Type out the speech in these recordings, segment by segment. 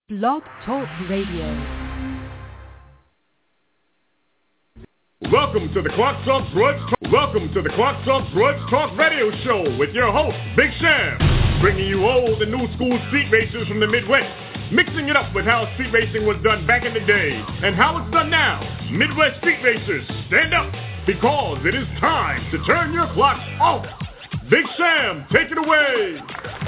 Blog Talk Radio. Welcome to the Clock Talk Grudge Talk Radio Show with your host, Big Sham, bringing you old and new school street racers from the Midwest, mixing it up with how street racing was done back in the day and how it's done now. Midwest street racers, stand up, because it is time to turn your clocks off. Big Sham, take it away.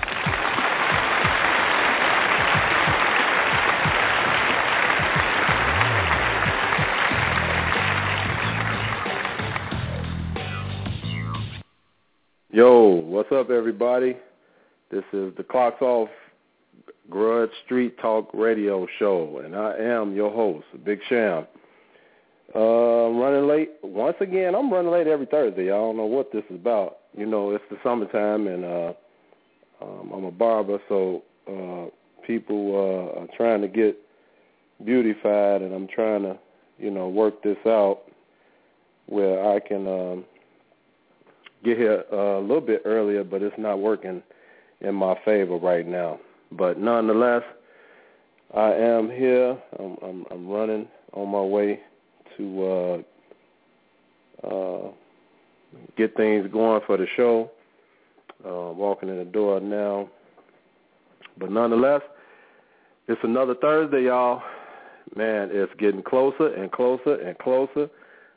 Yo, what's up, everybody? This is the Clocks Off Grudge Street Talk Radio Show, and I am your host, Big Sham. Running late. Once again, I'm running late every Thursday. I don't know what this is about. You know, it's the summertime, and I'm a barber, so people are trying to get beautified, and I'm trying to, work this out where I can get here a little bit earlier, but it's not working in my favor right now. But nonetheless, I am here. I'm running on my way to get things going for the show. Walking in the door now. But nonetheless, it's another Thursday, y'all. Man, it's getting closer and closer and closer.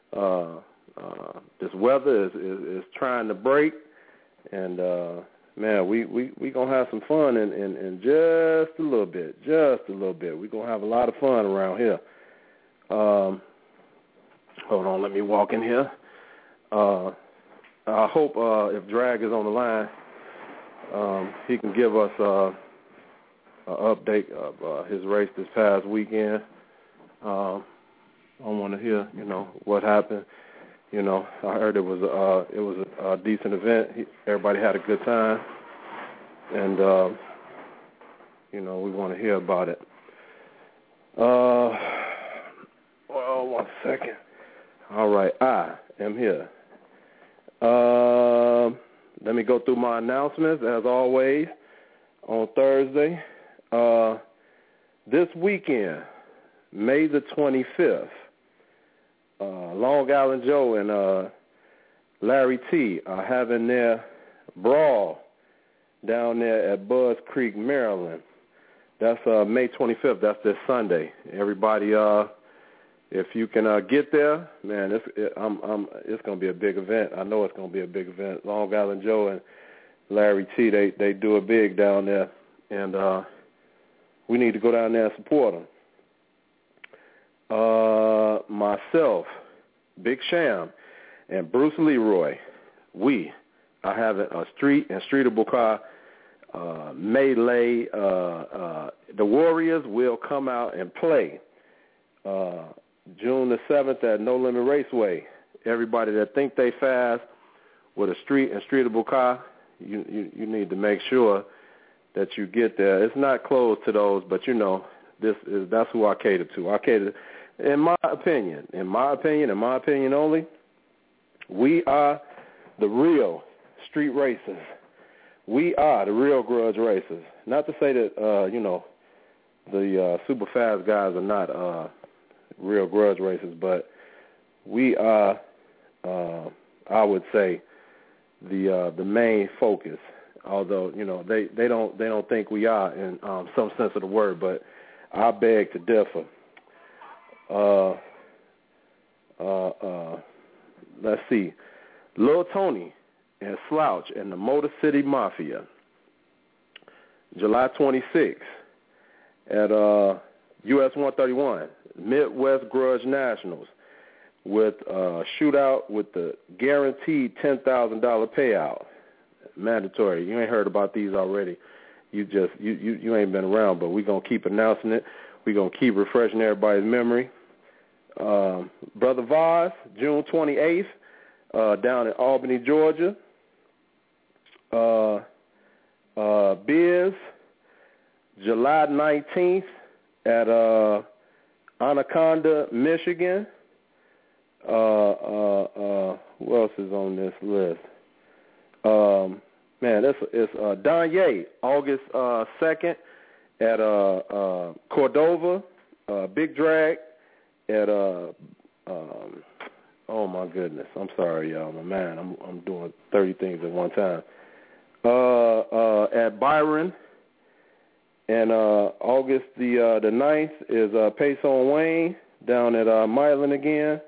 This weather is trying to break, and man, we gonna have some fun in just a little bit. We're gonna have a lot of fun around here. Hold on, let me walk in here. I hope if Drag is on the line, he can give us an update of his race this past weekend. I want to hear, what happened. I heard it was a decent event. Everybody had a good time, and we want to hear about it. Well, 1 second. All right, I am here. Let me go through my announcements as always on Thursday. This weekend, May the 25th. Long Island Joe and Larry T are having their brawl down there at Buzz Creek, Maryland. That's May 25th. That's this Sunday. Everybody, if you can get there, man, it's going to be a big event. I know it's going to be a big event. Long Island Joe and Larry T, they do it big down there, and we need to go down there and support them. Myself, Big Sham, and Bruce Leroy, we are having a street and streetable car melee. The Warriors will come out and play June the 7th at No Limit Raceway. Everybody that think they fast with a street and streetable car, you need to make sure that you get there. It's not closed to those, but that's who I cater to. I cater. In my opinion only, we are the real street racers. We are the real grudge racers. Not to say that, the super fast guys are not real grudge racers, but we are, I would say, the main focus. Although, they don't think we are in some sense of the word, but I beg to differ. Let's see. Lil Tony and Slouch and the Motor City Mafia, July 26th at US 131, Midwest Grudge Nationals, with a shootout with the guaranteed $10,000 payout. Mandatory. You ain't heard about these already. You ain't been around, but we're going to keep announcing it. We're going to keep refreshing everybody's memory. Brother Voss, June 28th, down in Albany, Georgia. Biz, July 19th at Anaconda, Michigan. Who else is on this list? It's Don Ye, August 2nd at Cordova, Big Drag at oh my goodness, I'm sorry, y'all, my man, I'm doing 30 things at one time. At Byron, and August the 9th is Pace on Wayne down at Milan again.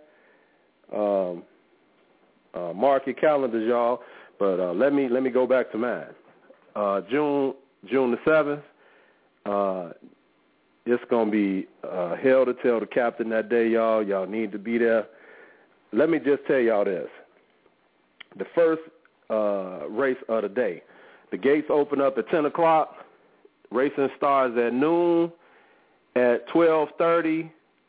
Mark your calendars, y'all. But let me go back to mine. June the 7th. It's gonna be hell to tell the captain that day, y'all. Y'all need to be there. Let me just tell y'all this. The first race of the day. The gates open up at 10 o'clock. Racing starts at noon. At 12:30,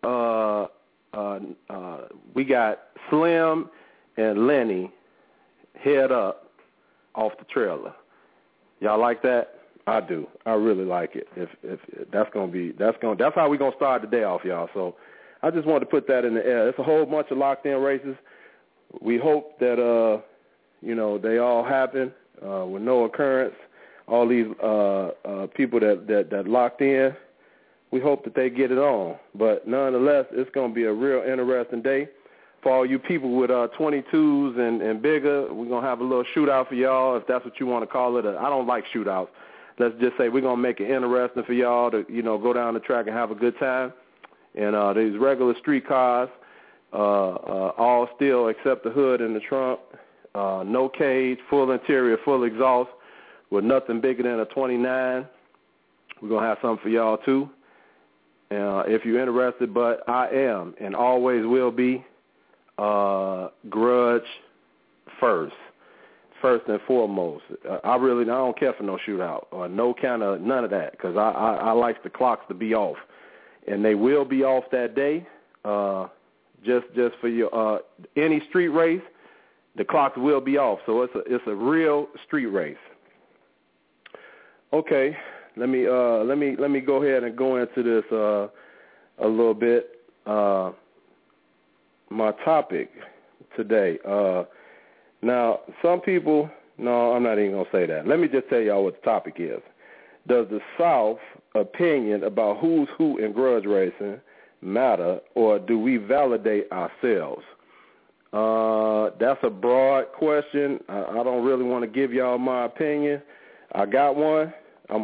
we got Slim and Lenny head up off the trailer. Y'all like that? I do. I really like it. If that's how we're gonna start the day off, y'all. So I just wanted to put that in the air. It's a whole bunch of locked in races. We hope that they all happen with no occurrence. All these people that locked in, we hope that they get it on. But nonetheless, it's going to be a real interesting day. For all you people with 22s and bigger, we're going to have a little shootout for y'all, if that's what you want to call it. I don't like shootouts. Let's just say we're going to make it interesting for y'all to, go down the track and have a good time. And these regular street cars, all steel except the hood and the trunk, no cage, full interior, full exhaust, with nothing bigger than a 29. We're going to have something for y'all, too, if you're interested. But I am and always will be grudge first and foremost. I don't care for no shootout or none of that, because I like the clocks to be off. And they will be off that day. Just for your any street race, the clocks will be off. So it's a real street race. Okay, let me go ahead and go into this a little bit. My topic today. Now, some people. No, I'm not even gonna say that. Let me just tell y'all what the topic is. Does the South opinion about who's who in grudge racing matter, or do we validate ourselves? That's a broad question. I don't really want to give y'all my opinion. I got one. I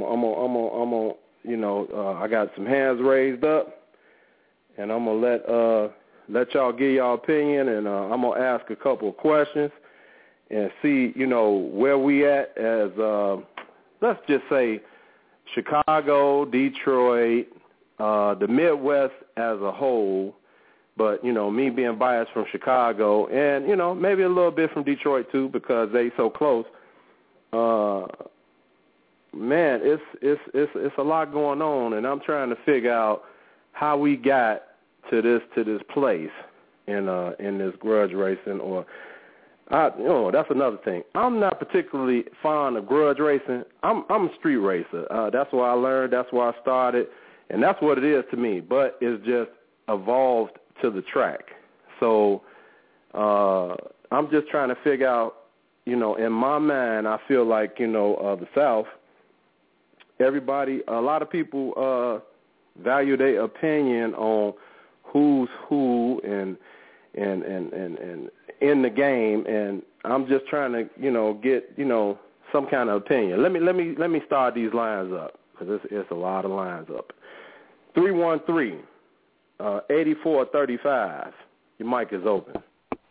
got some hands raised up, and I'm gonna let y'all give y'all opinion, and I'm gonna ask a couple of questions and see, where we at as let's just say Chicago, Detroit, the Midwest as a whole, but, me being biased from Chicago and, maybe a little bit from Detroit too, because they so close. Man, it's a lot going on, and I'm trying to figure out how we got to this place in this grudge racing, or that's another thing. I'm not particularly fond of grudge racing. I'm a street racer. That's what I learned. That's where I started, and that's what it is to me. But it's just evolved to the track. So I'm just trying to figure out, in my mind, I feel like, the South, a lot of people value their opinion on who's who and in the game, and I'm just trying to, get, some kind of opinion. Let me start these lines up, because it's a lot of lines up. 313-8435. Your mic is open.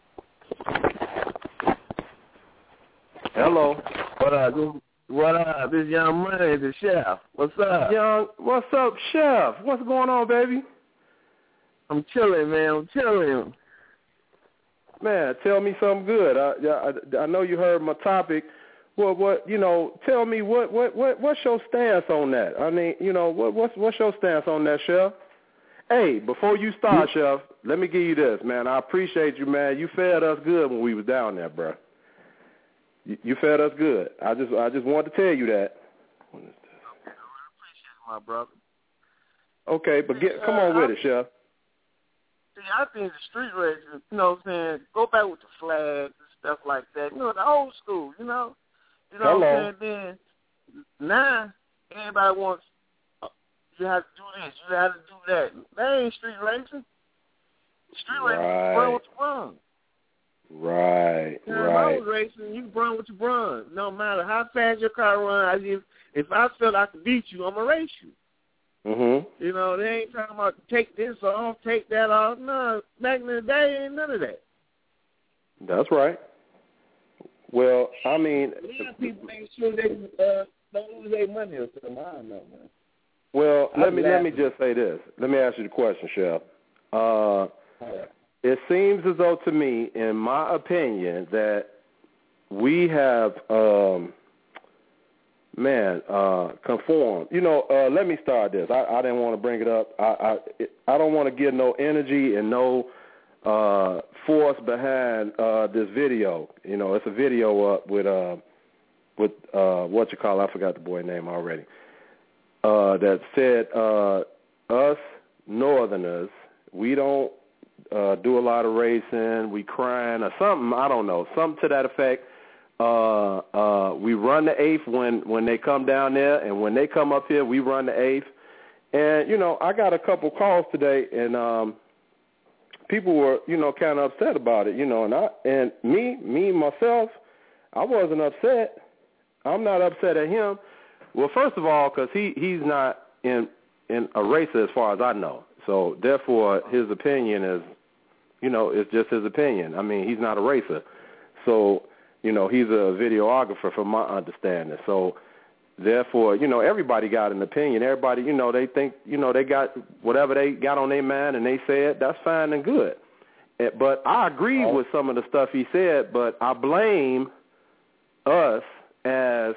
Hello. What up? This Young Money, the chef. What's up? What's up, chef? What's going on, baby? I'm chilling, man. I'm chilling. Man, tell me something good. I know you heard my topic. Well, tell me what's your stance on that? I mean, what's your stance on that, chef? Hey, before you start, chef, let me give you this, man. I appreciate you, man. You fed us good when we was down there, bro. You fed us good. I just wanted to tell you that. Okay, I appreciate it, my brother. Okay, but come on with it, chef. See, I think the street racing, go back with the flags and stuff like that. The old school, What I'm saying? Then now everybody wants You have to do this. You have to do that. That ain't street racing. Street racing, you run what you run. Right. Road racing, you run what you run. No matter how fast your car runs, if I feel I can beat you, I'm going to race you. Mm-hmm. You know, they ain't talking about take this off, take that off. No, back in the day, ain't none of that. That's right. Well, I mean, people make sure they don't lose their money or something. I don't know, man. Well, let me just say this. Let me ask you the question, Chef. It seems as though to me, in my opinion, that we have, conformed. You know, let me start this. I didn't want to bring it up. I don't want to give no energy and no force behind this video. You know, it's a video up with what you call, I forgot the boy's name already, that said us Northerners, we don't do a lot of racing, we crying or something, I don't know, something to that effect. We run the eighth when they come down there, and when they come up here, we run the eighth. And, you know, I got a couple calls today, and people were, you know, kind of upset about it, you know, and me myself, I wasn't upset. I'm not upset at him. Well, first of all, because he's not in a racer as far as I know. So, therefore, his opinion is, you know, it's just his opinion. I mean, he's not a racer. So, you know, he's a videographer from my understanding. So, therefore, you know, everybody got an opinion. Everybody, you know, they think, you know, they got whatever they got on their mind and they said, that's fine and good. But I agree with some of the stuff he said, but I blame us as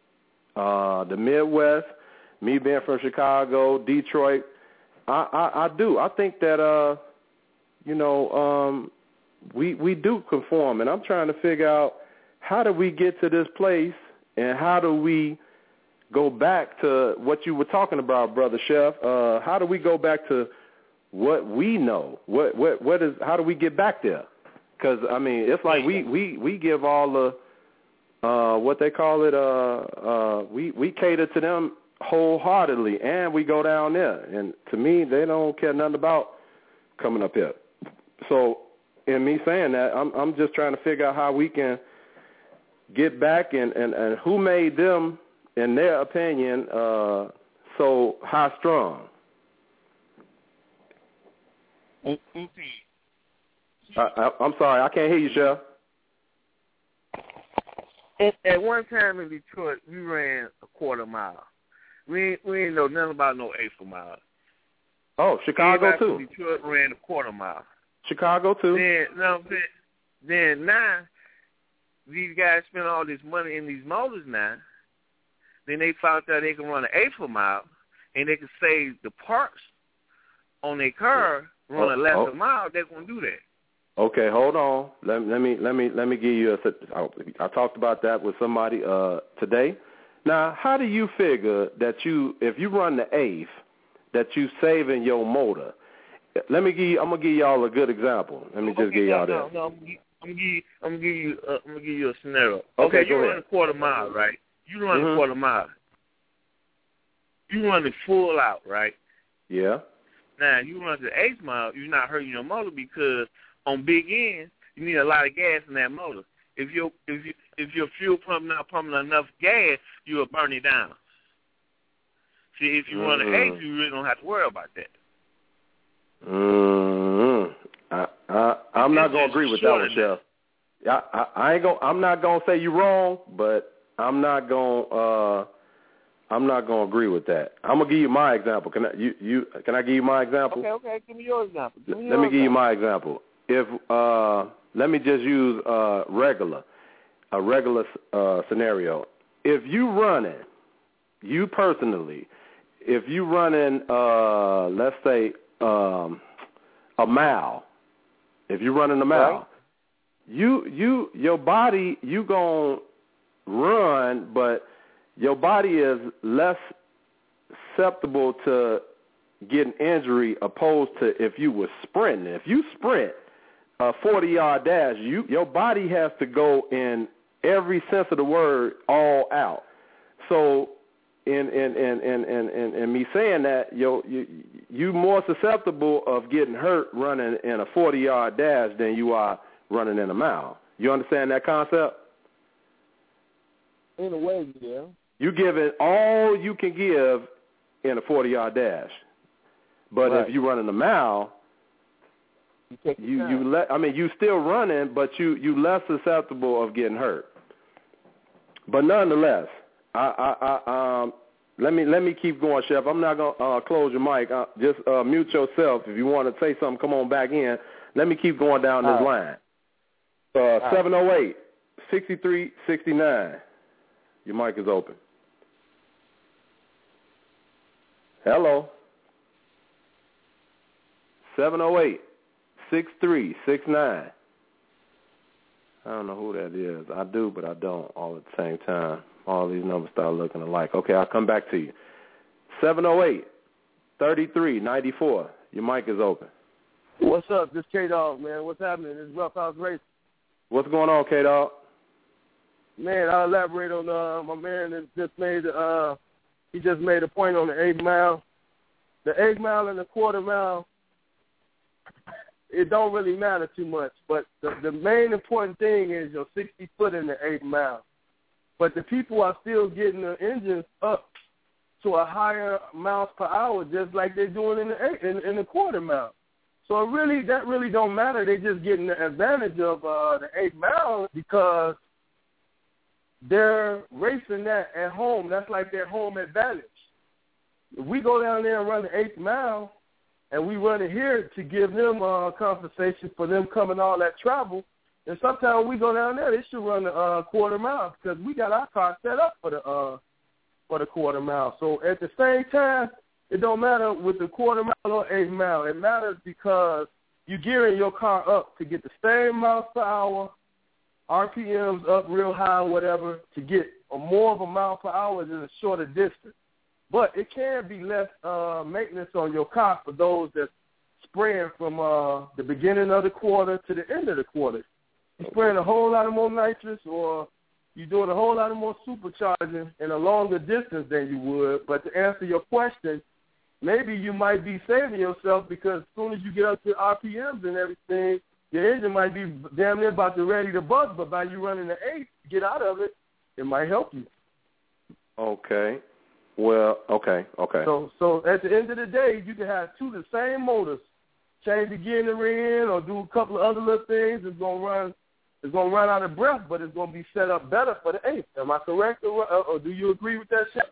the Midwest, me being from Chicago, Detroit. I do. I think that, you know, we do conform, and I'm trying to figure out how do we get to this place and how do we go back to what you were talking about, Brother Chef. How do we go back to what we know? What is? How do we get back there? Because, I mean, it's like we give all the, what they call it, we cater to them wholeheartedly, and we go down there. And to me, they don't care nothing about coming up here. So in me saying that, I'm just trying to figure out how we can get back and who made them, in their opinion, so high strung. I'm sorry, I can't hear you, Chef. At one time in Detroit, we ran a quarter mile. We ain't know nothing about no eighth mile. Oh, Chicago too. Detroit ran a quarter mile. Chicago too. Then now, these guys spend all this money in these motors now. Then they found out they can run an eighth mile, and they can save the parts on their car, run a lesser mile. They're gonna do that. Okay, hold on. Let me give you I talked about that with somebody today. Now, how do you figure that if you run the eighth, that you saving your motor? I'm gonna give y'all a good example. Let me just give y'all that. No, I'm gonna give you a scenario. Okay, you run a quarter mile, right? You run a quarter mile. You run it full out, right? Yeah. Now you run the eighth mile, you're not hurting your motor because on big ends you need a lot of gas in that motor. If your fuel pump not pumping enough gas, you will burn it down. See, if you run an eighth, you really don't have to worry about that. I'm not gonna agree with that one, Chef. I'm not gonna say you're wrong, but I'm not gonna agree with that. I'm gonna give you my example. Can I give you my example? Okay. Give me your example. Let me give you my example. If let me just use a regular scenario. If you running, you personally, if you running, let's say a mile. If you're running a mile, right, your body, you gonna run, but your body is less susceptible to getting injury opposed to if you were sprinting. If you sprint a 40-yard dash, your body has to go in every sense of the word all out. So in me saying that, you more susceptible of getting hurt running in a 40-yard dash than you are running in a mile. You understand that concept? In a way, yeah. You give it all you can give in a 40-yard dash, but right. if you run in a mile, you still running, but you less susceptible of getting hurt. But nonetheless, let me keep going, Chef. I'm not gonna close your mic. Just mute yourself if you want to say something. Come on back in. Let me keep going down this line. 708-6369. Your mic is open. Hello. 708-6369. I don't know who that is. I do, but I don't all at the same time. All these numbers start looking alike. Okay, I'll come back to you. 708-3394. Your mic is open. What's up? This K-Dog, man. What's happening? This is Rough House Race. What's going on, K-Dog? Man, I'll elaborate on my man that just made he just made a point on the 8 mile. The 8 mile and the quarter mile, it don't really matter too much. But the main important thing is your 60 foot in the 8 mile. But the people are still getting the engines up to a higher miles per hour, just like they're doing in the quarter mile. So that really don't matter. They're just getting the advantage of the 8 mile because they're racing that at home. That's like their home advantage. If we go down there and run the 8 mile, and we run it here to give them compensation for them coming all that travel, and sometimes we go down there, they should run the quarter mile because we got our car set up for the quarter mile. So at the same time, it don't matter with the quarter mile or 8 mile. It matters because you're gearing your car up to get the same miles per hour, RPMs up real high, whatever, to get more of a mile per hour in a shorter distance. But it can be less maintenance on your car for those that spraying from the beginning of the quarter to the end of the quarter. You're spraying a whole lot of more nitrous or you're doing a whole lot of more supercharging in a longer distance than you would. But to answer your question, maybe you might be saving yourself because as soon as you get up to RPMs and everything, your engine might be damn near about to ready to bust, but by you running the 8, get out of it, it might help you. Okay. Well, okay. So at the end of the day, you can have two of the same motors, change the gear in the rear end or do a couple of other little things. It's gonna run out of breath, but it's gonna be set up better for the 8. Am I correct, or do you agree with that shit?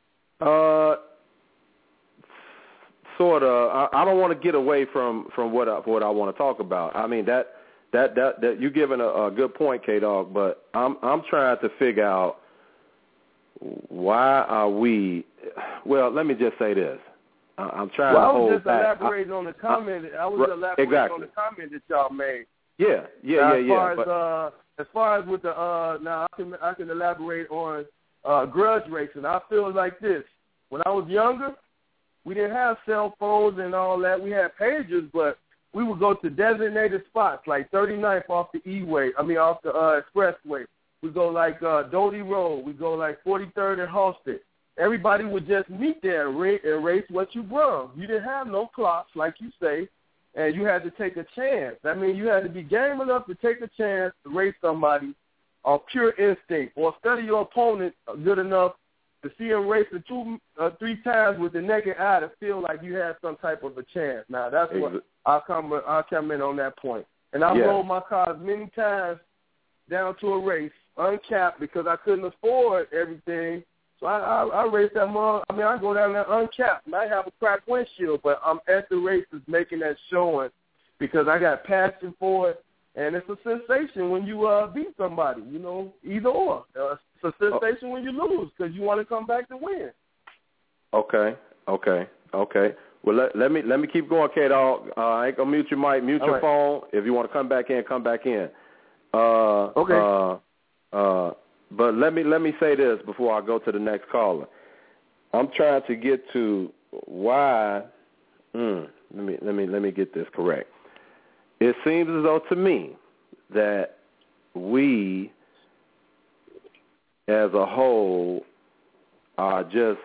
Sort of. I don't want to get away from what I want to talk about. I mean that you're giving a good point, K-Dog, but I'm trying to figure out why are we. Well, let me just say this. I'm trying to hold back. I was just elaborating on the comment. On the comment that y'all made. Yeah. As far as with the now, I can elaborate on grudge racing. I feel like this. When I was younger, we didn't have cell phones and all that. We had pagers, but we would go to designated spots like 39th off the off the expressway. We go like Doty Road. We go like 43rd and Halsted. Everybody would just meet there and race what you brought. You didn't have no clocks, like you say, and you had to take a chance. I mean, you had to be game enough to take a chance to race somebody on pure instinct or study your opponent good enough to see him race 2 or 3 times with the naked eye to feel like you had some type of a chance. Now, that's what I'll come in on that point. And I've rolled my cars many times down to a race, uncapped, because I couldn't afford everything. So I race that mug. I mean, I go down there uncapped. I have a cracked windshield, but I'm at the races making that showing because I got passion for it. And it's a sensation when you beat somebody, either or. It's a sensation when you lose because you want to come back to win. Okay. Well, let me keep going, K-Dog. I ain't going to mute your mic. Mute your phone. If you want to come back in, come back in. Okay. But let me say this before I go to the next caller. I'm trying to get to why. Let me get this correct. It seems as though to me that we, as a whole, are just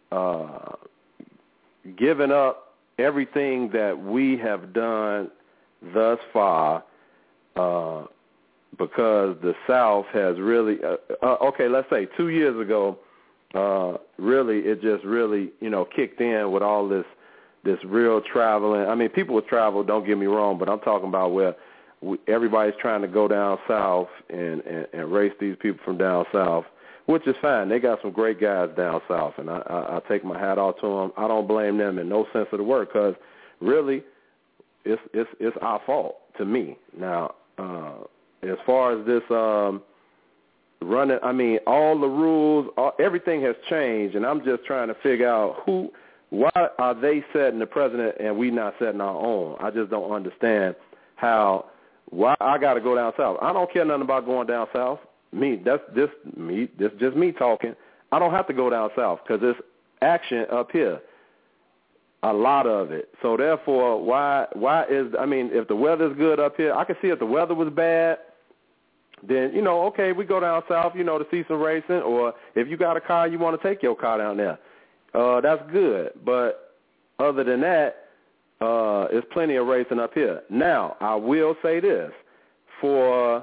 giving up everything that we have done thus far because the South has really okay, let's say 2 years ago, really it just really, kicked in with all this real traveling. I mean, people would travel, don't get me wrong, but I'm talking about where everybody's trying to go down south and race these people from down south, which is fine. They got some great guys down south, and I take my hat off to them. I don't blame them in no sense of the word because really it's our fault to me. Now, as far as this running, I mean, all the rules, everything has changed, and I'm just trying to figure out why are they setting the precedent and we not setting our own? I just don't understand why I got to go down south. I don't care nothing about going down south. That's just me talking. I don't have to go down south because there's action up here, a lot of it. So therefore, if the weather's good up here, I can see if the weather was bad, then, okay, we go down south, to see some racing, or if you got a car, you want to take your car down there. That's good. But other than that, there's plenty of racing up here. Now, I will say this. For,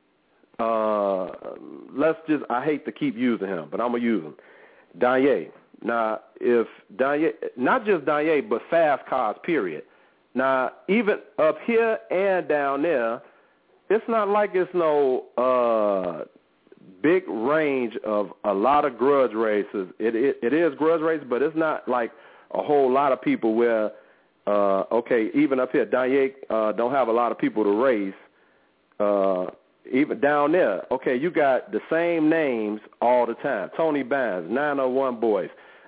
I hate to keep using him, but I'm going to use him. Danye. Now, if Danye, not just Danye, but fast cars, period. Now, even up here and down there, it's not like it's no big range of a lot of grudge races. It is grudge races, but it's not like a whole lot of people where, even up here, Danye don't have a lot of people to race. Even down there, okay, you got the same names all the time. Tony Bands, 901 Boys,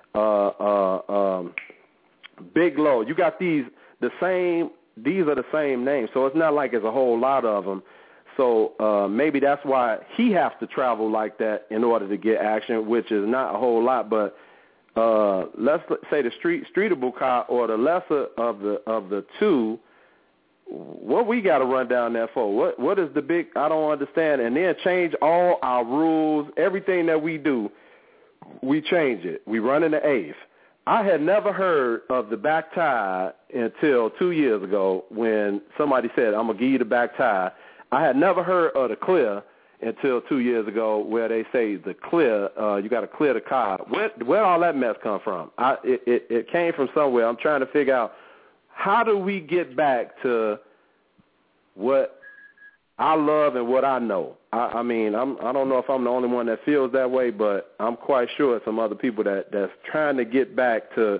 Big Low. You got these are the same names, so it's not like it's a whole lot of them. So maybe that's why he has to travel like that in order to get action, which is not a whole lot. But let's say the streetable car or the lesser of the two, what we got to run down there for? What is the big? I don't understand. And then change all our rules, everything that we do, we change it. We run in the eighth. I had never heard of the back tie until 2 years ago when somebody said, I'm going to give you the back tie. I had never heard of the clear until 2 years ago where they say the clear, you got to clear the car. Where all that mess come from? It came from somewhere. I'm trying to figure out how do we get back to what I love and what I know. I mean, I don't know if I'm the only one that feels that way, but I'm quite sure some other people that's trying to get back to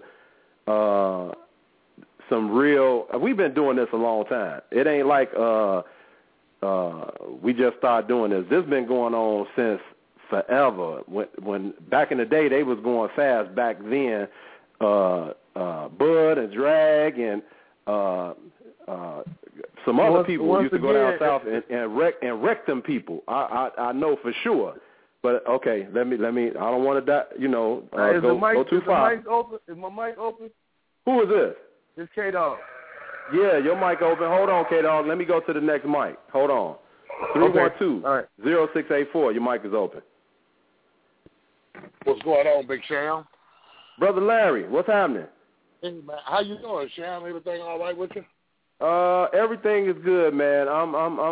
some real. We've been doing this a long time. It ain't like we just started doing this. This has been going on since forever. When back in the day they was going fast back then. Bud and Drag and some other people used to go down south and wreck them people. I know for sure. But okay, let me. I don't want to go too far. Is my mic open? Who is this? It's K-Dog. Yeah, your mic open. Hold on, K-Dog. Let me go to the next mic. Hold on. 312-0684. Your mic is open. What's going on, Big Sham? Brother Larry, what's happening? Hey, man, how you doing, Sham? Everything all right with you? Everything is good, man. I'm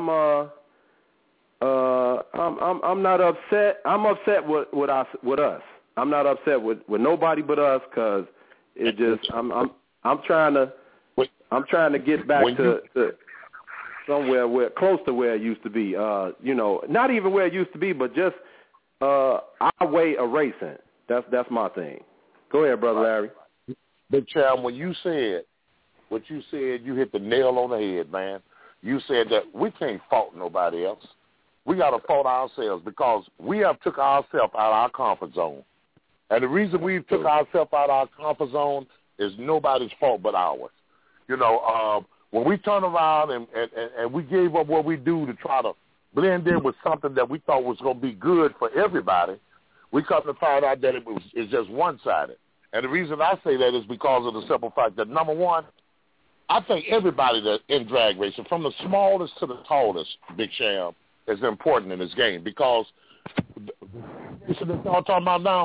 not upset. I'm upset with us. I'm not upset with nobody but us because it just I'm trying to get back to somewhere close to where it used to be. Not even where it used to be, but just our way of racing. That's my thing. Go ahead, Brother Larry. Big Cham, when you said what you said, you hit the nail on the head, man. You said that we can't fault nobody else. We got to fault ourselves because we have took ourselves out of our comfort zone. And the reason we took ourselves out of our comfort zone is nobody's fault but ours. When we turn around and we gave up what we do to try to blend in with something that we thought was going to be good for everybody, we come to find out that it's just one-sided. And the reason I say that is because of the simple fact that, number one, I think everybody that in drag racing, from the smallest to the tallest, Big Sham, is important in this game because the racing that y'all talking about now,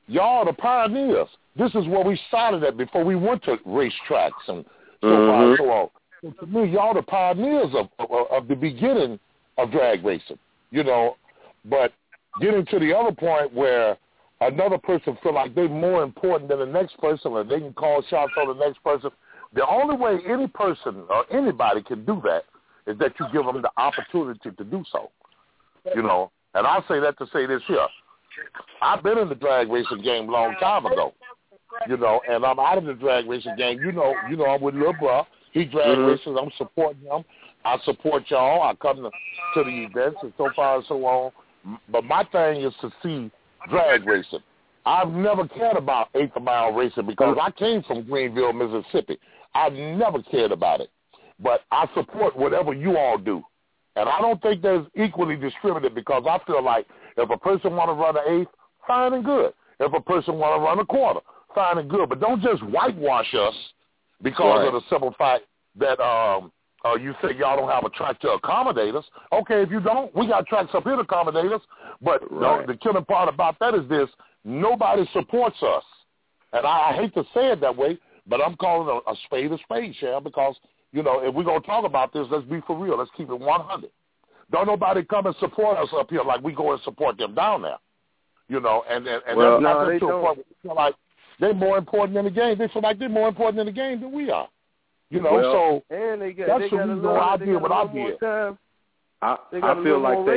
y'all are the pioneers. This is where we started at before we went to racetracks and so far and so on. So to me, y'all the pioneers of the beginning of drag racing, you know. But getting to the other point where another person feel like they're more important than the next person, or they can call shots on the next person, the only way any person or anybody can do that is that you give them the opportunity to do so, you know. And I say that to say this here. I've been in the drag racing game a long time ago, you know, and I'm out of the drag racing game. You know, I'm with Lil Bruh. He drag races. I'm supporting him. I support y'all. I come to the events and so far and so on. But my thing is to see drag racing. I've never cared about 8th mile racing because I came from Greenville, Mississippi. I've never cared about it. But I support whatever you all do. And I don't think there's equally distributed because I feel like if a person want to run an 8th, fine and good. If a person want to run a quarter, fine and good. But don't just whitewash us because of the simple fact that you say y'all don't have a track to accommodate us. Okay, if you don't, we got tracks up here to accommodate us. But the killing part about that is this: nobody supports us. And I hate to say it that way, but I'm calling a spade, Sham, because, you know, if we're going to talk about this, let's be for real. Let's keep it 100. Don't nobody come and support us up here like we go and support them down there. You know, and that's to a point where they feel like they're more important in the game. They feel like they're more important in the game than we are. You know, so and that's the reason why I did what I did. I feel like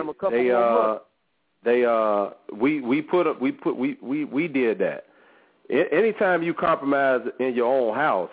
we did that. Anytime you compromise in your own house,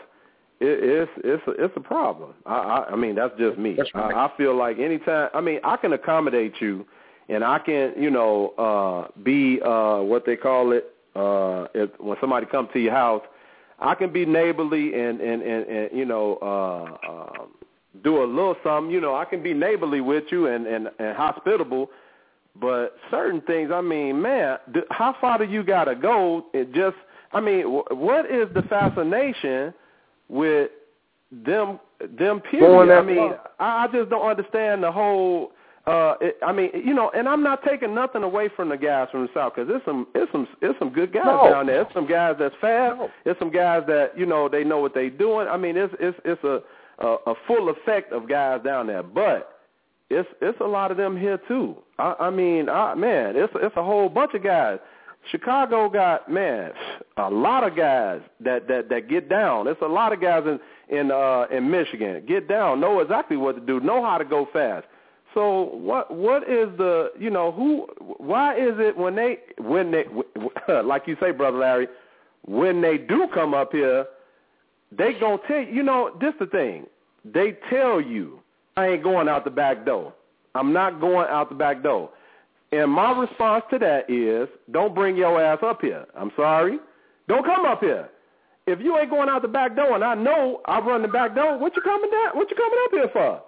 it's a problem. I mean, that's just me. That's right. I feel like anytime, I mean, I can accommodate you, and I can, you know, be what they call it when somebody comes to your house. I can be neighborly and you know, do a little something. You know, I can be neighborly with you and hospitable, but certain things, I mean, man, how far do you got to go? It just, I mean, what is the fascination with them period? I mean, I just don't understand the whole, I mean, you know, and I'm not taking nothing away from the guys from the South, because it's some good guys down there. It's some guys that's fast. It's some guys that, you know, they know what they're doing. I mean, it's a full effect of guys down there, but it's a lot of them here too. I mean, man, it's a whole bunch of guys. Chicago got, man, a lot of guys that get down. It's a lot of guys in Michigan get down, know exactly what to do, know how to go fast. So what is the, you know, why is it when they like you say, Brother Larry, when they do come up here, they gonna tell you, you know, this the thing. They tell you, I ain't going out the back door. I'm not going out the back door. And my response to that is, don't bring your ass up here. I'm sorry. Don't come up here. If you ain't going out the back door and I know I run the back door, what you coming up here for?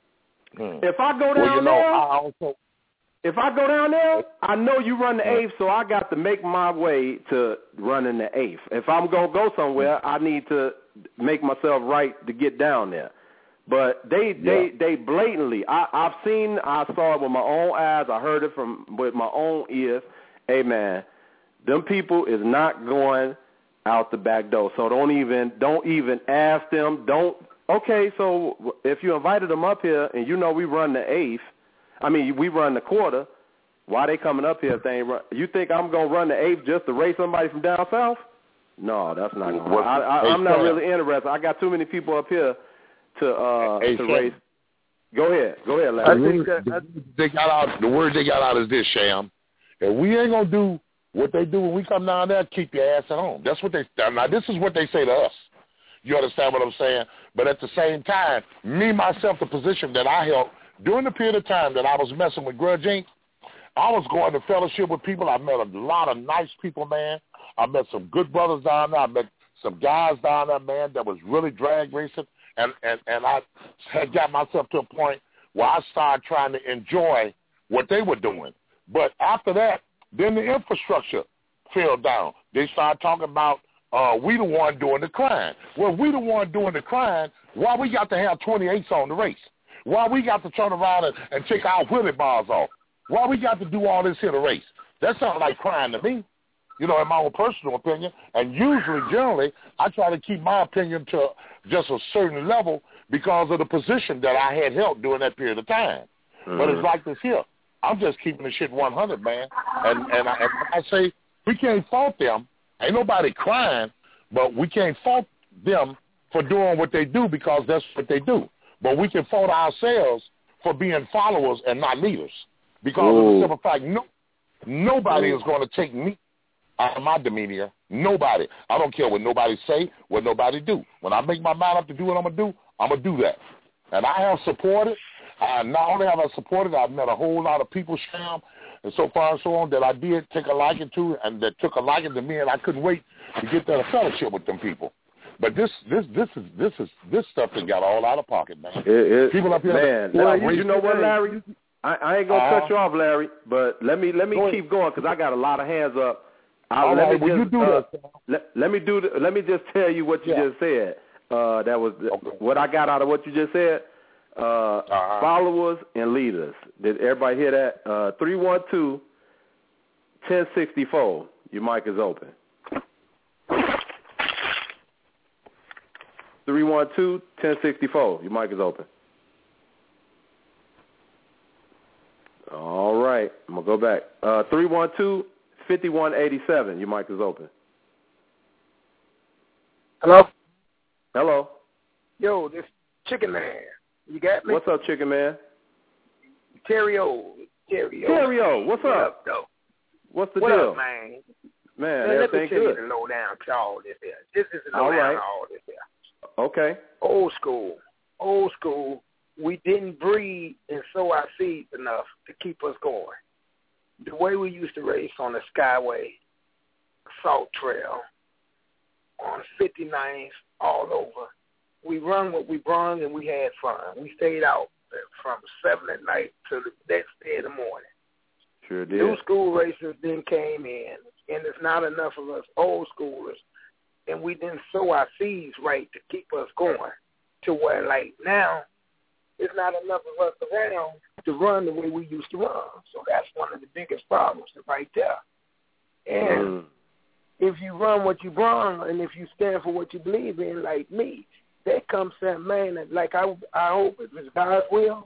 If I go down if I go down there, I know you run the 8th, so I got to make my way to running the 8th. If I'm going to go somewhere, I need to make myself right to get down there. But they blatantly, I saw it with my own eyes, I heard it with my own ears. Hey, man, them people is not going out the back door. So don't even ask them. Okay, so if you invited them up here and you know we run the 8th, I mean, we run the quarter, why they coming up here if they ain't run? You think I'm going to run the 8th just to race somebody from down south? No, that's not going to happen. I'm not really interested. I got too many people up here to race. Go ahead, Larry. The word they got out is this, Sham. If we ain't going to do what they do when we come down there, keep your ass at home. That's what now this is what they say to us. You understand what I'm saying? But at the same time, me, myself, the position that I held during the period of time that I was messing with Grudge Inc., I was going to fellowship with people. I met a lot of nice people, man. I met some good brothers down there. I met some guys down there, man, that was really drag racing. And I had got myself to a point where I started trying to enjoy what they were doing. But after that, then the infrastructure fell down. They started talking about we the one doing the crime. Well, we the one doing the crime, why we got to have 28s on the race? Why we got to turn around and take our wheelie bars off? Why we got to do all this here to race? That sounds like crime to me. in my own personal opinion. And usually, generally, I try to keep my opinion to just a certain level because of the position that I had held during that period of time. Mm-hmm. But it's like this here. I'm just keeping the shit 100, man. And I say we can't fault them. Ain't nobody crying, but we can't fault them for doing what they do because that's what they do. But we can fault ourselves for being followers and not leaders because of the simple fact nobody is going to take me out of my demeanor. Nobody. I don't care what nobody say, what nobody do. When I make my mind up to do what I'm going to do, I'm going to do that. And I have supported. Not only have I supported, I've met a whole lot of people, Sham, and so far and so on, that I did take a liking to and that took a liking to me, and I couldn't wait to get that fellowship with them people. But this stuff that got all out of pocket, man. People up here, man. You know what, Larry? I ain't gonna cut you off, Larry. But let me keep going because I got a lot of hands up. Let me just tell you what you just said. That was what I got out of what you just said. Followers and leaders. Did everybody hear that? 312-1064. Your mic is open. 312-1064. Your mic is open. All right. I'm going to go back. 312-5187. Your mic is open. Hello? Hello. Yo, this Chicken Man. You got me? What's up, Chicken Man? Terrio. What's up? What's the deal? Up, man? Man, let me everything tell good. you the lowdown to all this here. This is the lowdown to all this here. Okay. Old school. We didn't breed and sow our seeds enough to keep us going. The way we used to race on the Skyway, Salt Trail, on 59th, all over. We run what we brung and we had fun. We stayed out from 7 at night till the next day in the morning. Sure did. New school racers then came in, and there's not enough of us old schoolers, and we didn't sow our seeds right to keep us going to where, like, now there's not enough of us around to run the way we used to run. So that's one of the biggest problems right there. And if you run what you brung and if you stand for what you believe in, like me, there comes that man that, like, I hope if it's God's will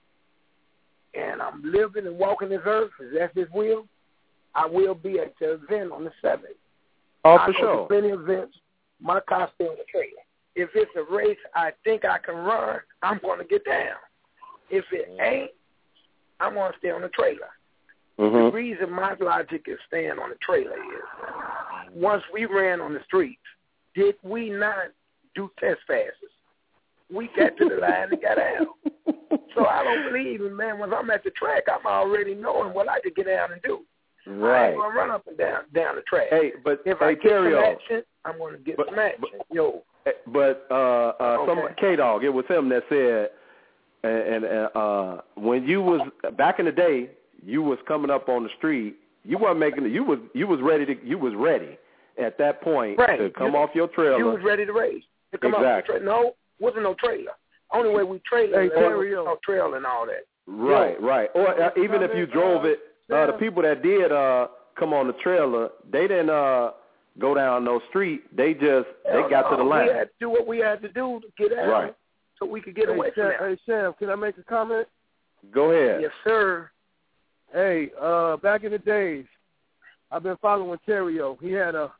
and I'm living and walking this earth, if that's his will, I will be at the event on the 7th. Oh, I for go sure. to plenty of events. My car's still in the trailer. If it's a race I think I can run, I'm going to get down. If it ain't, I'm going to stay on the trailer. Mm-hmm. The reason my logic is staying on the trailer is once we ran on the streets, did we not do test passes? We got to the line and got out. So I don't believe in, man, when I'm at the track, I'm already knowing what I could get down and do. Right. I ain't going to run up and down the track. Hey, but if I get some action, I'm going to get some action. But K-Dog, it was him that said, and when you was back in the day, you was coming up on the street. You weren't making it. You was ready at that point to come off your trailer. You was ready to race to come off the trailer. No, wasn't no trailer. Only way we trailer was trail and all that. Right. Or even if you drove it, the people that did come on the trailer, they didn't go down no street. They got to the line. We had to do what we had to do to get out, so we could get away from that. Hey, Sam, can I make a comment? Go ahead. Yes, sir. Hey, back in the days, I've been following Terrio. He had a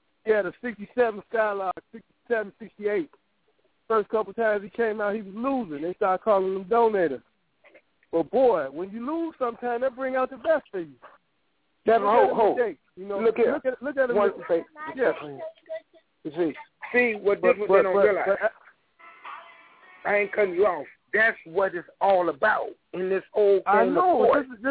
67 Skylark, 67, 68. First couple times he came out, he was losing. They started calling him Donator. But boy, when you lose sometimes, that bring out the best for you. Look here. Look at him. Yes. See what people don't realize. I ain't cutting you off. That's what it's all about in this old game. I know.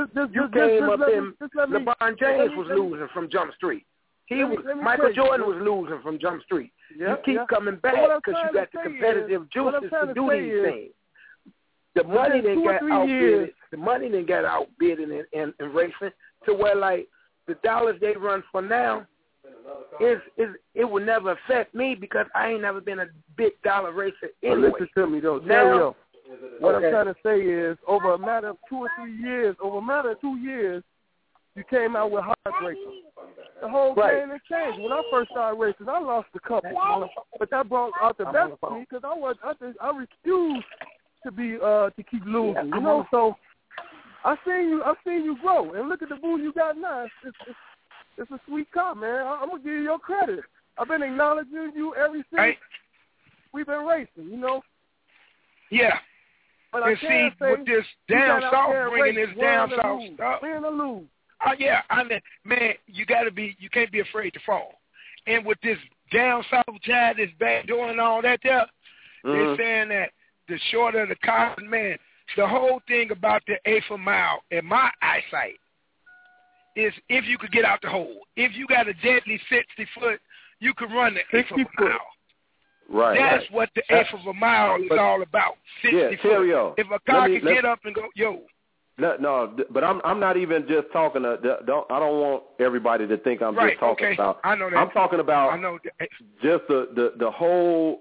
LeBron James was losing from Jump Street. Michael Jordan was losing from Jump Street. You keep coming back because you got the competitive juices to do these things. The money didn't get outbid. The money didn't get outbid in racing to where, like, the dollars they run for now it will never affect me because I ain't never been a big dollar racer anyway. Listen to me though, Terrio. What I'm trying to say is, over a matter of 2 or 3 years, you came out with hard racing. the whole game has changed. When I first started racing, I lost a couple, but that brought out the best of me because I refused to keep losing. You know, so I seen you grow, and look at the boo you got now. It's a sweet car, man. I'm gonna give you your credit. I've been acknowledging you ever since we've been racing. You know. Yeah. But and see, with this down south bringing this down south stuff. Win or lose. Yeah, I mean, man, you can't be afraid to fall. And with this down south child, this back door and all that there, they're saying that the shorter the car, man, the whole thing about the eighth of a mile, in my eyesight, is if you could get out the hole. If you got a deadly 60-foot, you could run the eighth of a mile. Right. That's what the eighth of a mile is all about. 60 foot. If a car can get up and go, No, but I'm not even just talking. I don't want everybody to think I'm just talking about. I know that. I'm talking about just the whole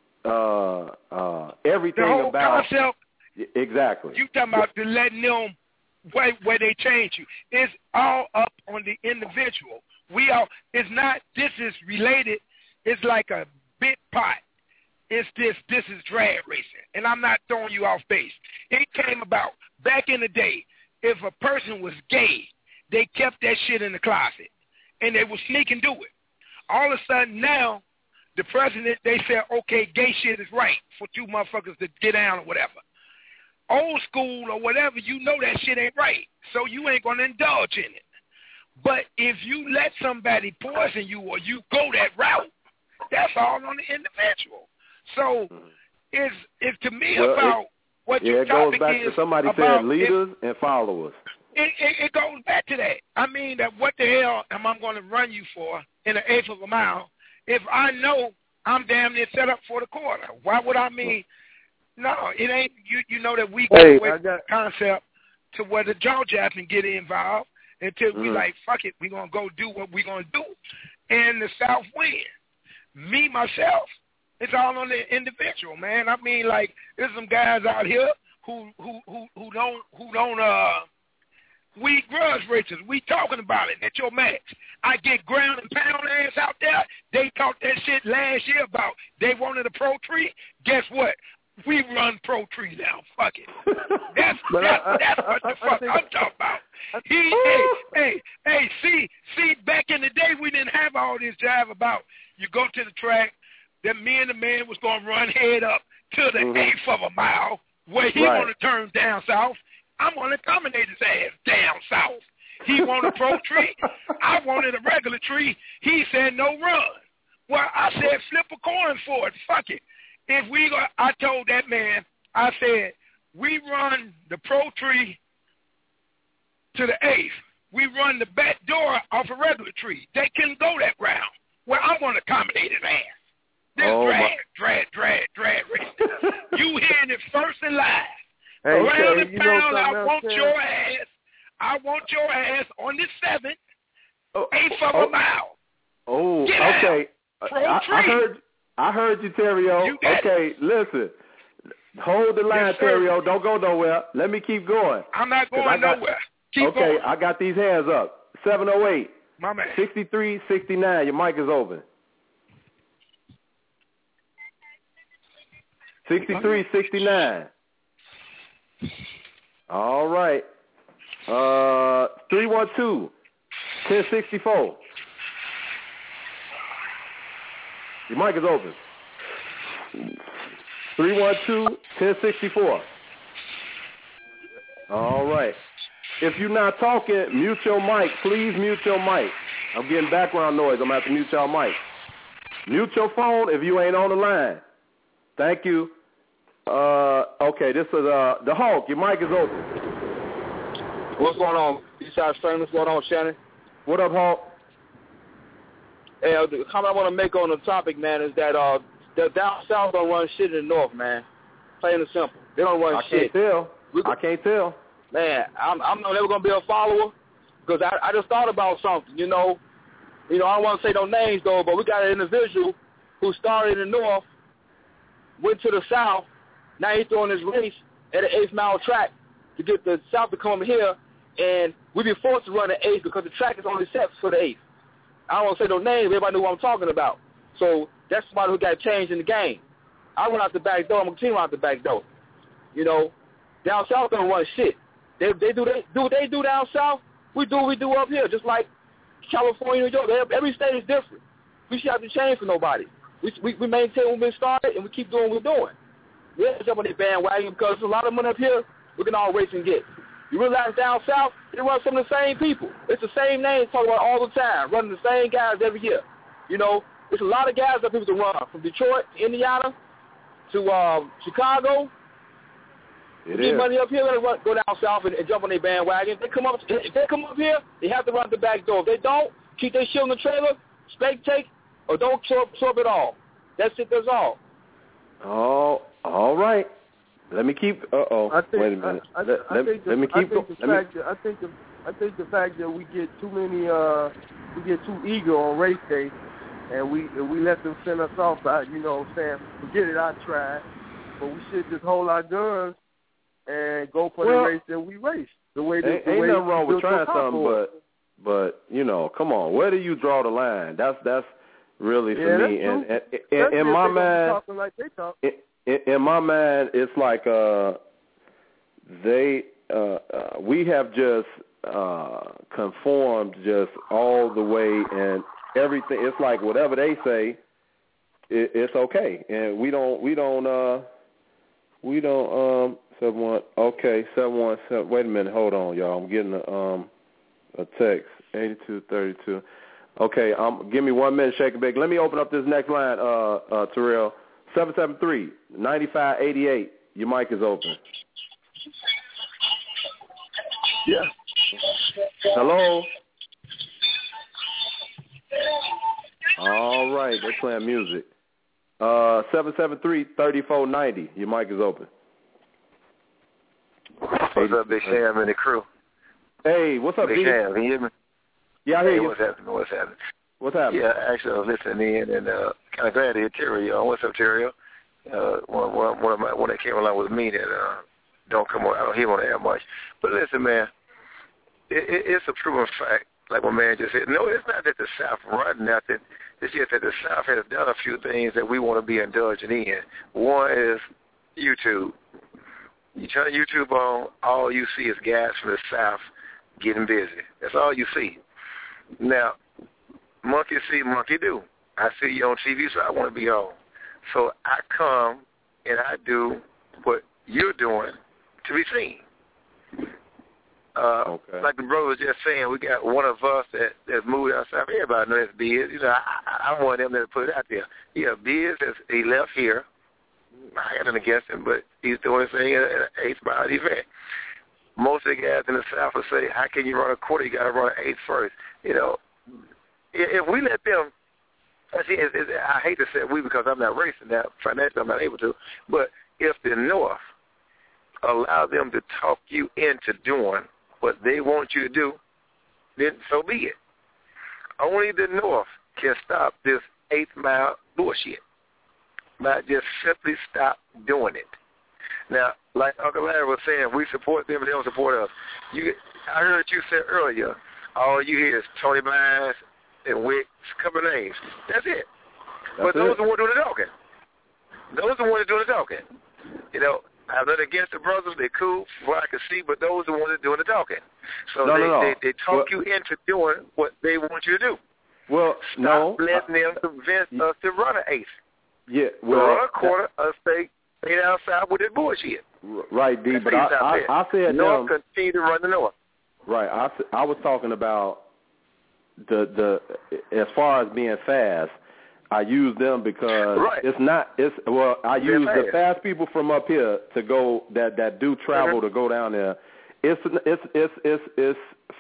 everything the whole about concept. Exactly. You talking about the letting them where they change you? It's all up on the individual. It's not. This is related. It's like a big pot. It's this is drag racing, and I'm not throwing you off base. It came about back in the day. If a person was gay, they kept that shit in the closet, and they would sneak and do it. All of a sudden now, the president, they said, okay, gay shit is right for two motherfuckers to get down or whatever. Old school or whatever, you know that shit ain't right, so you ain't going to indulge in it. But if you let somebody poison you or you go that route, that's all on the individual. So it's to me about what your topic is. It goes back to somebody said leaders and followers. It goes back to that. I mean, that what the hell am I going to run you for in an eighth of a mile if I know I'm damn near set up for the quarter? Why would I mean? No, it ain't. You know that we go with the concept to where the jaw japping get involved until we like, fuck it, we going to go do what we going to do. And the South win. Me, myself, it's all on the individual, man. I mean, like, there's some guys out here who don't we grudge racers. We talking about it at your match. I get ground and pound ass out there. They talked that shit last year about they wanted a pro tree. Guess what? We run pro tree now. Fuck it. That's what the fuck I'm talking about. See, back in the day we didn't have all this jive about you go to the track, that me and the man was going to run head up to the eighth of a mile where he want to turn down south. I'm going to accommodate his ass down south. He wanted a pro tree. I wanted a regular tree. He said no run. Well, I said flip a coin for it. Fuck it. I told that man, I said, we run the pro tree to the eighth. We run the back door off a regular tree. They couldn't go that route. Well, I'm going to accommodate his ass. This drag racing. You hearing it first and live. Hey, around the pound, I want your ass on the 7th, eighth of a mile. Oh, get okay. Out. I heard you, Terrio. Okay, listen. Hold the line, Terrio. Don't go nowhere. Let me keep going. I'm not going nowhere. Keep going. Okay, I got these hands up. 708. My man. 6369. Your mic is open. 6369. All right. 312 1064. Your mic is open. 312 1064. All right. If you're not talking, mute your mic. Please mute your mic. I'm getting background noise. I'm going to have to mute your mic. Mute your phone if you ain't on the line. Thank you. Okay, this is the Hulk. Your mic is open. What's going on? Eastside Strain, what's going on, Shannon? What up, Hulk? Hey, the comment I want to make on the topic, man, is that the down south don't run shit in the north, man. Plain and simple. They don't run shit. I can't tell. Man, I'm never going to be a follower because I just thought about something, you know. I don't want to say no names, though, but we got an individual who started in the north, went to the south. Now he's throwing his race at an 8th mile track to get the south to come here, and we be forced to run the 8th because the track is only set for the 8th. I don't want to say no names. Everybody knew what I'm talking about. So that's somebody who got changed in the game. I run out the back door. I'm going to continue out the back door. You know, down south don't run shit. They do what they do down south. We do what we do up here, just like California, New York. Every state is different. We should have to change for nobody. We maintain what we started, and we keep doing what we're doing. We have to jump on the bandwagon because there's a lot of money up here we can all race and get. You realize down south, they run some of the same people. It's the same names talking about all the time, running the same guys every year. You know, there's a lot of guys that people to run from Detroit, Indiana, to Chicago. They get money up here, go down south and jump on their bandwagon. If they come up here, they have to run the back door. If they don't, keep their shit in the trailer, spectate, or don't show up at all. That's it. That's all. Oh, all right. Let me keep. Wait a minute. Let me keep. I think the fact that we get too many, we get too eager on race day, and we let them send us off by, you know, saying, forget it, I tried, but we should just hold our guns and go for the race that we race. The way that ain't nothing wrong with trying something, but you know, come on, where do you draw the line? That's really for me. And in my mind, like they talk. In my mind, it's like we have just conformed just all the way, and everything. It's like whatever they say, it's okay, and we don't 717. Wait a minute, hold on, y'all. I'm getting a text 8232. Okay, give me 1 minute, shake and bake. Let me open up this next line, Terrell. 773-9588. Your mic is open. Yeah. Hello. All right, they're playing music. 773-3490. Your mic is open. What's up, Big Sam and the crew? Hey, what's up, Big Sam? Can you hear me? Yeah, I hear you. What's happening? What's happening? Yeah, actually, I was listening in and kind of glad to hear Terry on. What's up, Terry? One that came along with me that don't come on. I don't hear him on the air much. But listen, man, it's a proven fact. Like my man just said, no, it's not that the South run nothing. It's just that the South has done a few things that we want to be indulging in. One is YouTube. You turn YouTube on, all you see is guys from the South getting busy. That's all you see. Now, monkey see, monkey do. I see you on TV, so I want to be on. So I come and I do what you're doing to be seen. Like the brother was just saying, we got one of us that's moved outside. Everybody knows that's Biz. You know, I'm one of them that put it out there. Yeah, Biz, he left here. I got nothing against him, but he's doing his thing at an 8th-mile event. Most of the guys in the South will say, how can you run a quarter? You got to run an 8th first. You know, if we let them, I hate to say we because I'm not racing now. Financially, I'm not able to. But if the North allow them to talk you into doing what they want you to do, then so be it. Only the North can stop this 8th-mile bullshit. Not just simply stop doing it. Now, like Uncle Larry was saying, we support them, but they don't support us. I heard you say earlier, all you hear is Tony Bynes and Wick, a couple of names. That's it. But those are the ones doing the talking. Those are the ones doing the talking. You know, I'm not against the brothers. They're cool, from what I can see, but those are the ones that are doing the talking. So they talk you into doing what they want you to do. Well, Stop letting them convince us to run an 8th. Yeah, well, run a quarter, stay outside with that bullshit. Right, D. But I said North continue to run the North. Right. I was talking about the as far as being fast. I use them because I use the fast people from up here to go that do travel to go down there. It's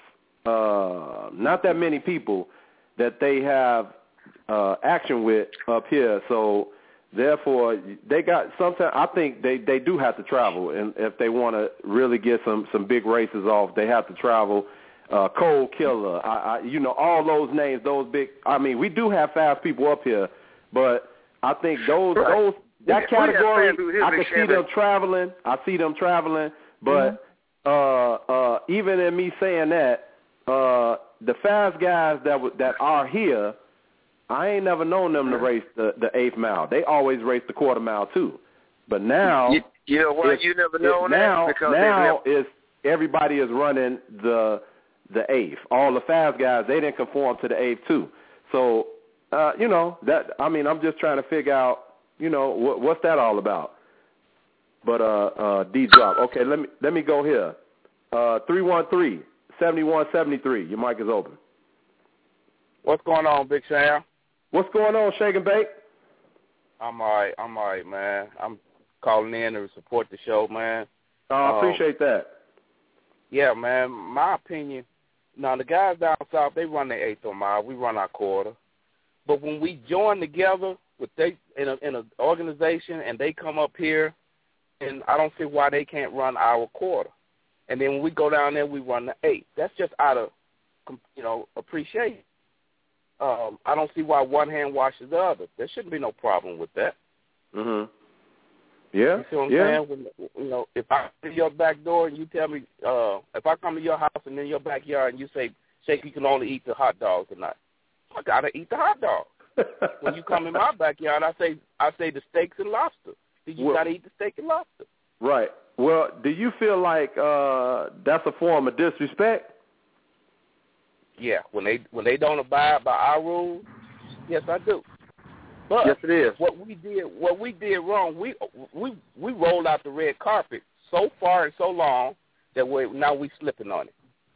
not that many people that they have action with up here, so therefore they got sometimes I think they do have to travel, and if they want to really get some big races off, they have to travel. Cold Killer, you know, all those names, those big. I mean, we do have fast people up here, but I think those that category, I can see them traveling. I see them traveling, but even in me saying that, the fast guys that are here, I ain't never known them to race the 8th mile. They always race the quarter mile too. But now, you know what? You never know now, that because now is everybody is running the 8th. All the fast guys, they didn't conform to the 8th too. So you know that. I mean, I'm just trying to figure out, you know, what's that all about. But D drop. Okay, let me go here. 313-7173. Your mic is open. What's going on, Big Sam? What's going on, Shake and Bake? I'm all right, man. I'm calling in to support the show, man. I appreciate that. Yeah, man. My opinion, now the guys down south, they run their 8th mile. We run our quarter. But when we join together in an organization and they come up here, and I don't see why they can't run our quarter. And then when we go down there, we run the 8th. That's just out of, you know, appreciation. I don't see why one hand washes the other. There shouldn't be no problem with that. Mhm. Yeah. You see what I'm saying? When, you know, if I come to your back door and you tell me, if I come to your house and in your backyard and you say, Shake, you can only eat the hot dog tonight, I gotta eat the hot dog. When you come in my backyard, I say the steaks and lobster. You gotta eat the steak and lobster. Right. Well, do you feel like that's a form of disrespect? Yeah, when they don't abide by our rules, yes, I do. But yes, it is. What we did wrong, we rolled out the red carpet so far and so long that now we slipping on it.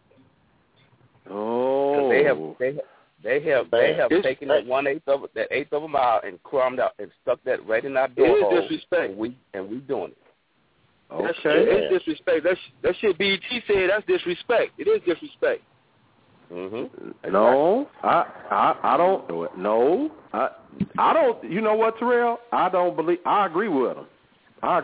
Oh, they have taken that 1/8 of a mile and crumbed out and stuck that right in our door hole. It is disrespect. And we doing it. Okay. It's disrespect. That shit BET said that's disrespect. It is disrespect. Mm-hmm. No, I don't do it. No, I don't. You know what, Terrell? I don't believe. I agree with him. I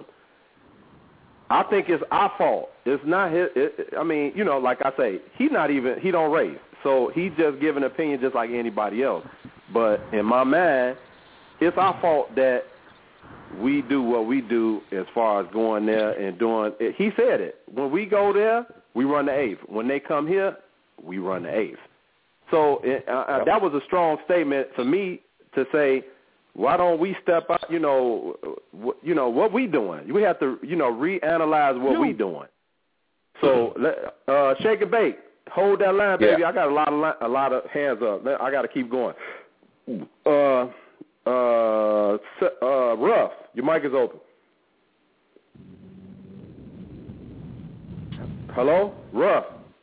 think it's our fault. It's not his. I mean, you know, like I say, he don't race, so he just give an opinion just like anybody else. But in my mind, it's our fault that we do what we do as far as going there and doing it. He said it. When we go there, we run the 8th. When they come here, we run the 8th. So that was a strong statement for me to say, why don't we step up, you know, what we doing? We have to, you know, reanalyze what we doing. So, Shake and Bake, hold that line, baby. I got a lot of hands up. I got to keep going. Ruff, your mic is open. Hello? Ruff.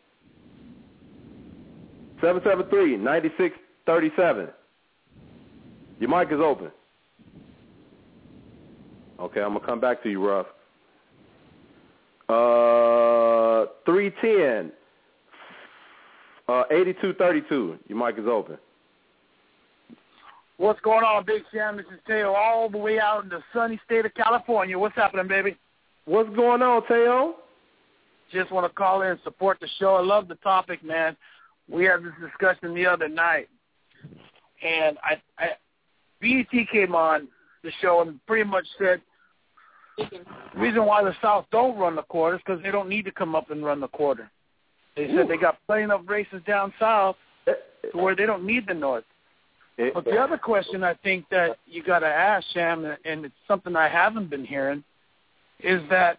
773-9637. Your mic is open. Okay, I'm going to come back to you, Ruff. 310-8232. Your mic is open. What's going on, Big Sam? This is Teo, all the way out in the sunny state of California. What's happening, baby? What's going on, Teo? Just want to call in and support the show. I love the topic, man. We had this discussion the other night, and BET came on the show and pretty much said the reason why the South don't run the quarter is because they don't need to come up and run the quarter. They said they got plenty of races down south to where they don't need the North. But the other question I think that you got to ask, Sam, and it's something I haven't been hearing, is that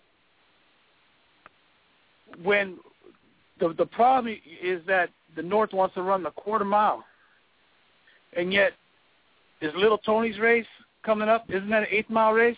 when the problem is that the North wants to run the quarter mile, and yet is Little Tony's race coming up? Isn't that an 8-mile race?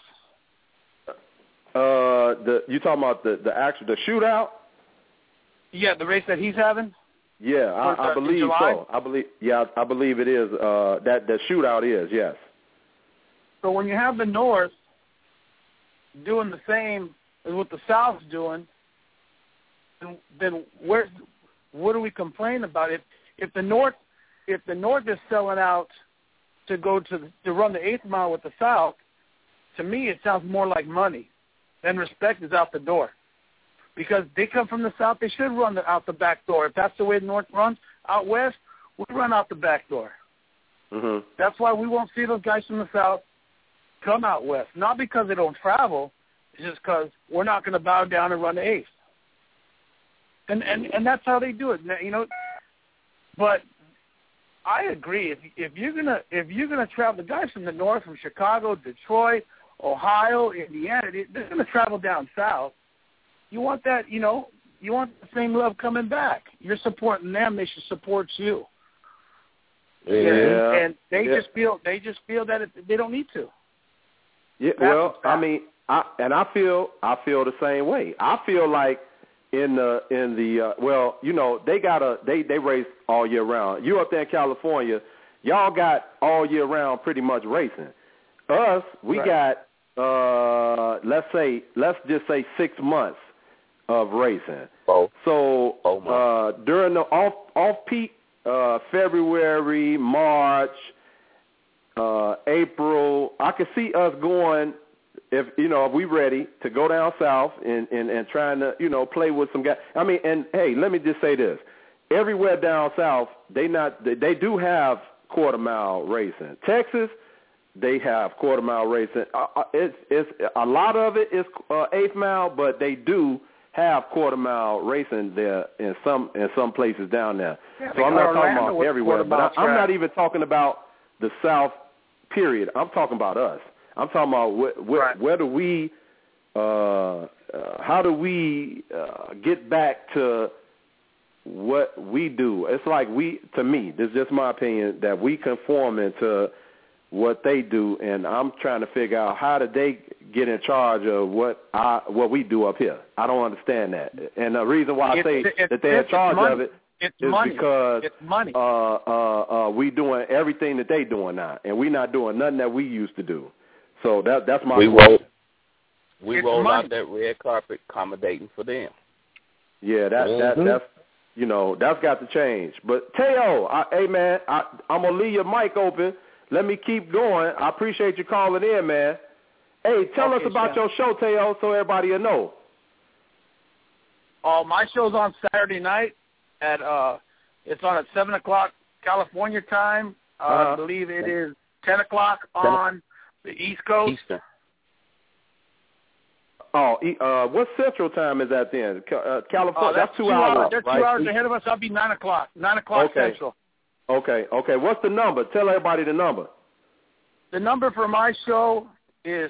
You talking about the shootout? Yeah, the race that he's having. Yeah, I believe so. I believe it is. That the shootout is, yes. So when you have the North doing the same as what the South's doing, then what do we complain about? If the North is selling out to go to run the 8th mile with the South, to me it sounds more like money. Then respect is out the door. Because they come from the South, they should run out the back door. If that's the way the North runs, out West, we run out the back door. Mm-hmm. That's why we won't see those guys from the South come out West. Not because they don't travel, it's just because we're not going to bow down and run the 8th. And that's how they do it, you know. But I agree. If you're gonna travel, the guys from the north, from Chicago, Detroit, Ohio, Indiana, they're gonna travel down south. You want that, you know. You want the same love coming back. You're supporting them; they should support you. Yeah. And they just feel that they don't need to. Yeah. Well, I mean, I feel the same way. I feel like in the well, you know, they race all year round. You up there in California, y'all got all year round pretty much racing. Us, we got let's just say 6 months of racing. So during the off peak, February, March, April, I could see us going, if we ready to go down south and trying to, you know, play with some guys. I mean, and hey, let me just say this: everywhere down south, they do have quarter mile racing. Texas, they have quarter mile racing. It's a lot of it is eighth mile, but they do have quarter mile racing there in some places down there. Yeah, so I'm not talking about everywhere, but I'm not even talking about the South. Period. I'm talking about us. I'm talking about where do we, how do we get back to what we do? It's like to me, this is just my opinion, that we conform into what they do, and I'm trying to figure out how did they get in charge of what we do up here. I don't understand that. And the reason why I say that they're in charge of it is because it's money. We doing everything that they doing now, and we not doing nothing that we used to do. So that's my question. We roll out that red carpet accommodating for them. Yeah, that's you know, that's got to change. But Teo, hey man, I'm gonna leave your mic open. Let me keep going. I appreciate you calling in, man. Hey, tell us about your show, Teo, so everybody will know. My show's on Saturday night at it's on at 7:00 California time. I believe it is 10:00 on the East Coast. Eastern. Oh, what Central time is that then? California. That's 2 hours. They're 2 right? hours ahead of us. I'll be 9:00. 9:00 Central. Okay. What's the number? Tell everybody the number. The number for my show is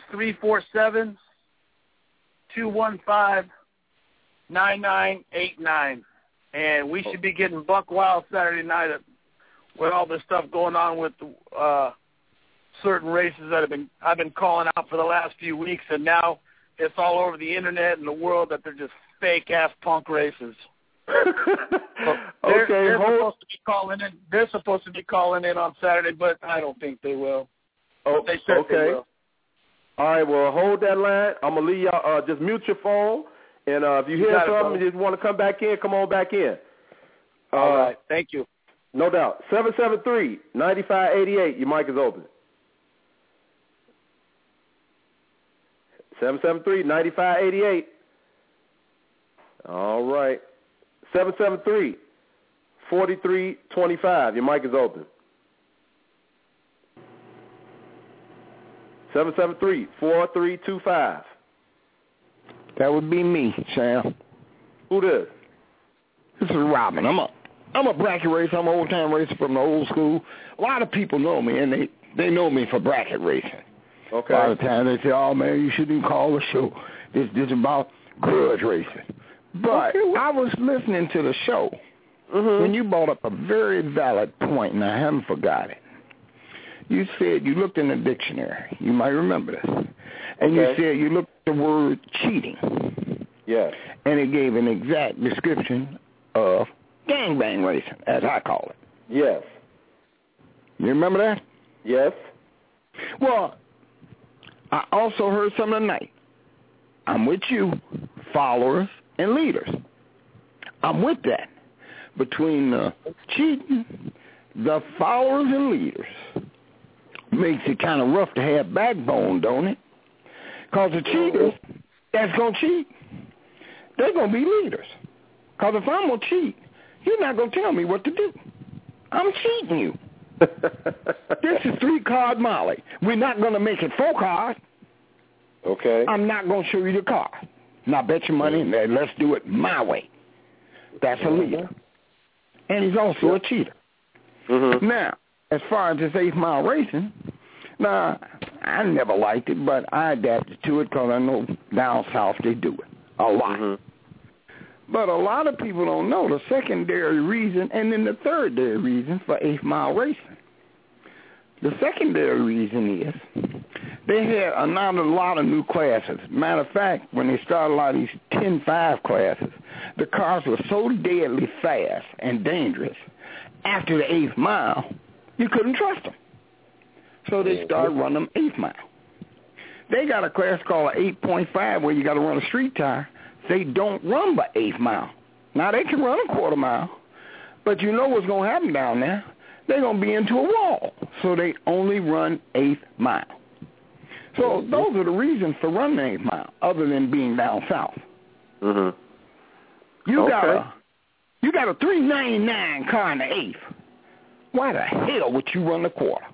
347-215-9989. And we should be getting buck wild Saturday night with all this stuff going on with certain races that I've been calling out for the last few weeks, and now it's all over the internet and the world that they're just fake-ass punk races. They're supposed to be calling in. They're supposed to be calling in on Saturday, but I don't think they will. They said they will. All right, well, hold that line. I'm going to leave y'all, just mute your phone, and if you hear something and you just want to come back in, come on back in. All right, thank you. No doubt. 773-9588, your mic is open. 773-9588. All right. 773-4325. Your mic is open. 773-4325. That would be me, Sam. Who this? This is Robin. I'm a bracket racer. I'm an old-time racer from the old school. A lot of people know me, and they know me for bracket racing. Okay. A lot of times they say, oh, man, you shouldn't even call the show. This is about grudge racing. But I was listening to the show when you brought up a very valid point, and I haven't forgot it. You said you looked in the dictionary. You might remember this. And you said you looked at the word cheating. Yes. And it gave an exact description of gangbang racing, as I call it. Yes. You remember that? Yes. Well, I also heard something tonight. I'm with you, followers and leaders. I'm with that. Between the cheating, the followers and leaders, makes it kind of rough to have backbone, don't it? Because the cheaters that's going to cheat, they're going to be leaders. Because if I'm going to cheat, you're not going to tell me what to do. I'm cheating you. This is 3-card Molly. We're not going to make it 4-card. Okay. I'm not going to show you the card. Now bet your money and let's do it my way. That's a leader. And he's also a cheater. Mm-hmm. Now, as far as this 8 mile racing, now, I never liked it, but I adapted to it because I know down south they do it a lot. Mm-hmm. But a lot of people don't know the secondary reason and then the thirdary reason for 8 mile racing. The secondary reason is they had not a lot of new classes. Matter of fact, when they started a lot of these 10-5 classes, the cars were so deadly fast and dangerous. After the 8th mile, you couldn't trust them. So they started running them 8 mile. They got a class called 8.5 where you got to run a street tire. They don't run by 8 mile. Now, they can run a quarter mile, but you know what's going to happen down there. They're going to be into a wall. So they only run 8 mile. So those are the reasons for running 8 mile, other than being down south. Mm-hmm. You got a $3.99 car in the 8th. Why the hell would you run the quarter?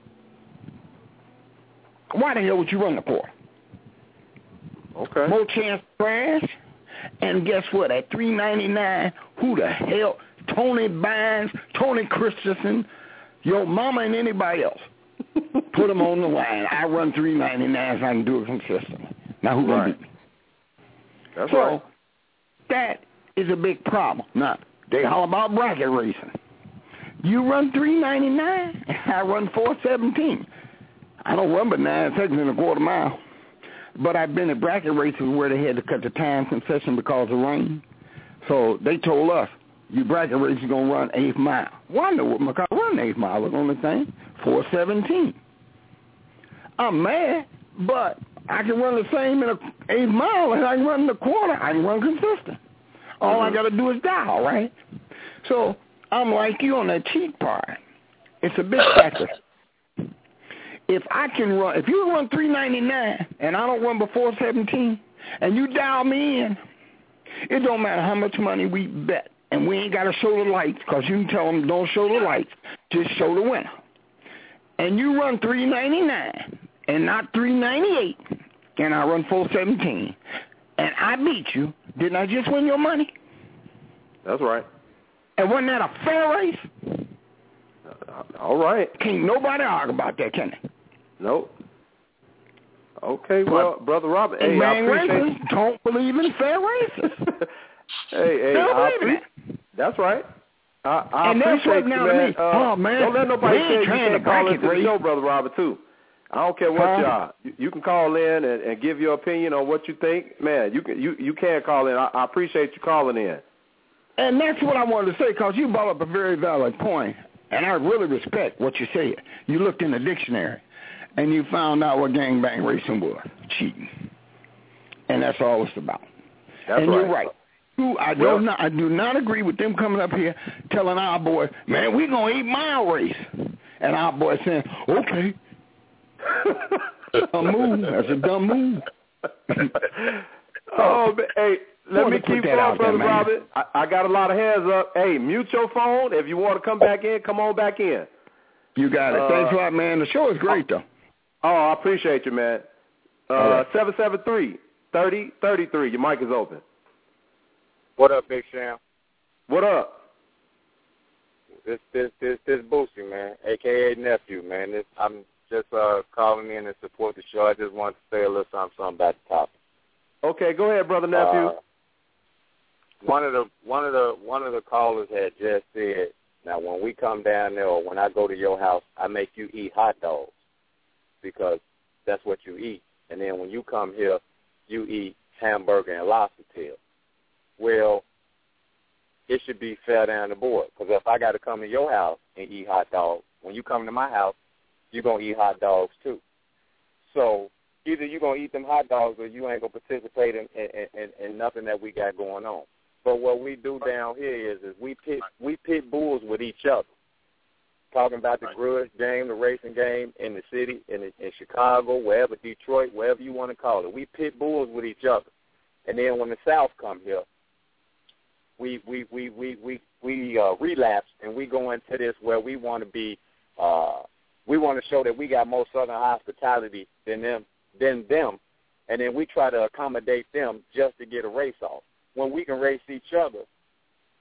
Why the hell would you run the quarter? Okay. More chance to crash. And guess what? At $3.99, who the hell? Tony Bynes, Tony Christensen, your mama, and anybody else. Put them on the line. I run $3.99 so I can do it consistently. Now, who's going to beat me? That's so right. That is a big problem. Now, they all about bracket racing. You run $3.99, and I run $4.17. I don't run but 9 seconds in a quarter mile. But I've been at bracket races where they had to cut the time concession because of rain. So they told us, you bracket races going to run 8 mile. Well, I know what my car run 8 mile. Look on the thing, 4:17. I'm mad, but I can run the same in an 8 mile as I can run in the quarter. I can run consistent. All I got to do is dial, right? So I'm like you on that cheat part. It's a big factor. If you run $3.99 and I don't run before 17, and you dial me in, it don't matter how much money we bet, and we ain't got to show the lights because you can tell them don't show the lights, just show the winner. And you run $3.99 and not $3.98, and I run $4.17, and I beat you, didn't I just win your money? That's right. And wasn't that a fair race? All right. Can't nobody argue about that, can they? Nope. Okay, well, Brother Robert, hey, I appreciate you. Don't believe in fair races. That's right. I and appreciate that's you, now man. To me. Oh, man. Don't let nobody say you can't call into the race. show, Brother Robert, too. I don't care what you are. You can call in and give your opinion on what you think. Man, you can call in. I appreciate you calling in. And that's what I wanted to say, because you brought up a very valid point, and I really respect what you said. You looked in the dictionary, and you found out what gangbang racing was, cheating. And that's all it's about. That's and right. You're right. I do not agree with them coming up here telling our boys, man, we're going to 8 mile race. And our boys saying, okay. A move. That's a dumb move. Hey, let me keep going, Brother Robert. I got a lot of hands up. Hey, mute your phone. If you want to come back in, come on back in. You got it. Thanks a lot, man. The show is great, though. Oh, I appreciate you, man. 773-3033. Your mic is open. What up, Big Sham? What up? This Boosie, man, a.k.a. nephew, man. I'm just calling in and support the show. I just want to say a little something about the topic. Okay, go ahead, brother nephew. One of the callers had just said, now when we come down there or when I go to your house, I make you eat hot dogs because that's what you eat. And then when you come here, you eat hamburger and lobster tail. Well, it should be fair down the board because if I got to come to your house and eat hot dogs, when you come to my house, you're going to eat hot dogs too. So either you're going to eat them hot dogs or you ain't going to participate in nothing that we got going on. But what we do down here is we pit bulls with each other. Talking about the grudge game, the racing game in the city, in Chicago, wherever, Detroit, wherever you want to call it. We pit bulls with each other. And then when the South come here, we relapse and we go into this where we want to be we want to show that we got more Southern hospitality than them, and then we try to accommodate them just to get a race off. When we can race each other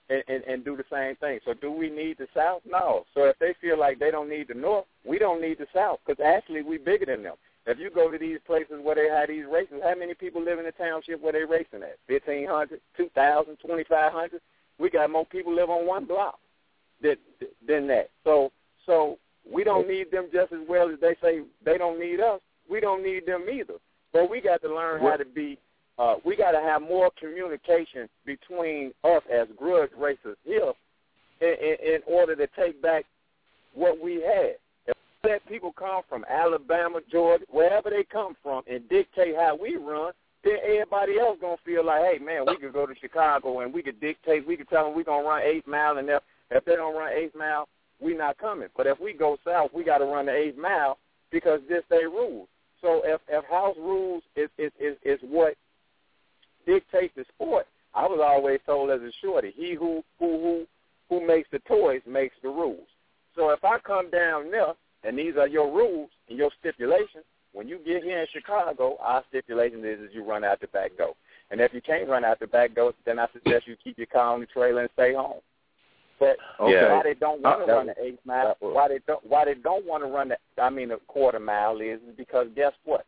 and do the same thing. So do we need the South? No. So if they feel like they don't need the North, we don't need the South, because actually we bigger than them. If you go to these places where they have these races, how many people live in the township where they racing at? 1,500, 2,000, 2,500? We got more people live on one block than that. So we don't need them just as well as they say they don't need us. We don't need them either. But we got to learn how to be, we got to have more communication between us as grudge racers here in order to take back what we had. If we let people come from Alabama, Georgia, wherever they come from, and dictate how we run, then everybody else going to feel like, hey, man, we could go to Chicago and we could dictate, we could tell them we're going to run 8 mile, and if they don't run 8 mile, we not coming. But if we go south, we got to run the 8 mile because this they rules. So if house rules is what dictates the sport, I was always told as a shorty, he who makes the toys makes the rules. So if I come down there and these are your rules and your stipulations, when you get here in Chicago, our stipulation is you run out the back door. And if you can't run out the back door, then I suggest you keep your car on the trailer and stay home. But why they don't want to run the 8 mile, why they don't want to run the quarter mile is because guess what?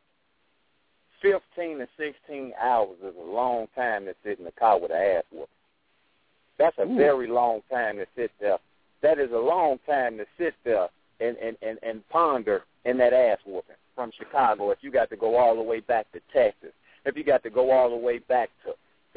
15 to 16 hours is a long time to sit in the car with an ass whooping. That's a very long time to sit there. That is a long time to sit there and ponder in that ass whooping from Chicago if you got to go all the way back to Texas, if you got to go all the way back to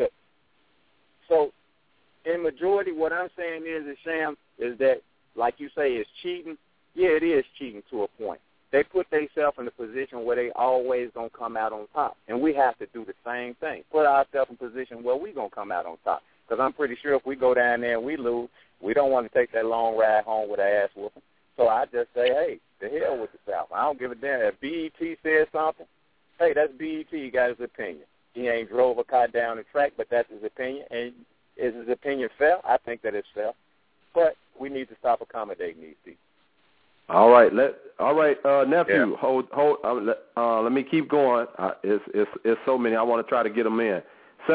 so in majority, what I'm saying is, Sham, is that, like you say, it's cheating. Yeah, it is cheating to a point. They put themselves in a position where they always going to come out on top. And we have to do the same thing, put ourselves in a position where we going to come out on top. Because I'm pretty sure if we go down there and we lose, we don't want to take that long ride home with an ass whooping. So I just say, hey, the hell with the South. I don't give a damn. If BET says something, hey, that's BET. He got his opinion. He ain't drove a car down the track, but that's his opinion. And is his opinion fair? I think that it's fair. But we need to stop accommodating these people. All right, nephew. Yeah. Hold. Let me keep going. It's so many. I want to try to get them in.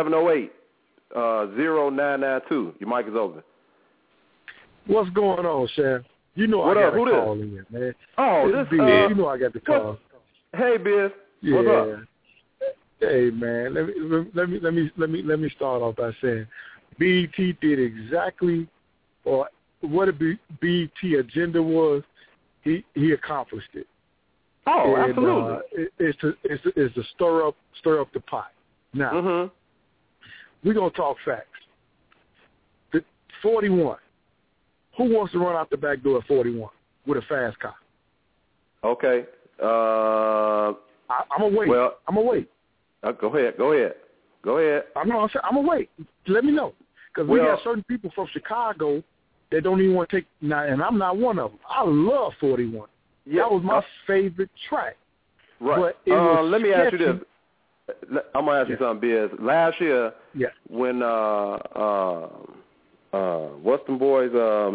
708-0992. Your mic is open. What's going on, Sham? You know what I got to call in, man. Oh, this Biz. You know I got the call. Hey, Biz. Yeah. What's up? Hey, man. Let me start off by saying, BET did exactly, or what a BET agenda was. He accomplished it. Oh, and, absolutely. It's to stir up the pot. Now, we're gonna talk facts. The 41. Who wants to run out the back door at 41 with a fast car? Okay. I'm gonna wait. Well, I'm gonna wait. Go ahead. I'm gonna wait. Let me know. Because we got certain people from Chicago that don't even want to take, and I'm not one of them. I love 41. Yeah, that was my favorite track. Right. But it was let me ask you this. I'm going to ask you something, Biz. Last year, when, what's them boys,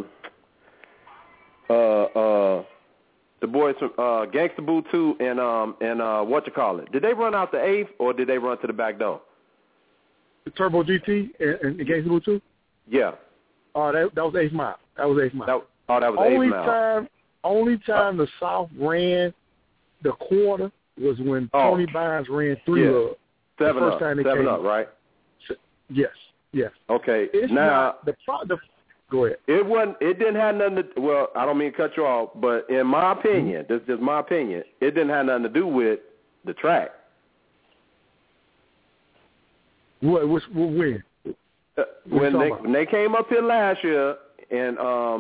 the boys from Gangsta Boo 2 and what you call it, did they run out the 8th or did they run to the back door? The Turbo GT and Gangsta Boo 2? Yeah. That was 8 Mile. That was 8 Mile. That was 8 Mile. Only time the South ran the quarter was when Tony Bynes ran 3 up. 7 up. 7 up, right? Yes. Okay. It's now go ahead. It didn't have nothing to. Well, I don't mean to cut you off, but in my opinion, this is just my opinion. It didn't have nothing to do with the track. When? When they came up here last year and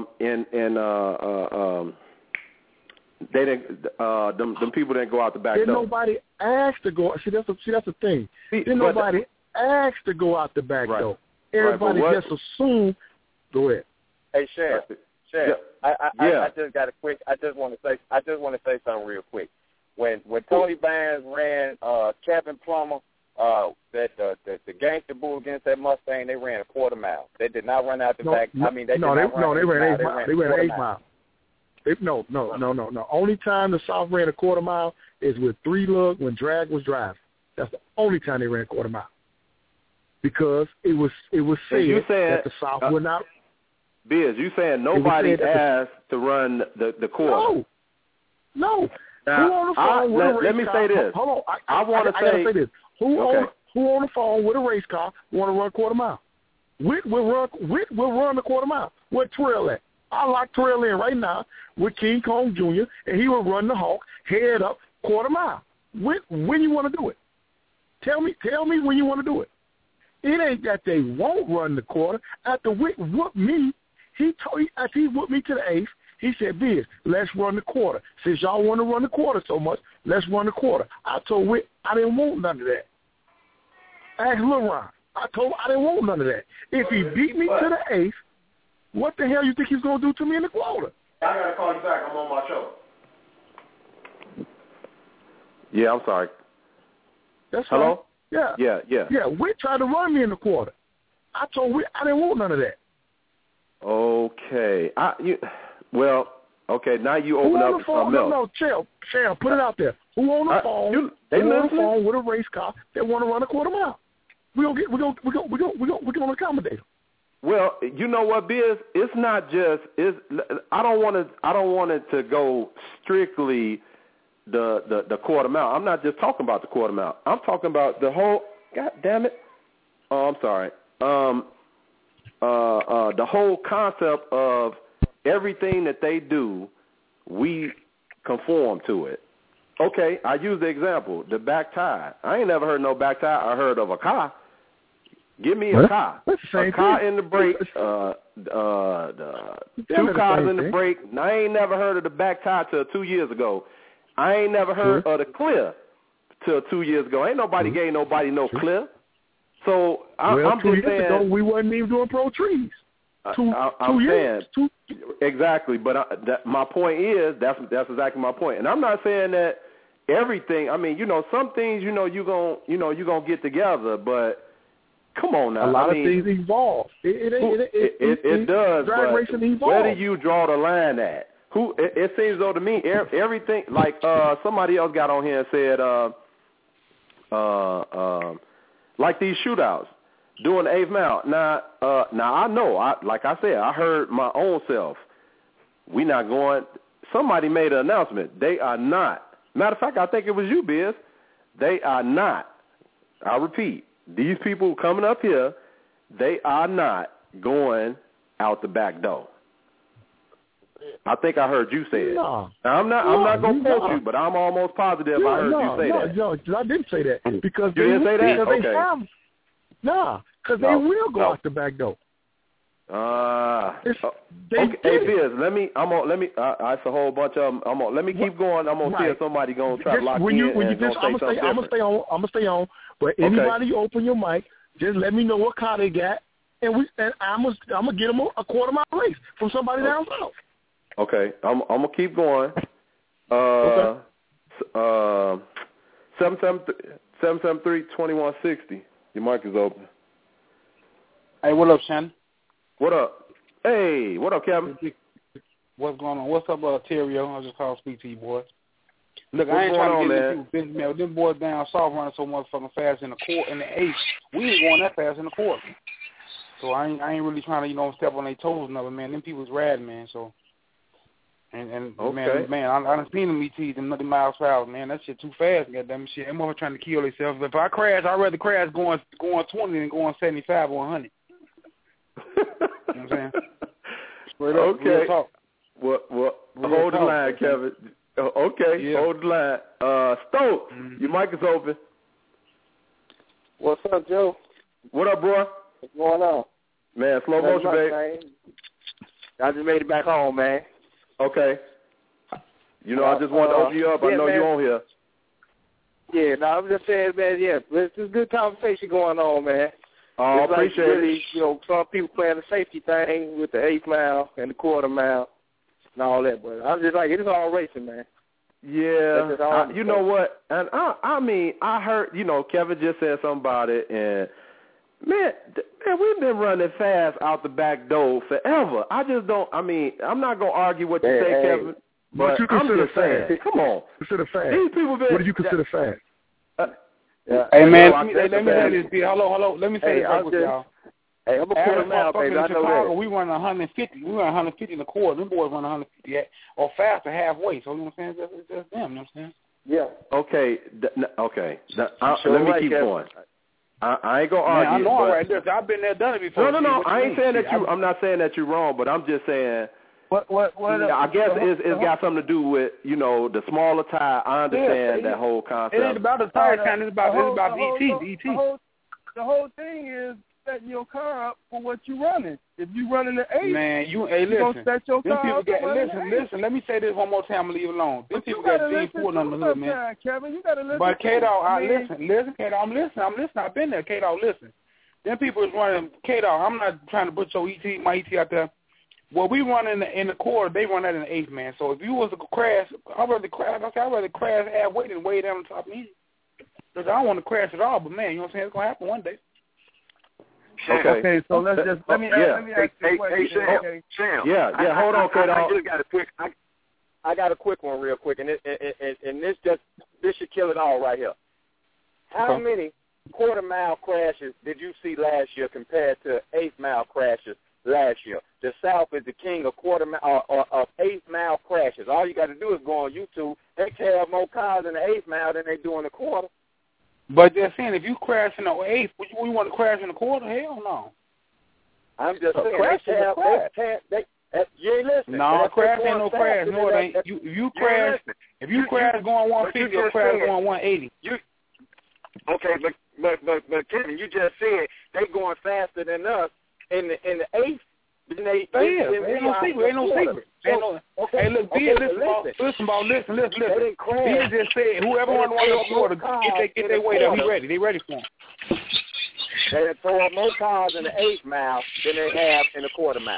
they didn't them people didn't go out the back door. Nobody asked to go. See that's the thing. Nobody asked to go out the back door. Everybody just assumed. Go ahead. Hey, Sham. I just got a quick. I just want to say something real quick. When Tony Bynes ran Captain Plummer, the Gangsta Boo against that Mustang, they ran a quarter mile. They did not run out the back. They ran 8 mile. They ran 8 mile. No. Only time the South ran a quarter mile is with 3 lug when Drag was driving. That's the only time they ran a quarter mile. because it was said that the South would not. Biz, you saying nobody asked to run the quarter? No. Now, who on the phone with a race car? Let me say this. Hold on. I want to say this. Who on the phone with a race car want to run quarter mile? Whit will run the quarter mile. Where Terrell at? I lock Terrell in right now with King Kong Jr. and he will run the Hawk head up quarter mile. When you want to do it? Tell me when you want to do it. It ain't that they won't run the quarter. After Whit whooped me, after he whooped me to the eighth, he said, Biz, let's run the quarter. Since y'all want to run the quarter so much, let's run the quarter. I told Whit I didn't want none of that. Ask Lil Ron. I told him I didn't want none of that. If he beat me to the eighth, what the hell you think he's going to do to me in the quarter? I got to call you back. I'm on my show. Yeah, I'm sorry. That's Hello? Fine. Yeah. Yeah, Whit tried to run me in the quarter. I told Whit I didn't want none of that. Okay. Okay, now you open up to something else. No, chill, put it out there. Who on the phone? Who on the phone with a race car that want to run a quarter mile? We're gonna accommodate them. Well, you know what, Biz? It's not just. I don't want it to go strictly the quarter mile. I'm not just talking about the quarter mile. I'm talking about the whole. God damn it! Oh, I'm sorry. The whole concept of everything that they do, we conform to it. Okay, I use the example, the back tire. I ain't never heard no back tire. I heard of a car. Give me a car. A car in the brake, the two cars in the brake. And I ain't never heard of the back tire till 2 years ago. I ain't never heard of the clear till 2 years ago. Ain't nobody gave nobody no clear. So I'm just saying. Ago, we wasn't even doing pro trees. I'm saying exactly, but my point is that's exactly my point. And I'm not saying that everything. I mean, some things you gonna get together, but come on now. A lot of things evolve. It does. Drag racing evolves. Where do you draw the line at? It seems though to me everything like somebody else got on here and said like these shootouts. Doing the 8th mile. Now I know, like I said, I heard my own self. We not going. Somebody made an announcement. They are not. Matter of fact, I think it was you, Biz. They are not. I repeat, these people coming up here, they are not going out the back door. I think I heard you say it. No. Now, I'm not going to quote you, but I'm almost positive I heard you say that. No, I didn't say that because you didn't say that. Okay. They have. Nah, because they will go out the back door. Okay. Hey, Biz, it's a whole bunch of them. Let me keep going. I'm gonna see if somebody gonna try to lock in. I'm gonna stay on. But anybody open your mic, just let me know what car they got, and I'm gonna get them a quarter mile race from somebody down south. Okay, I'm gonna keep going. 773-2160. Your mic is open. Hey, what up, Shannon? What up? Hey, what up, Kevin? What's going on? What's up, Terrio? I was just called to speak to you, boys. Look, What's I ain't trying to get on, into business, man. Them boys down south running so motherfucking fast in the 8th. We ain't going that fast in the quarter. So I ain't really trying to, step on their toes or nothing, man. Them people's riding, man. So, and okay. man, I done seen them ETs, them 90 miles per hour, man. That shit too fast, goddamn shit. Them motherfuckers trying to kill themselves. If I crash, I'd rather crash going 20 than going 75 or 100. You know what I'm saying? Straight up, okay. Talk. Well, hold the line, Kevin. Okay, yeah. Hold the line. Stokes, your mic is open. What's up, Joe? What up, bro? What's going on? Man, slow motion, baby. I just made it back home, man. Okay. I just wanted to open you up. I know you're on here. Yeah, no, I'm just saying, man, it's a good conversation going on, man. I appreciate it. Some people playing the safety thing with the 8th mile and the quarter mile and all that, but I'm just like, it's all racing, man. Yeah, you know what? And I mean, I heard, Kevin just said something about it, and man, we've been running fast out the back door forever. I just don't. I mean, I'm not gonna argue what you say, Kevin. But you consider fast. Come on, consider fast. These people been. What do you consider fast? Yeah. Hey man, let me say this. Hello. Let me say this right with y'all. Hey, I'm gonna put them out, baby. I know Chicago, that. we run 150. We run 150 in the quarter. Them boys run 150 or faster halfway. So you know what I'm saying? It's just them. You know what I'm saying? Yeah. Okay. Let me keep going. I ain't gonna argue. I know I'm right there. I've been there, done it before. No. I ain't saying that you. I'm not saying that you're wrong, but I'm just saying. I guess it's got something to do with the smaller tire. I understand that whole concept. It ain't about the tire kind. It's about ET. The whole thing is setting your car up for what you're running. If you're running the 8, man, you're listen. Set your car up listen. Let me say this one more time and leave it alone. These people got G4 on the hood, man. Kevin, you gotta listen. But K-Dog, listen, K-Dog, I'm listening. I've been there, K-Dog, listen. Them people is running, K-Dog, I'm not trying to put my ET out there. Well, we run in the quarter, they run that in the 8th, man. So if you was to crash, I'd rather crash halfway than way down on top of me. Because I don't want to crash at all, but man, you know what I'm saying? It's going to happen one day. Okay, so let me ask you a question. Sam. Yeah, hold on, K-Dog. I got a quick one real quick, and this should kill it all right here. How many quarter-mile crashes did you see last year compared to 8th-mile crashes last year? The South is the king of of 8th-mile crashes. All you got to do is go on YouTube. They tear up more cars in the 8th mile than they do in the quarter. But just saying, if you crash in the 8th, we want to crash in the quarter? Hell no. I'm just saying. You ain't listening. No, crash ain't no crash. No, it ain't. If you crash going 150, or crash going 180. Okay, but Kevin, you just said they going faster than us in the 8th. Ain't no secret. Hey, look, listen. Biz just said whoever want to run the quarter, get their weight up. They ready for them. They throw up more cars in the 8th mile than they have in the quarter mile.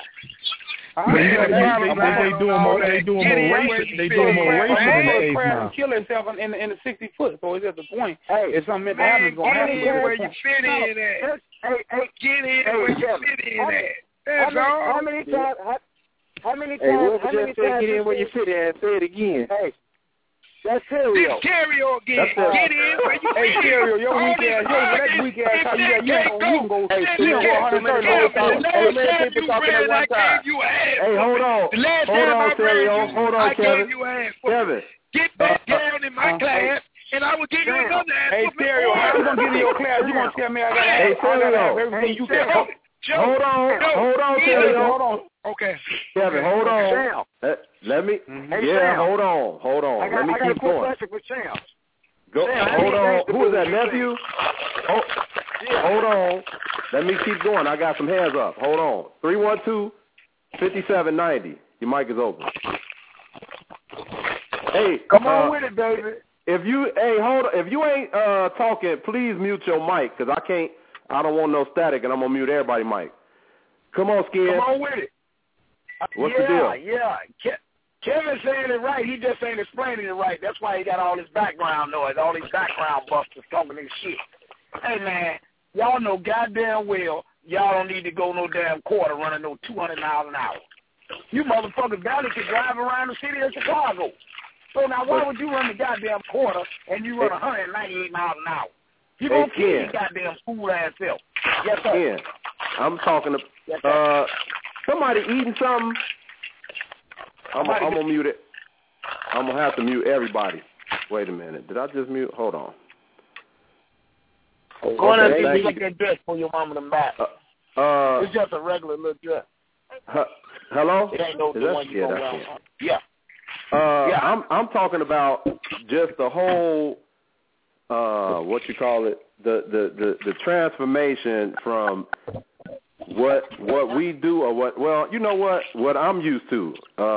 They doing more racing in the 8th mile. Kill himself in the 60 foot. So it's just the point. It's something that happens going to happen. Get in where you fit in at. Get in where you fit in at. How many times? Get in where you fit in. Say it again. Hey, that's Terrio. This Terrio again. Get in where you fit in. Hey, Terrio, your weak ass, that weak ass, how you can go 130. Hey, hold on, Terrio. Hold on, Kevin. Kevin. Get back down in my class, and I will give you another ass. Hey, Terrio, how I'm going to get in your class? You going to tell me I got to have everything you can. Hold on, Terrio. Hold on. Okay. Kevin, hold on. Let me. Hold on. Let me keep going. Question for Sam. Go. Hold on. Who is that, nephew? Hold on. Let me keep going. I got some hands up. Hold on. 312-5790. Your mic is open. Hey, come on with it, baby. If you ain't talking, please mute your mic because I don't want no static, and I'm gonna mute everybody's mic. Come on, Skin. Come on with it. What's the deal? Yeah. Kevin's saying it right. He just ain't explaining it right. That's why he got all this background noise, all these background busters talking this shit. Hey, man, y'all know goddamn well y'all don't need to go no damn quarter running no 200 miles an hour. You motherfuckers barely can drive around the city of Chicago. So now why would you run the goddamn quarter and you run 198 miles an hour? You gonna kill your goddamn fool ass self. Yes, sir. Yeah. I'm talking to somebody eating something. I'm gonna mute it. I'm gonna have to mute everybody. Wait a minute. Did I just mute? Hold on. Go on and get that dress for your mama and back. It's just a regular little dress. Hello? It ain't no the one you gonna wear. Yeah. I'm talking about just the whole what you call it, the transformation from what we do or what I'm used to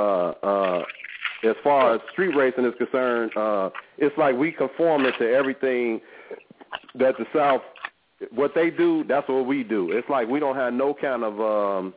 as far as street racing is concerned. It's like we conform it to everything that the South, what they do, that's what we do. It's like we don't have no kind of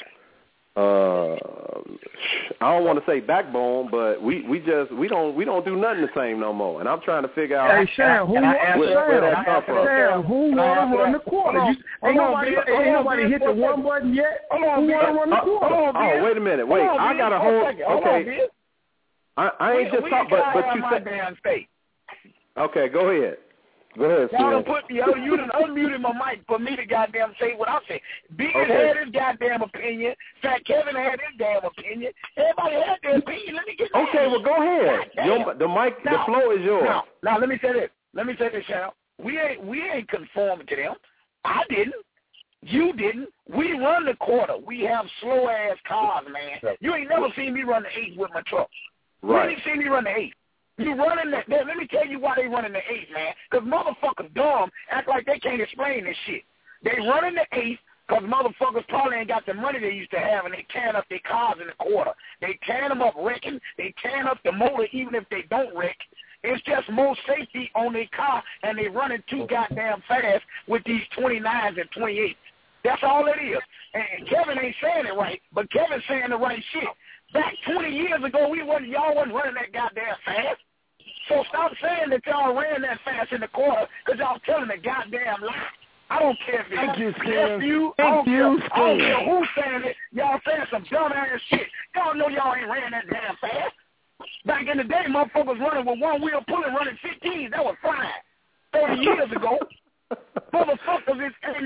I don't want to say backbone, but we don't do nothing the same no more. And I'm trying to figure out where that come from. Sam, who want to run the quarter? Ain't nobody hit the one button yet. Who want to run the quarter? Oh, wait a minute. Wait, I got a whole. Okay. I ain't just talking, but you said. Okay, go ahead. Go ahead, Y'all done put me, you done unmuted my mic for me to goddamn say what I say. Big had his goddamn opinion. Fat Kevin had his damn opinion. Everybody had their opinion. Let me get Okay, well, go ahead. The floor is yours. Now, let me say this, Shal. We ain't conforming to them. I didn't. You didn't. We run the quarter. We have slow-ass cars, man. You ain't never seen me run the 8 with my truck. Right. You ain't seen me run the 8. You running the, let me tell you why they running the 8, man. Because motherfuckers dumb act like they can't explain this shit. They running the 8 because motherfuckers probably ain't got the money they used to have, and they tearing up their cars in the quarter. They tearing them up wrecking. They tearing up the motor even if they don't wreck. It's just more safety on their car, and they running too goddamn fast with these 29s and 28s. That's all it is. And Kevin ain't saying it right, but Kevin's saying the right shit. Back 20 years ago, y'all wasn't running that goddamn fast. So stop saying that y'all ran that fast in the quarter because y'all telling a goddamn lie. I don't care if it's nephew. I don't care who's saying it. Y'all saying some dumb-ass shit. Y'all know y'all ain't ran that damn fast. Back in the day, motherfuckers running with one wheel pulling, running 15s. That was fine. 30 years ago. Motherfuckers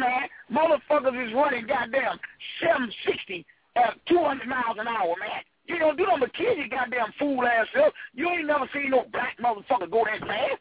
is running goddamn 760 at 200 miles an hour, man. You don't do them to kill your goddamn fool-ass self. You ain't never seen no black motherfucker go that fast.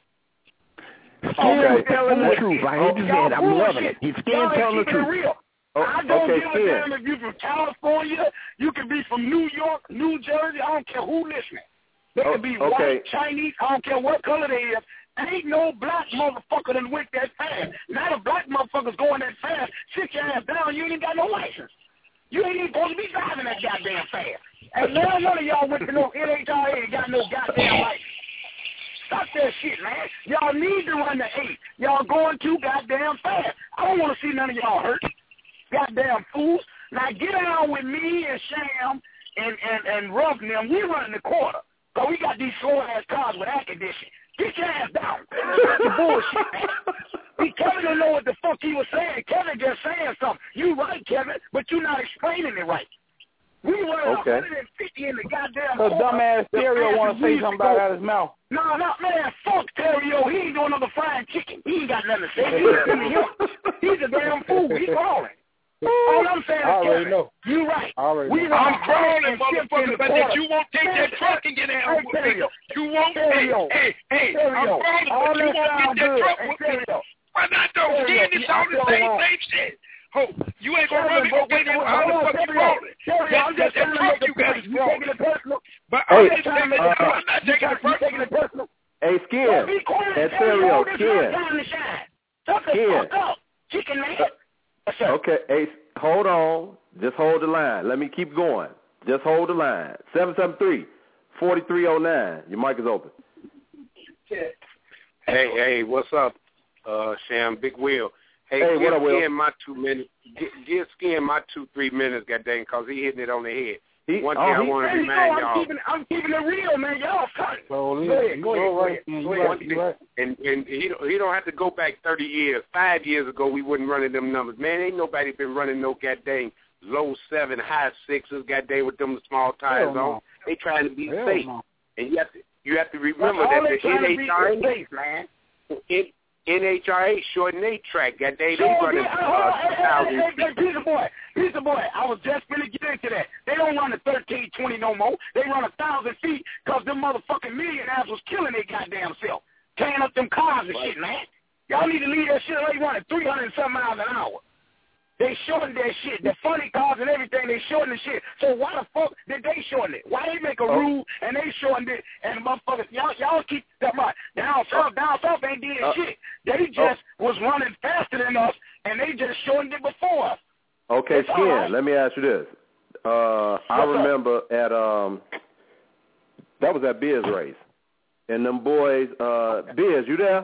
Skin telling the truth. I hate to say it. I'm loving it. He's Skin telling the truth. Real. I don't give a damn if you're from California. You can be from New York, New Jersey. I don't care who listening. They can be white, Chinese. I don't care what color they is. Ain't no black motherfucker that went that fast. Not a black motherfucker's going that fast. Sit your ass down. You ain't got no license. You ain't even supposed to be driving that goddamn fast. And now none of y'all went to no NHRA and got no goddamn license. Stop that shit, man. Y'all need to run the 8. Y'all going too goddamn fast. I don't want to see none of y'all hurt. Goddamn fools. Now get down with me and Sham and Ruff and them. We running the quarter. Because we got these slow-ass cars with air conditioning. Get your ass down. That's the bullshit, man. Kevin didn't know what the fuck he was saying. Kevin just saying something. You right, Kevin, but you're not explaining it right. We run 150 in the goddamn quarter. So dumbass Stereo want to say something about out of his mouth. No, man, fuck Stereo. He ain't doing another fried chicken. He ain't got nothing to say. He's a damn fool. He's calling. All I'm saying is, Kevin, you right. I'm crawling, motherfucker, but that you won't take that truck and get out with me. You won't. Hey, I'm crawling, but you won't get that truck with me. Why not, though? Again, it's all the same shit. Ho, you ain't gonna run me. Okay, then how the fuck you rolling? That's that truck you got is wrong. But I'm not taking it personal. Hey, Skin. That Stereo, Skin. Shut the fuck up, chicken man. Okay, hey, hold on. Just hold the line. Let me keep going. Just hold the line. 773-4309. Your mic is open. Hey, what's up, Sham? Big Will. Hey, what up, Will? Skin my 2 minutes. Give Skin my 2-3 minutes, goddamn, because he hitting it on the head. One thing I want to remind y'all. I'm keeping it real, man. Y'all cut it. Go ahead. And he don't have to go back 30 years. 5 years ago, we wasn't running them numbers. Man, ain't nobody been running no goddamn low 7, high 6s, goddamn, with them small tires on. They trying to be safe. And you have to remember that the NHRA shortened their track. They running 2,000 feet. Pizza boy, I was just going to get into that. They don't run the 1320 no more. They run 1,000 feet because them motherfucking millionaires was killing their goddamn self, tearing up them cars and shit, man. Y'all need to leave that shit. They running 300 and some miles an hour. They shortened that shit. The funny cars and everything, they shortened the shit. So why the fuck did they shorten it? Why they make a rule and they shortened it and motherfuckers, y'all keep that much. Down south ain't did shit. They just was running faster than us and they just shortened it before us. Okay, Skin, right. Let me ask you this. I remember at, that was at Biz race. And them boys, Biz, you there?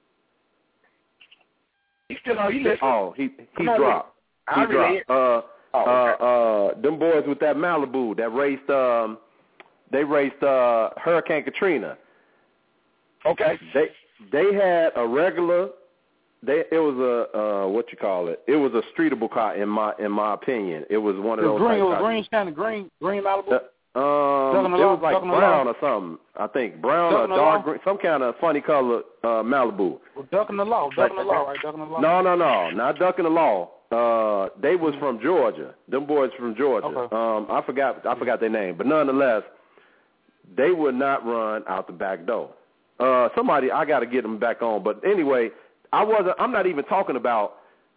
He still on, he listening. Oh, he dropped. He dropped. Them boys with that Malibu that raced, they raced Hurricane Katrina. Okay. They had a regular. It was a what you call it? It was a streetable car in my opinion. It was one of those. Green, it was green Malibu. It was like brown or something. I think brown or dark green, some kind of funny color Malibu. Well, Ducking the Law, right? Ducking the Law. No, not Ducking the Law. They was from Georgia. Them boys from Georgia. Okay. I forgot their name, but nonetheless, they would not run out the back door. Somebody, I got to get them back on. But anyway, I'm not even talking about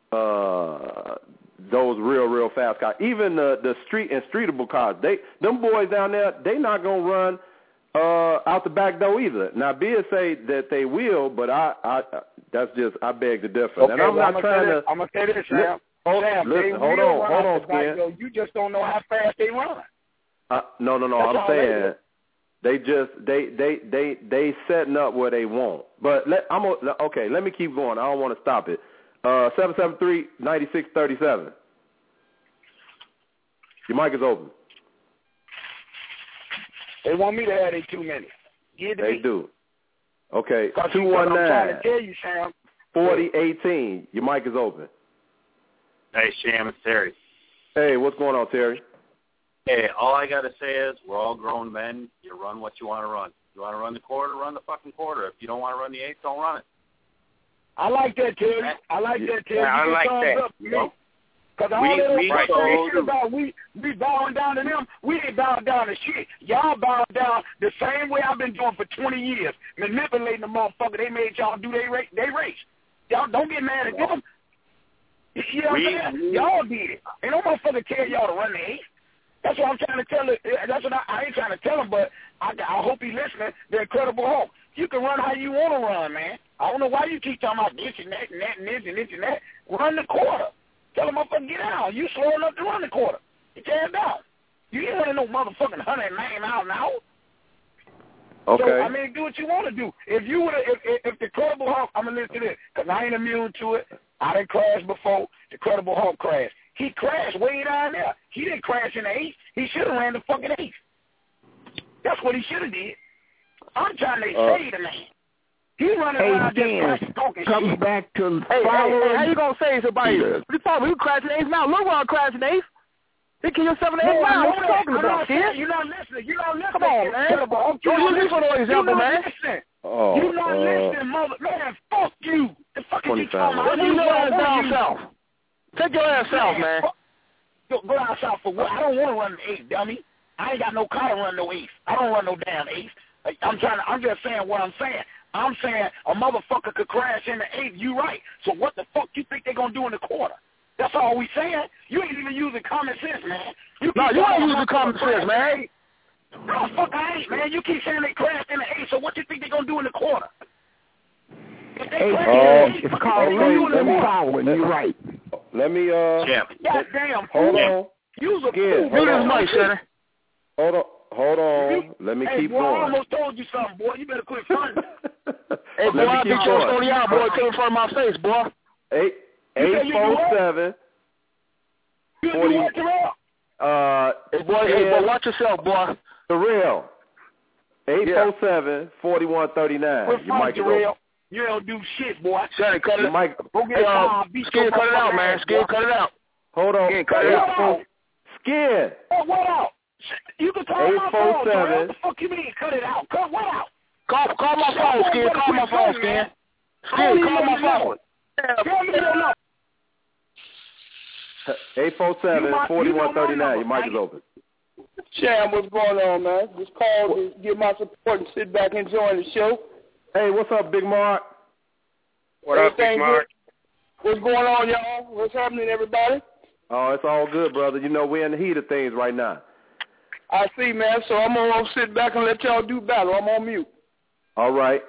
those real fast cars. Even the street and streetable cars. Them boys down there, they not gonna run out the back door either. Now, Beard say that they will, but I beg to differ. Okay, and I'm not trying to. I'm gonna say this, Sam. Hold on, Skin. You just don't know how fast they run. No. I'm saying they setting up where they want. But let me keep going. I don't want to stop it. 773-9637. Your mic is open. They want me to have they 2 minutes. They do. Okay, 219-4018. Your mic is open. Hey, Sham, it's Terry. Hey, what's going on, Terry? Hey, all I got to say is we're all grown men. You run what you want to run. You want to run the quarter, run the fucking quarter. If you don't want to run the eighth, don't run it. I like that, Terry. Yeah, I like that. Because all that about we bowing down to them, we ain't bowing down to shit. Y'all bowing down the same way I've been doing for 20 years, manipulating the motherfucker. They made y'all do they race. Y'all don't get mad at them. You know what I'm saying? Y'all did it. Ain't no motherfucker tell y'all to run the eighth. That's what I'm trying to tell it. That's what I ain't trying to tell him, but I hope he's listening. The Incredible Hulk. You can run how you want to run, man. I don't know why you keep talking about this and that and that and this and this and that. Run the quarter. Tell them motherfucker get out. You slow enough to run the quarter. You can't down. You ain't running no motherfucking 109 miles an hour. Okay. So, I mean, do what you want to do. If you would, if the Incredible Hulk, I'm going to listen to this, because I ain't immune to it. I done crashed before. The Incredible Hulk crashed. He crashed way down there. He didn't crash in the eighth. He should have ran the fucking eighth. That's what he should have did. I'm trying to say the man. He running around just talking comes shit. back to Hey, how you gonna say somebody? What you talking? You crashing the eighth now? Look where I'm crashing the eighth. He kill yourself in the eighth now. What you talking about, kid? You're not listening. Come on, man. Don't use me for no example, man. You're not listening, mother. Man, fuck you. The fuck is you talking about? You your ass down south. Take your ass south, man. Go down south for what? I don't want to run the eighth, dummy. I ain't got no car to run no eighth. I don't run no damn eighth. I'm just saying what I'm saying. I'm saying a motherfucker could crash in the eighth. You right. So what the fuck you think they gonna do in the quarter? That's all we saying. You ain't even using common sense, man. You ain't using common sense, man. No, fuck I ain't, man. You keep saying they crashed in the eighth. So what you think they gonna do in the quarter? It's called following. You're right. Let me Goddamn. Hold on. Use a Hold this mic, center. Hold on. Let me keep boy, going. I almost told you something, boy. You better quit fronting. Hey, boy, I'll beat your stony out, boy. Take in front of my face, boy. 847. You do what, Terrell? Hey, boy, watch yourself, boy. Terrell. 847-4139. Your mic, Terrell. You don't do shit, boy. Sonny, cut it out. Go get Skin, cut it out, man. Skin, cut it out. Hold on. Skin, cut it out. Skin. What out? You can call my phone, Terrell. What the fuck you mean, cut it out? Cut what out? Call my phone, Skin. Call my phone, Skin. Skin, call my phone. Tell me your number. 847-4139. Your mic is open. Sham, what's going on, man? Just called to give my support and sit back and enjoy the show. Hey, what's up, Big Mark? What up, Big Mark? What's going on, y'all? What's happening, everybody? Oh, it's all good, brother. You know, we're in the heat of things right now. I see, man. So I'm going to sit back and let y'all do battle. I'm on mute. All right.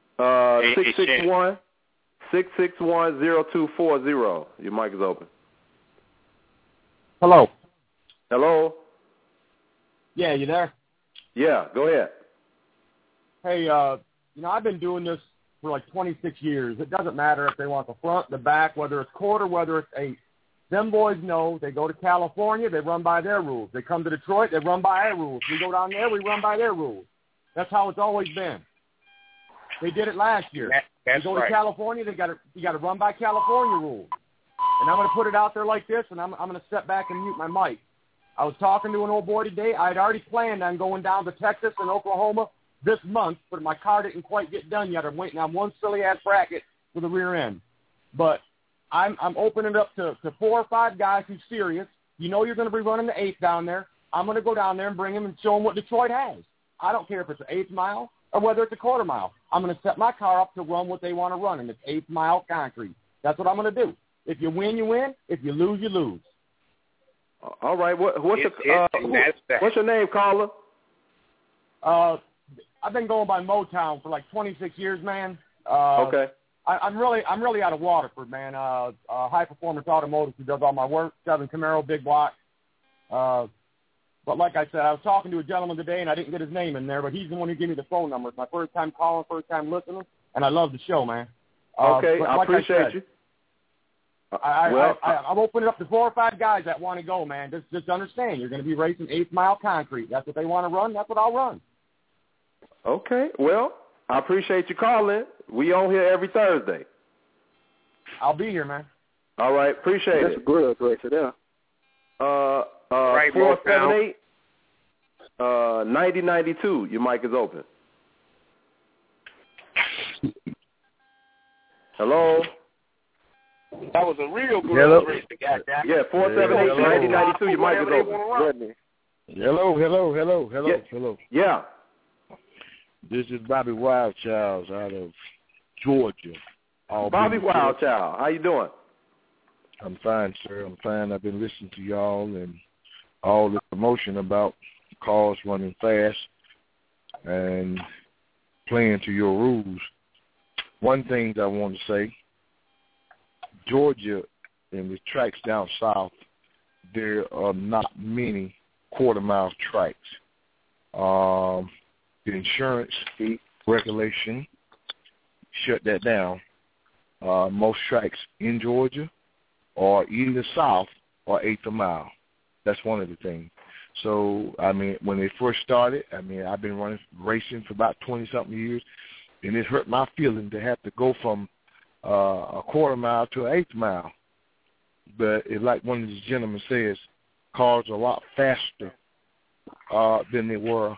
661-0240. Your mic is open. Hello. Hello. Yeah, you there? Yeah, go ahead. Hey, I've been doing this for like 26 years. It doesn't matter if they want the front, the back, whether it's quarter, whether it's eighth. Them boys know. They go to California, they run by their rules. They come to Detroit, they run by our rules. We go down there, we run by their rules. That's how it's always been. They did it last year. That's you go to California, you got to run by California rules. And I'm going to put it out there like this, and I'm going to step back and mute my mic. I was talking to an old boy today. I had already planned on going down to Texas and Oklahoma this month, but my car didn't quite get done yet. I'm waiting on one silly-ass bracket for the rear end. But I'm opening it up to 4 or 5 guys who's serious. You know you're going to be running the 8th down there. I'm going to go down there and bring them and show them what Detroit has. I don't care if it's an 8th mile or whether it's a quarter mile. I'm going to set my car up to run what they want to run, and it's 8th mile concrete. That's what I'm going to do. If you win, you win. If you lose, you lose. All right. What's your name, caller? I've been going by Motown for like 26 years, man. Okay. I'm really out of Waterford, man. High Performance Automotive, who does all my work. 7 Camaro, big block. But like I said, I was talking to a gentleman today, and I didn't get his name in there, but he's the one who gave me the phone number. It's my first time calling, first time listening, and I love the show, man. Okay, I appreciate you. I'm opening up to 4 or 5 guys that want to go, man. Just understand, you're going to be racing 8th mile concrete. That's what they want to run. That's what I'll run. Okay, well, I appreciate you calling. We on here every Thursday. I'll be here, man. All right, appreciate That's it. a good racer there. 478 9092. Your mic is open. Hello. That was a real good race. Yeah, 478 9092. Your mic is open. Hello. Yeah. This is Bobby Wildchild out of Georgia. Bobby Wildchild, how you doing? I'm fine, sir. I'm fine. I've been listening to y'all and all the promotion about cars running fast and playing to your rules. One thing that I want to say, Georgia and the tracks down south, there are not many quarter-mile tracks. The insurance regulation shut that down. Most tracks in Georgia or in the south are 8th mile. That's one of the things. So, I mean, when they first started, I mean, I've been racing for about 20-something years, and it hurt my feeling to have to go from a quarter mile to an 8th mile. But like one of the gentlemen says, cars are a lot faster than they were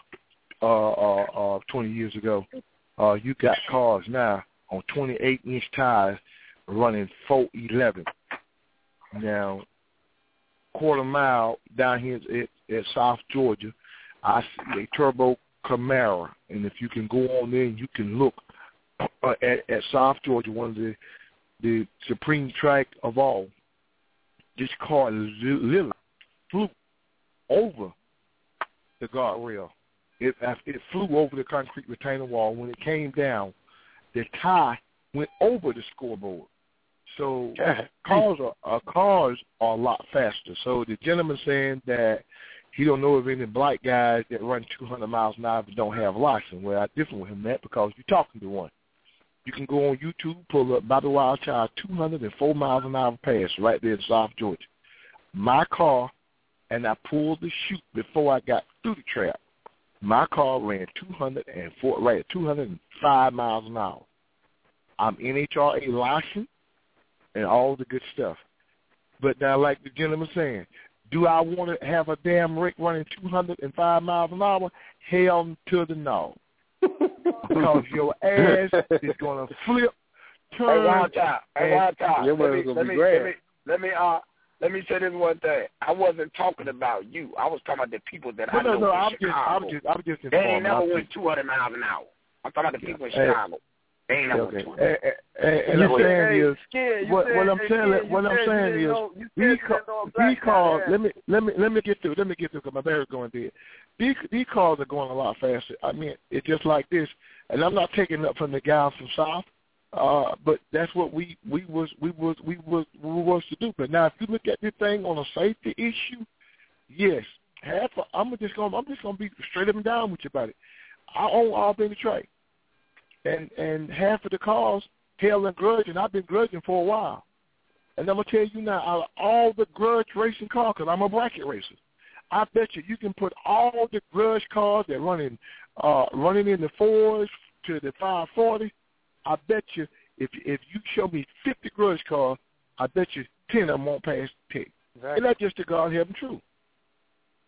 20 years ago. You got cars now on 28-inch tires running 411. Now, quarter mile down here at South Georgia, I see a turbo Camaro, and if you can go on there and you can look at South Georgia, one of the supreme track of all, this car literally flew over the guardrail. It flew over the concrete retaining wall. When it came down, the tie went over the scoreboard. So cars are a lot faster. So the gentleman saying that he don't know of any black guys that run 200 miles an hour but don't have a license. Well, I differ with him that because you're talking to one. You can go on YouTube, pull up Bobby Wildchild 204 miles an hour pass right there in South Georgia. My car, and I pulled the chute before I got through the trap. My car ran 205 miles an hour. I'm NHRA licensed and all the good stuff. But now, like the gentleman saying, do I want to have a damn rig running 205 miles an hour? Hell to the no. Because your ass is going to flip, turn. Let me say this one thing. I wasn't talking about you. I was talking about the people that I know in Chicago. I'm just they ain't never went 200 miles an hour. I'm talking about the people in Chicago. They ain't never went 200. And what I'm saying is, these cars. Let me get through because my battery's going dead. These cars are going a lot faster. I mean, it's just like this, and I'm not taking up from the guys from South. But that's what we was to do. But now, if you look at this thing on a safety issue, yes, I'm just gonna be straight up and down with you about it. I own Albany Trade, and half of the cars held and grudge, and I've been grudging for a while. And I'm gonna tell you now, out of all the grudge racing cars, because I'm a bracket racer, I bet you can put all the grudge cars that running in the 4s to the 540. I bet you if you show me 50 grudge cars, I bet you 10 of them won't pass the pick. Exactly. And that's just the God heaven truth.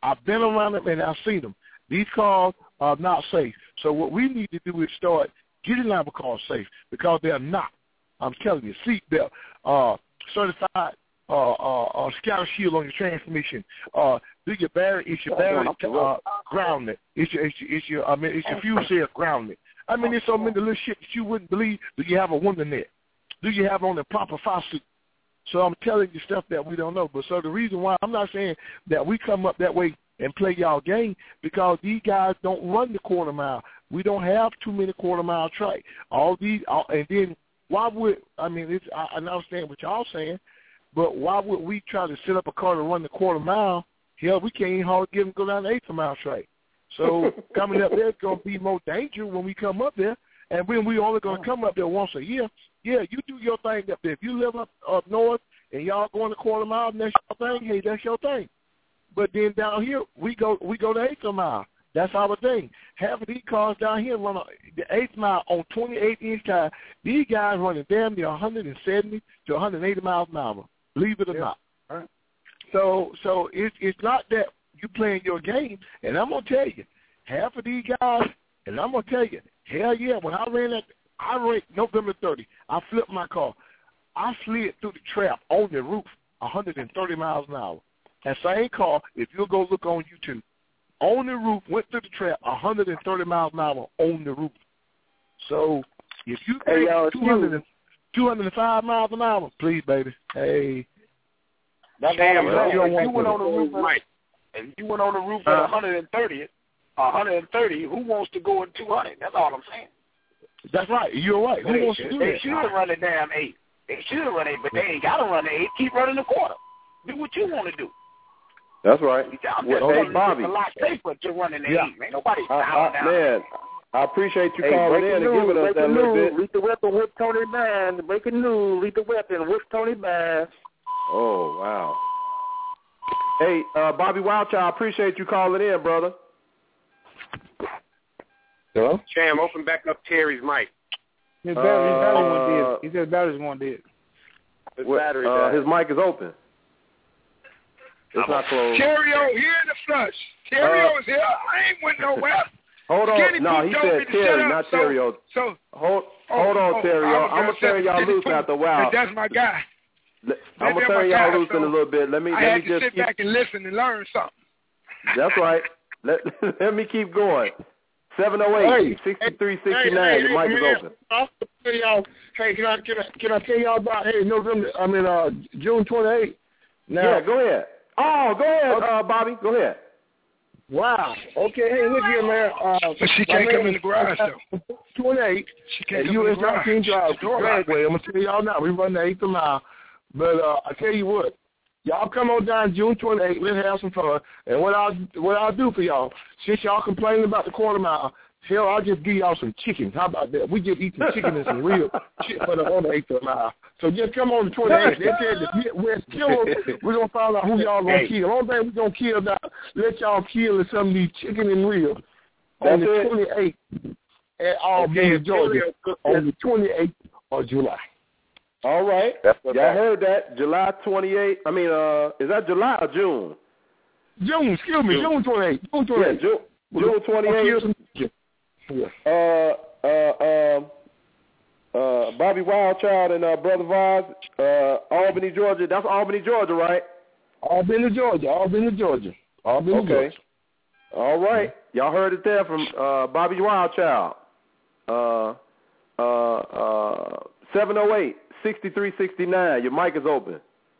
I've been around them and I've seen them. These cars are not safe. So what we need to do is start getting our cars safe because they're not. I'm telling you, seatbelt, certified scatter shield on your transmission. Do your battery? Is your battery grounded? Is your fuel cell grounded? I mean, there's so many little shit that you wouldn't believe. Do you have a window net? Do you have on the proper faucet? So I'm telling you stuff that we don't know. But so the reason why I'm not saying that we come up that way and play y'all game because these guys don't run the quarter mile. We don't have too many quarter mile tracks. And then why would I understand what y'all saying, but why would we try to set up a car to run the quarter mile? Hell, we can't even hardly get them to go down the 8th mile track. So coming up there is going to be more danger when we come up there. And when we only going to come up there once a year, yeah, you do your thing up there. If you live up north and y'all going a quarter mile and that's your thing, hey, that's your thing. But then down here, we go the 8th mile. That's our thing. Half of these cars down here run the 8th mile on 28-inch tires. These guys running damn near 170 to 180 miles an hour, believe it or not. Right. So it's not that you playing your game. And I'm going to tell you, half of these guys, and I'm going to tell you, hell yeah, when I ran November 30, I flipped my car. I slid through the trap on the roof 130 miles an hour. That same car, if you'll go look on YouTube, on the roof, went through the trap 130 miles an hour on the roof. So if you take 205 miles an hour, please, baby. Hey. Damn, you went on the roof, Mike. And you went on the roof at 130, who wants to go at 200? That's all I'm saying. That's right. You're right. Who wants to do that? They should run the damn 8. They should run 8, but they ain't got to run the 8. Keep running the quarter. Do what you want to do. That's right. Hey, Bobby. It's a lot safer to run in the 8. Ain't nobody down. Man, I appreciate you calling in and giving us that little bit. Lethal Weapon with Tony Bass. Breaking news. Lethal Weapon with Tony Bass. Oh, wow. Hey, Bobby Wildchild, I appreciate you calling in, brother. Hello? Cham, open back up Terry's mic. His battery went dead. He said battery's going dead. His battery died. His mic is open. It's not closed. Terrio here in the flush. Terrio is here. I ain't went nowhere. Hold on. No, he said Terry, not Terrio. Hold on, Terrio. I'm going to turn y'all loose after a while. That's my guy. I'm going to turn y'all loose in a little bit. Let me just sit back and listen and learn something. That's right. Let me keep going. 708-6369. Your mic is open. Hey, can I tell y'all about June 28th? Now, yeah, go ahead. Oh, go ahead, Bobby. Go ahead. Wow. Okay, hey, look here, man. But she can't come in the garage, though. 28. She can't come in the garage. US 19 drive. I'm going to tell y'all now. We run the 8th mile. But I tell you what. Y'all come on down June 28th. Let's have some fun. And what I'll do for y'all, since y'all complaining about the quarter mile, hell, I'll just give y'all some chicken. How about that? We just eat some chicken and some real shit for the 8th mile. So just come on the 28th. They said the West Killer, we're going to find out who y'all going to kill. The only thing we're going to kill now, let y'all kill is some of these chicken and real. On the 28th at Albany, Georgia. On the 28th of July. All right. Y'all heard that. July 28th. Is that July or June? June 28th. June 28th. Yeah, June 28th. Bobby Wildchild and Brother Vaz, Albany, Georgia. That's Albany, Georgia, right? Albany, Georgia. Okay. All right. Y'all heard it there from Bobby Wildchild. 708-6369. Your mic is open.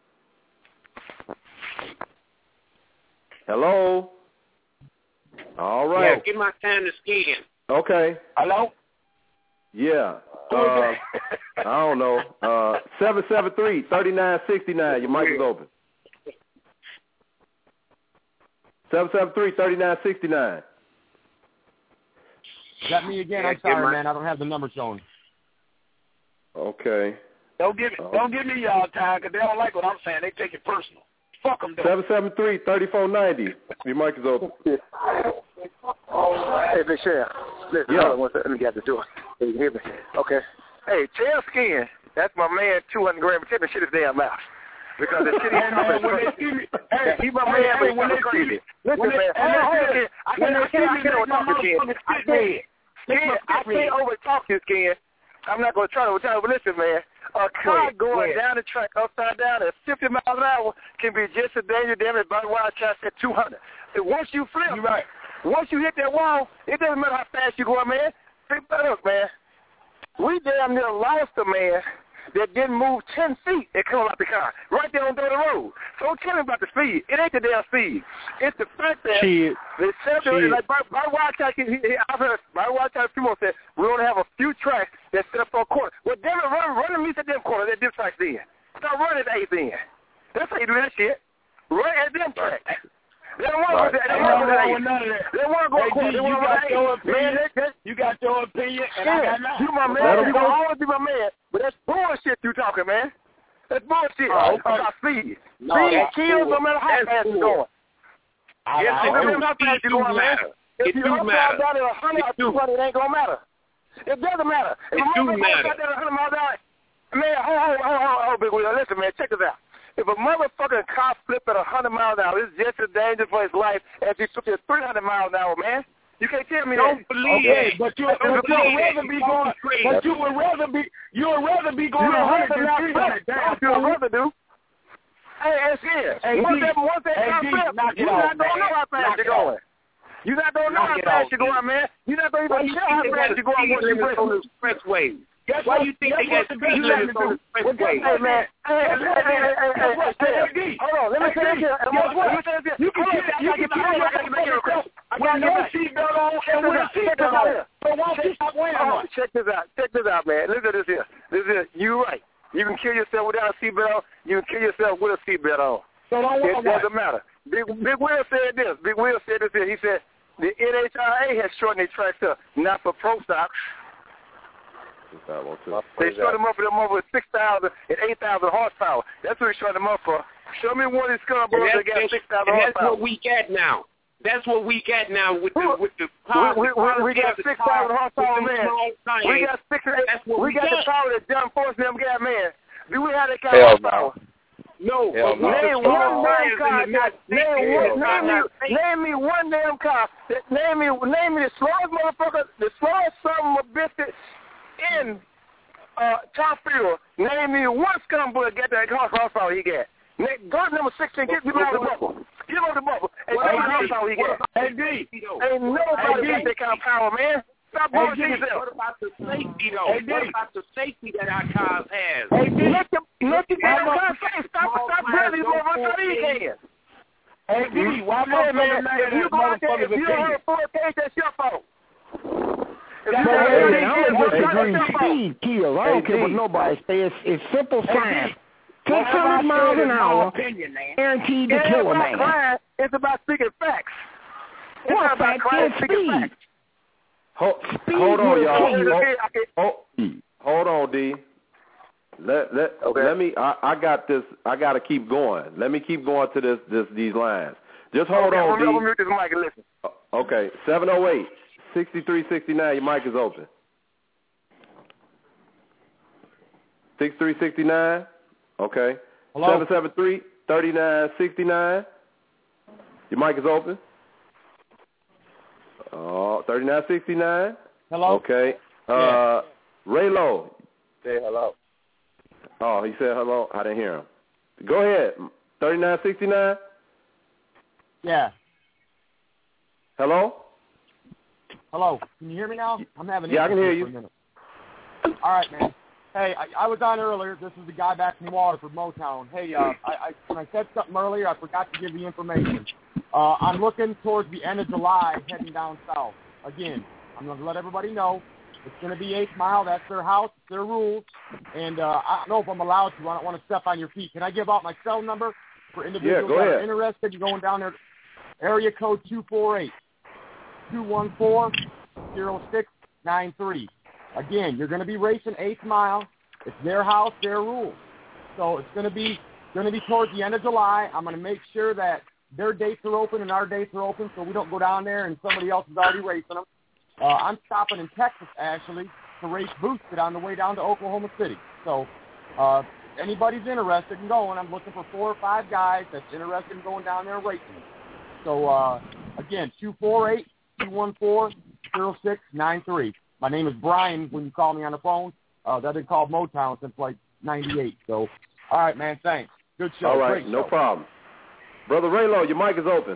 Hello? All right. Yeah, give my time to skin. Okay. Hello? Yeah. I don't know. 773-3969. Your mic is open. 773-3969. Is that me again? I'm sorry, man. I don't have the number showing. Okay. Don't give me y'all time because they don't like what I'm saying. They take it personal. Fuck them, though. 773-3490. Your mic is open. Hey, Big Sheriff. Listen, let me get the door. Can you hear me? Okay. Hey, Chair Skin. That's my man, 200 grams. Check the shit his damn mouth. Because the shit he's talking is he my man, but he's crazy. Listen, man. I can't over-talk you, Ken. I'm not going to try to over-talk you, but listen, man. A car going down the track upside down at 50 miles an hour can be just as dangerous as by Wildcat at 200. And once you flip, once you hit that wall, it doesn't matter how fast you're going, man. Think about us, man. We damn near lost a man that didn't move 10 feet and come out the car right there on the road. So don't tell me about the speed. It ain't the damn speed. It's the fact that they said like by Wildcat, I've heard by Wildcat people said we only have a few tracks that set up for a quarter. Well, damn it, run the meets at them corner, that them tracks then. Stop running at 8 then. That's how you do that shit. Run at them tracks. They don't want to go none of that. They want to go quarter. They want to go man. You got your opinion, and I got mine. You my man. You gonna always be my man. But that's bullshit you talking, man. That's bullshit about speed. Speed kills no matter how fast you're going. Yes, no matter how fast you're going, man. If you upside down at 100 or 200, it ain't gonna matter. It doesn't matter. If a motherfucker upside down at 100 miles an hour, man, hold, Big Wheel. Listen, man, check this out. If a motherfucking car flip at 100 miles an hour, it's just as dangerous for his life as he flipped at 300 miles an hour, man. You can't tell me don't that. Believe it. But you would rather be going. But you would rather be going 100 than 300. That's what you would rather do. Hey, that's it. Once that car flip, you're not gonna know how fast you're going. You're not gonna know how fast you're going, man. You're not gonna even know how fast you're going once you break on the expressway. Why you think they got speed limits on the expressway? Hey, man. Hey, hold on. Let me say this. You can get with no seatbelt on and with a seatbelt on. So why don't you stop wearing one? Check this out, man. Listen to this here. You're right. You can kill yourself without a seatbelt. You can kill yourself with a seatbelt on. It doesn't matter. Big Will said this. Big Will said this here. He said the NHRA has shortened their tracks up, not for pro stocks. They short them up for them over 6,000 and 8,000 horsepower. That's what they short them up for. Show me one of these scumballs that got 6,000 horsepower. That's what we got now. That's what we got now with the power. We got 6,000 horsepower, man. We got 6,000. We got the power that John Force them got, man. Do we have that kind of horsepower? No. Name one damn car. Name me one damn car. Name me the slowest motherfucker, the slowest son of a biscuit in top field. Name me one scumbag get that horsepower he got. Guard number 16, get him out of the bubble. Get him out of the bubble. And tell me how horsepower he got. Ain't nobody got that kind of power, man. Stop bullshitting yourself. What about the safety, though? What about the safety that our cars have? Let the damn car safe. Stop telling these motherfuckers how he can. Hey, D, why motherfuckers mad at that motherfucker's opinion? If you don't have a full case, that's your fault. I'm just speed kills. I don't care what nobody says. It's simple science. 600 miles an hour, guaranteed to kill a man. It's about speaking facts. What fact is speed? Hold on, y'all. Hold on, D. Let me. I got this. I got to keep going. Let me keep going to these lines. Just hold on, D. I'm gonna mute this mic and listen. Okay, 708-6369. Your mic is open. 6369. Okay. Hello? 773-3969. Your mic is open. 3969. Hello? Okay. Raylo. Say hello. Oh, he said hello. I didn't hear him. Go ahead. 3969. Yeah. Hello? Hello. Can you hear me now? I'm having I can hear you. For a minute. All right, man. Hey, I was on earlier. This is the guy back from Waterford, Motown. Hey, when I said something earlier, I forgot to give the information. I'm looking towards the end of July, heading down south. Again, I'm going to let everybody know it's going to be 8th Mile. That's their house, their rules. And I don't know if I'm allowed to. I don't want to step on your feet. Can I give out my cell number for individuals that are interested in going down there? Area code 248-214-0693. Again, you're going to be racing 8th Mile. It's their house, their rules. So it's going to be towards the end of July. I'm going to make sure that their dates are open and our dates are open, so we don't go down there and somebody else is already racing them. I'm stopping in Texas, actually, to race Boosted on the way down to Oklahoma City. So anybody's interested in going, I'm looking for 4 or 5 guys that's interested in going down there and racing. So, again, 248-214-0693. My name is Brian when you call me on the phone. That been called Motown since like 98. So, all right, man, thanks. Good show. All right, Great no show. problem. Brother Raylo, your mic is open.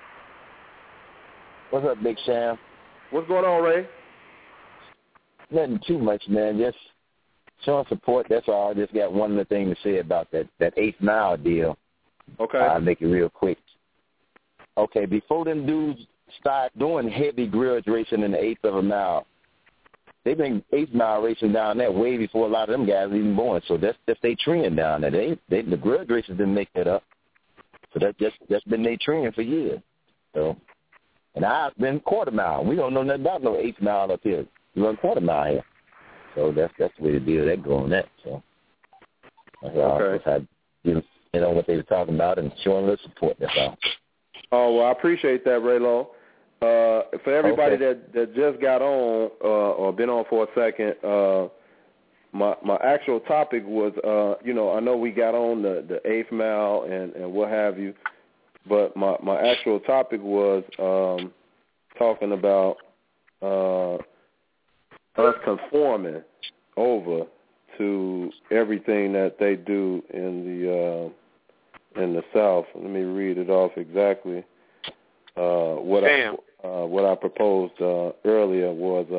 What's up, Big Sam? What's going on, Ray? Nothing too much, man. Just showing support. That's all. I just got one other thing to say about that 8th Mile deal. Okay. I'll make it real quick. Okay, before them dudes start doing heavy grudge racing in the 8th of a mile, they've been 8th Mile racing down there way before a lot of them guys even born. So that's their trend down there. The grudge racers didn't make that up. So that's been their trend for years. So, and I've been quarter mile. We don't know nothing about no 8th Mile up here. We run quarter mile here. So that's the way the deal that go on that. So that's how you know what they were talking about and showing a little support. That's all. Oh, well, I appreciate that, Raylo. For everybody that just got on or been on for a second, my actual topic was, I know we got on the 8th Mile and what have you, but my actual topic was talking about us conforming over to everything that they do in the South. Let me read it off exactly. What I proposed earlier was,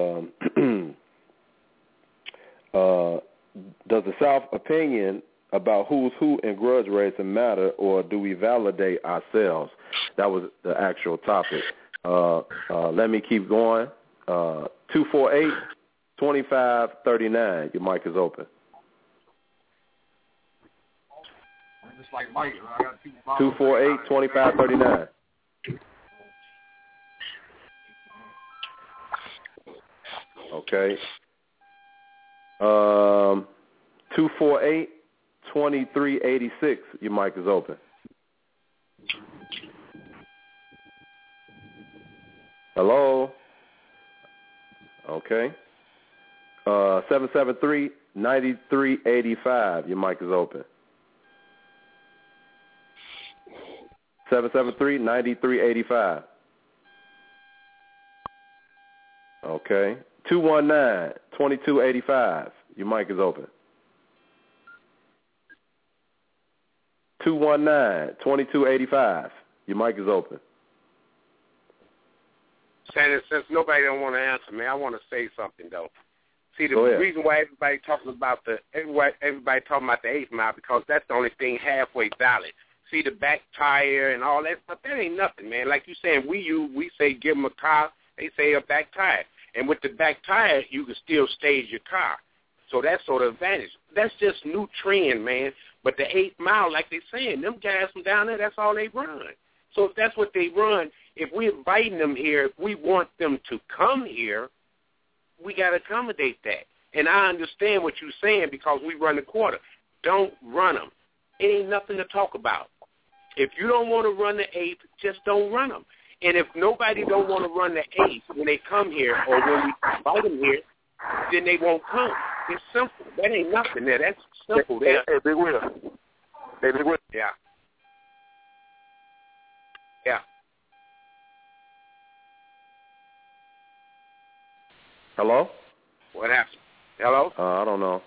does the South opinion about who's who in grudge racing matter, or do we validate ourselves? That was the actual topic. Let me keep going. 248-2539. Your mic is open. Just like Mike, I got 248-2539. Okay. 248-2386. Your mic is open. Hello. Okay. 773-9385. Your mic is open. 773-9385. Okay. 219-2285. Your mic is open. 219-2285. Your mic is open. Shannon, since nobody don't want to answer me, I want to say something though. See, the reason why everybody talking about the 8th Mile, because that's the only thing halfway valid. See, the back tire and all that stuff, that ain't nothing, man. Like you saying, we say give them a car, they say a back tire. And with the back tire, you can still stage your car. So that's sort of advantage. That's just new trend, man. But the 8th Mile, like they saying, them guys from down there, that's all they run. So if that's what they run, if we're inviting them here, if we want them to come here, we got to accommodate that. And I understand what you're saying because we run the quarter. Don't run them. It ain't nothing to talk about. If you don't want to run the 8th, just don't run them. And if nobody don't want to run the 8th when they come here or when we invite them here, then they won't come. It's simple. That ain't nothing there. That's simple there. Hey, Big Will. Hey, Big Will. Yeah. Yeah. Hello? What happened? Hello? I don't know.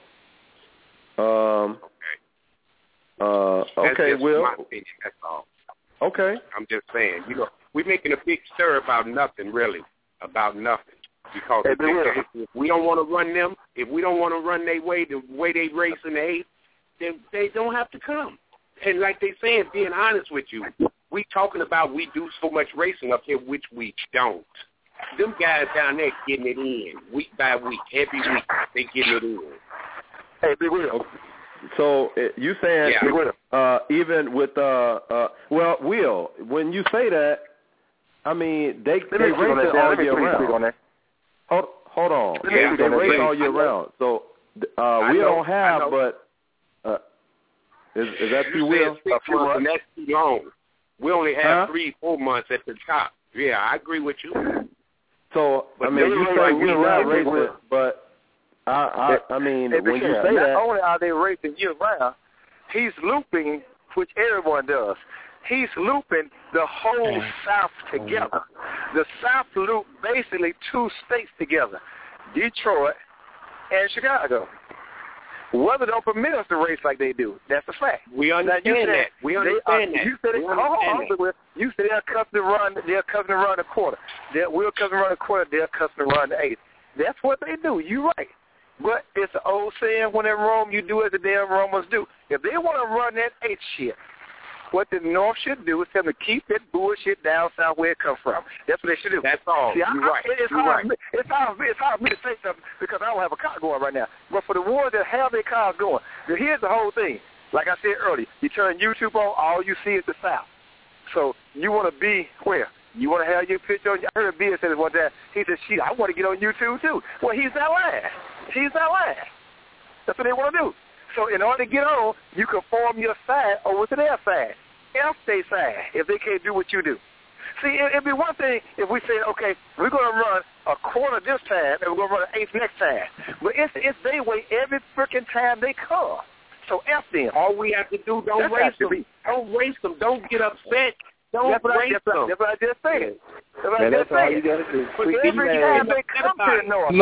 Okay, Will. My opinion, that's all. Okay. I'm just saying, we're making a big stir about nothing, really, about nothing. Because if we don't want to run them, if we don't want to run their way, the way they race in the 8th, then they don't have to come. And like they saying, being honest with you, we talking about we do so much racing up here, which we don't. Them guys down there getting it in week by week, every week they getting it in. Hey, Big Will. So you saying even with Will, when you say that, I mean they race it all year round. Hold on, they race all year round. So we don't have, but is that too Will? And that's too long. We only have 3-4 months at the top. Yeah, I agree with you. So I mean, you say we're not racing, but I mean, and when you because say not that, only are they racing year round, he's looping, which everyone does. He's looping the whole South together. The South loop basically 2 states together, Detroit and Chicago. Weather don't permit us to race like they do. That's a fact. We understand that. We understand that. You said it. You said they're accustomed to run. They're accustomed to run a quarter. We're accustomed to run a quarter. They're accustomed to run the eighth. That's what they do. You're right. But it's an old saying: when in Rome, you do as the damn Romans do. If they want to run that eighth shit, what the North should do is tell them to keep that bullshit down south where it comes from. That's what they should do. That's all. See, You're right. It's hard for me to say something because I don't have a car going right now. But for the ones that have their cars going, here's the whole thing. Like I said earlier, you turn YouTube on, all you see is the South. So you want to be where? You want to have your picture on. I heard Bill say this one time. He said, shit, I want to get on YouTube too. Well, he's not lying. He's not lying. That's what they want to do. So in order to get on, you conform your side over to their side. F their side if they can't do what you do. See, it'd be one thing if we say, okay, we're going to run a quarter this time and we're going to run an eighth next time. But it's their way every freaking time they come. So F them. All we have to do, don't race them. Don't race them. Don't get upset. Don't race them. That's what I just said. that's all you got to do. But every time they come to the North.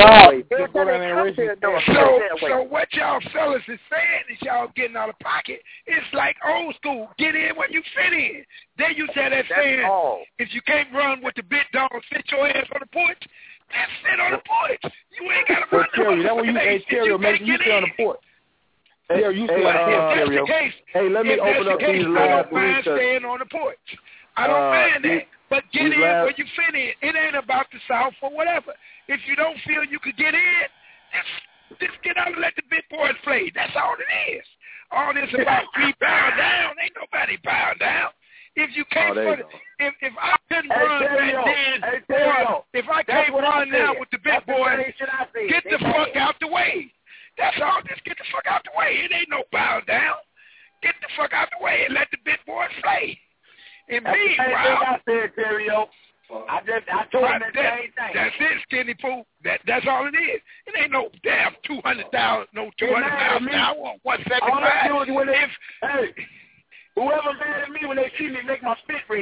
So what y'all fellas is saying is y'all getting out of pocket. It's like old school. Get in when you fit in. Then you say that saying, if you can't run with the big dog, sit your ass on the porch. Then sit on the porch. You ain't got to run Terry, that's what you say, Terry, make you sit on the porch. Hey, you sit on the porch. Hey, let me open up these I don't mind staying on the porch. I don't mind that. But get in where you fit in. It ain't about the South or whatever. If you don't feel you could get in, just get out and let the big boys play. That's all it is. All this about we bow down, ain't nobody bow down. If you can't if I couldn't run back then, or if I can't run now with the big boys, get the fuck out the way. That's all. Just get the fuck out the way. It ain't no bow down. Get the fuck out the way and let the big boys play. And meanwhile, I told him the same thing. That's it, Skinny Pooh. That's all it is. It ain't no damn 200,000, no 200 miles an hour, 175. Whoever mad at me when they see me make my spit red.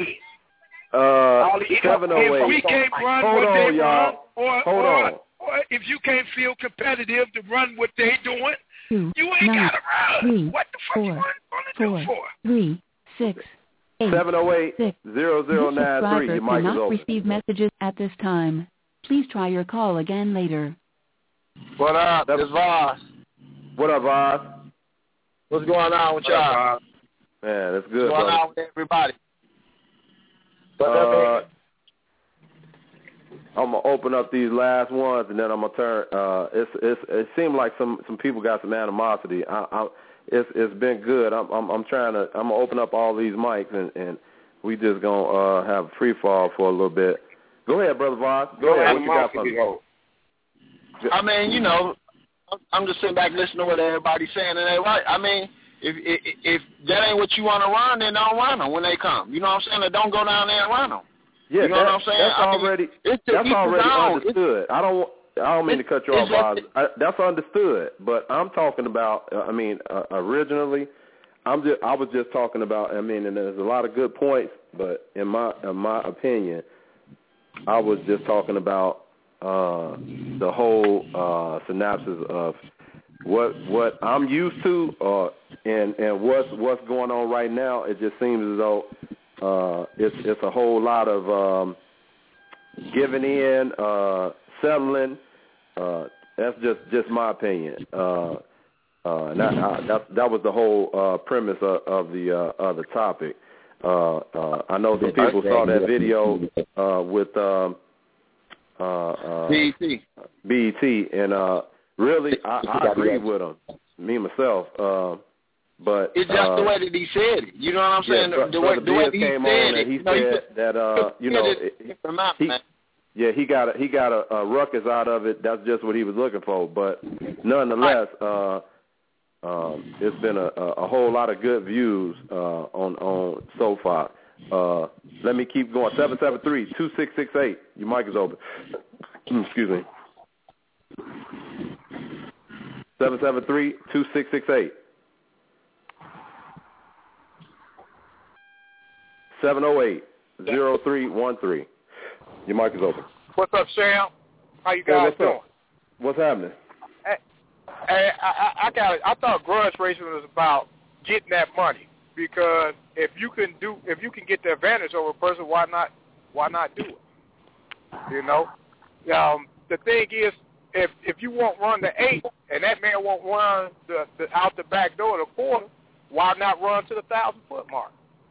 708. If we can't run what they run, or if you can't feel competitive to run what they doing, you ain't got to run. What the fuck you want to do for? 3, 6, 8, 708-0093. Your mic is not open. Receive messages at this time. Please try your call again later. What up? It's Voss. What up, Voss? What's going on with y'all? Man, that's good. What's going on with everybody? I'm gonna open up these last ones, and then I'm gonna turn. It seemed like some people got some animosity. It's been good. I'm gonna open up all these mics, and we just gonna have a free fall for a little bit. Go ahead, Brother Voss. Go ahead. What you got for me? I mean, I'm just sitting back listening to what everybody's saying, and they right. I mean, if that ain't what you want to run, then don't run them when they come. You know what I'm saying? Then don't go down there and run them. Yeah, you know what I'm saying? That's already understood. I don't mean to cut you off, Voss. That's understood. But I'm talking about. Originally, I was just talking about. And there's a lot of good points, but in my opinion, I was just talking about the whole synopsis of what I'm used to, and what's going on right now. It just seems as though it's a whole lot of giving in, settling. That's just my opinion. That was the whole premise of the topic. I know some people saw that video with BET, and really, I agree with him, me myself. But it's just the way that he said it. You know what I'm saying? The way that he came said on it. And he said that he got a ruckus out of it. That's just what he was looking for. But nonetheless, it's been a whole lot of good views on so far. Let me keep going. 773-2668. Your mic is open. Excuse me. 773-2668. 708-0313. Your mic is open. What's up, Sam? How you guys doing? Up? What's happening? Hey, I got it. I thought grudge racing was about getting that money, because if you can get the advantage over a person, why not do it? You know, the thing is, if you won't run the 8 and that man won't run the out the back door of the quarter, why not run to the 1,000-foot mark?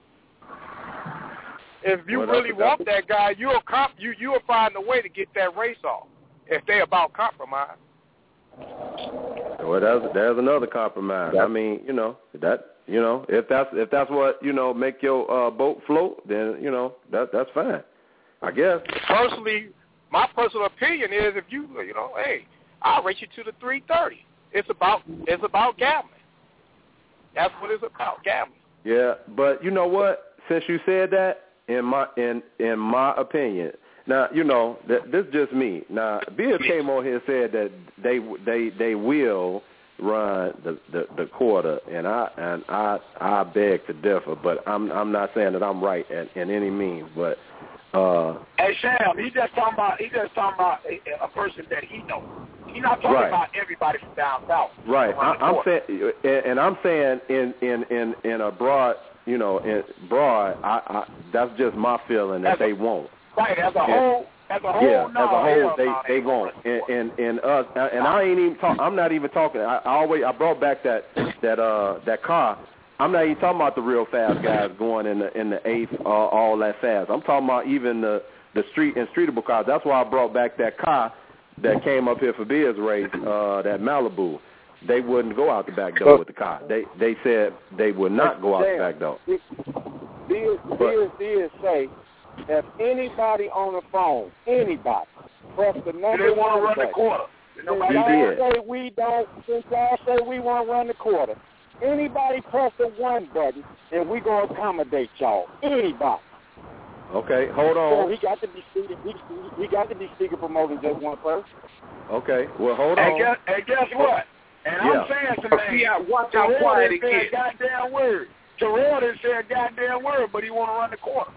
If you really want that guy, you'll find a way to get that race off. If they about compromise. Well, there's another compromise. I mean, if that's what make your boat float, then that's fine, I guess. Personally, my personal opinion is, if hey, I'll race you to the 330. It's about gambling. That's what it's about, gambling. Yeah, but you know what? Since you said that, in my opinion, now this is just me. Now, Bill came on here and said that they will run the quarter, and I beg to differ, but I'm not saying that I'm right in any means, but. Hey Sam, he's just talking about a person that he knows. He's not talking about everybody from down south. Right. I'm saying, and I'm saying in a broad, that's just my feeling that they won't. Right. As a whole. They won't. And us, and I ain't even I'm not even talking. I brought back that car. I'm not even talking about the real fast guys going in the 8th, all that fast. I'm talking about even the street and streetable cars. That's why I brought back that car that came up here for Bill's race, that Malibu. They wouldn't go out the back door with the car. They said they would not go out the back door. Bill did say, if anybody on the phone, press the number. They want to run the quarter. Since y'all say we want to run the quarter. Anybody press the 1 button, and we gonna accommodate y'all. Anybody. Okay, hold on. So he got to be speaker promoting just one person. Okay, well hold on. And guess what? And I'm saying to man, watch how quiet he gets. Goddamn word. Terrell didn't say a goddamn word, but he want to run the quarter.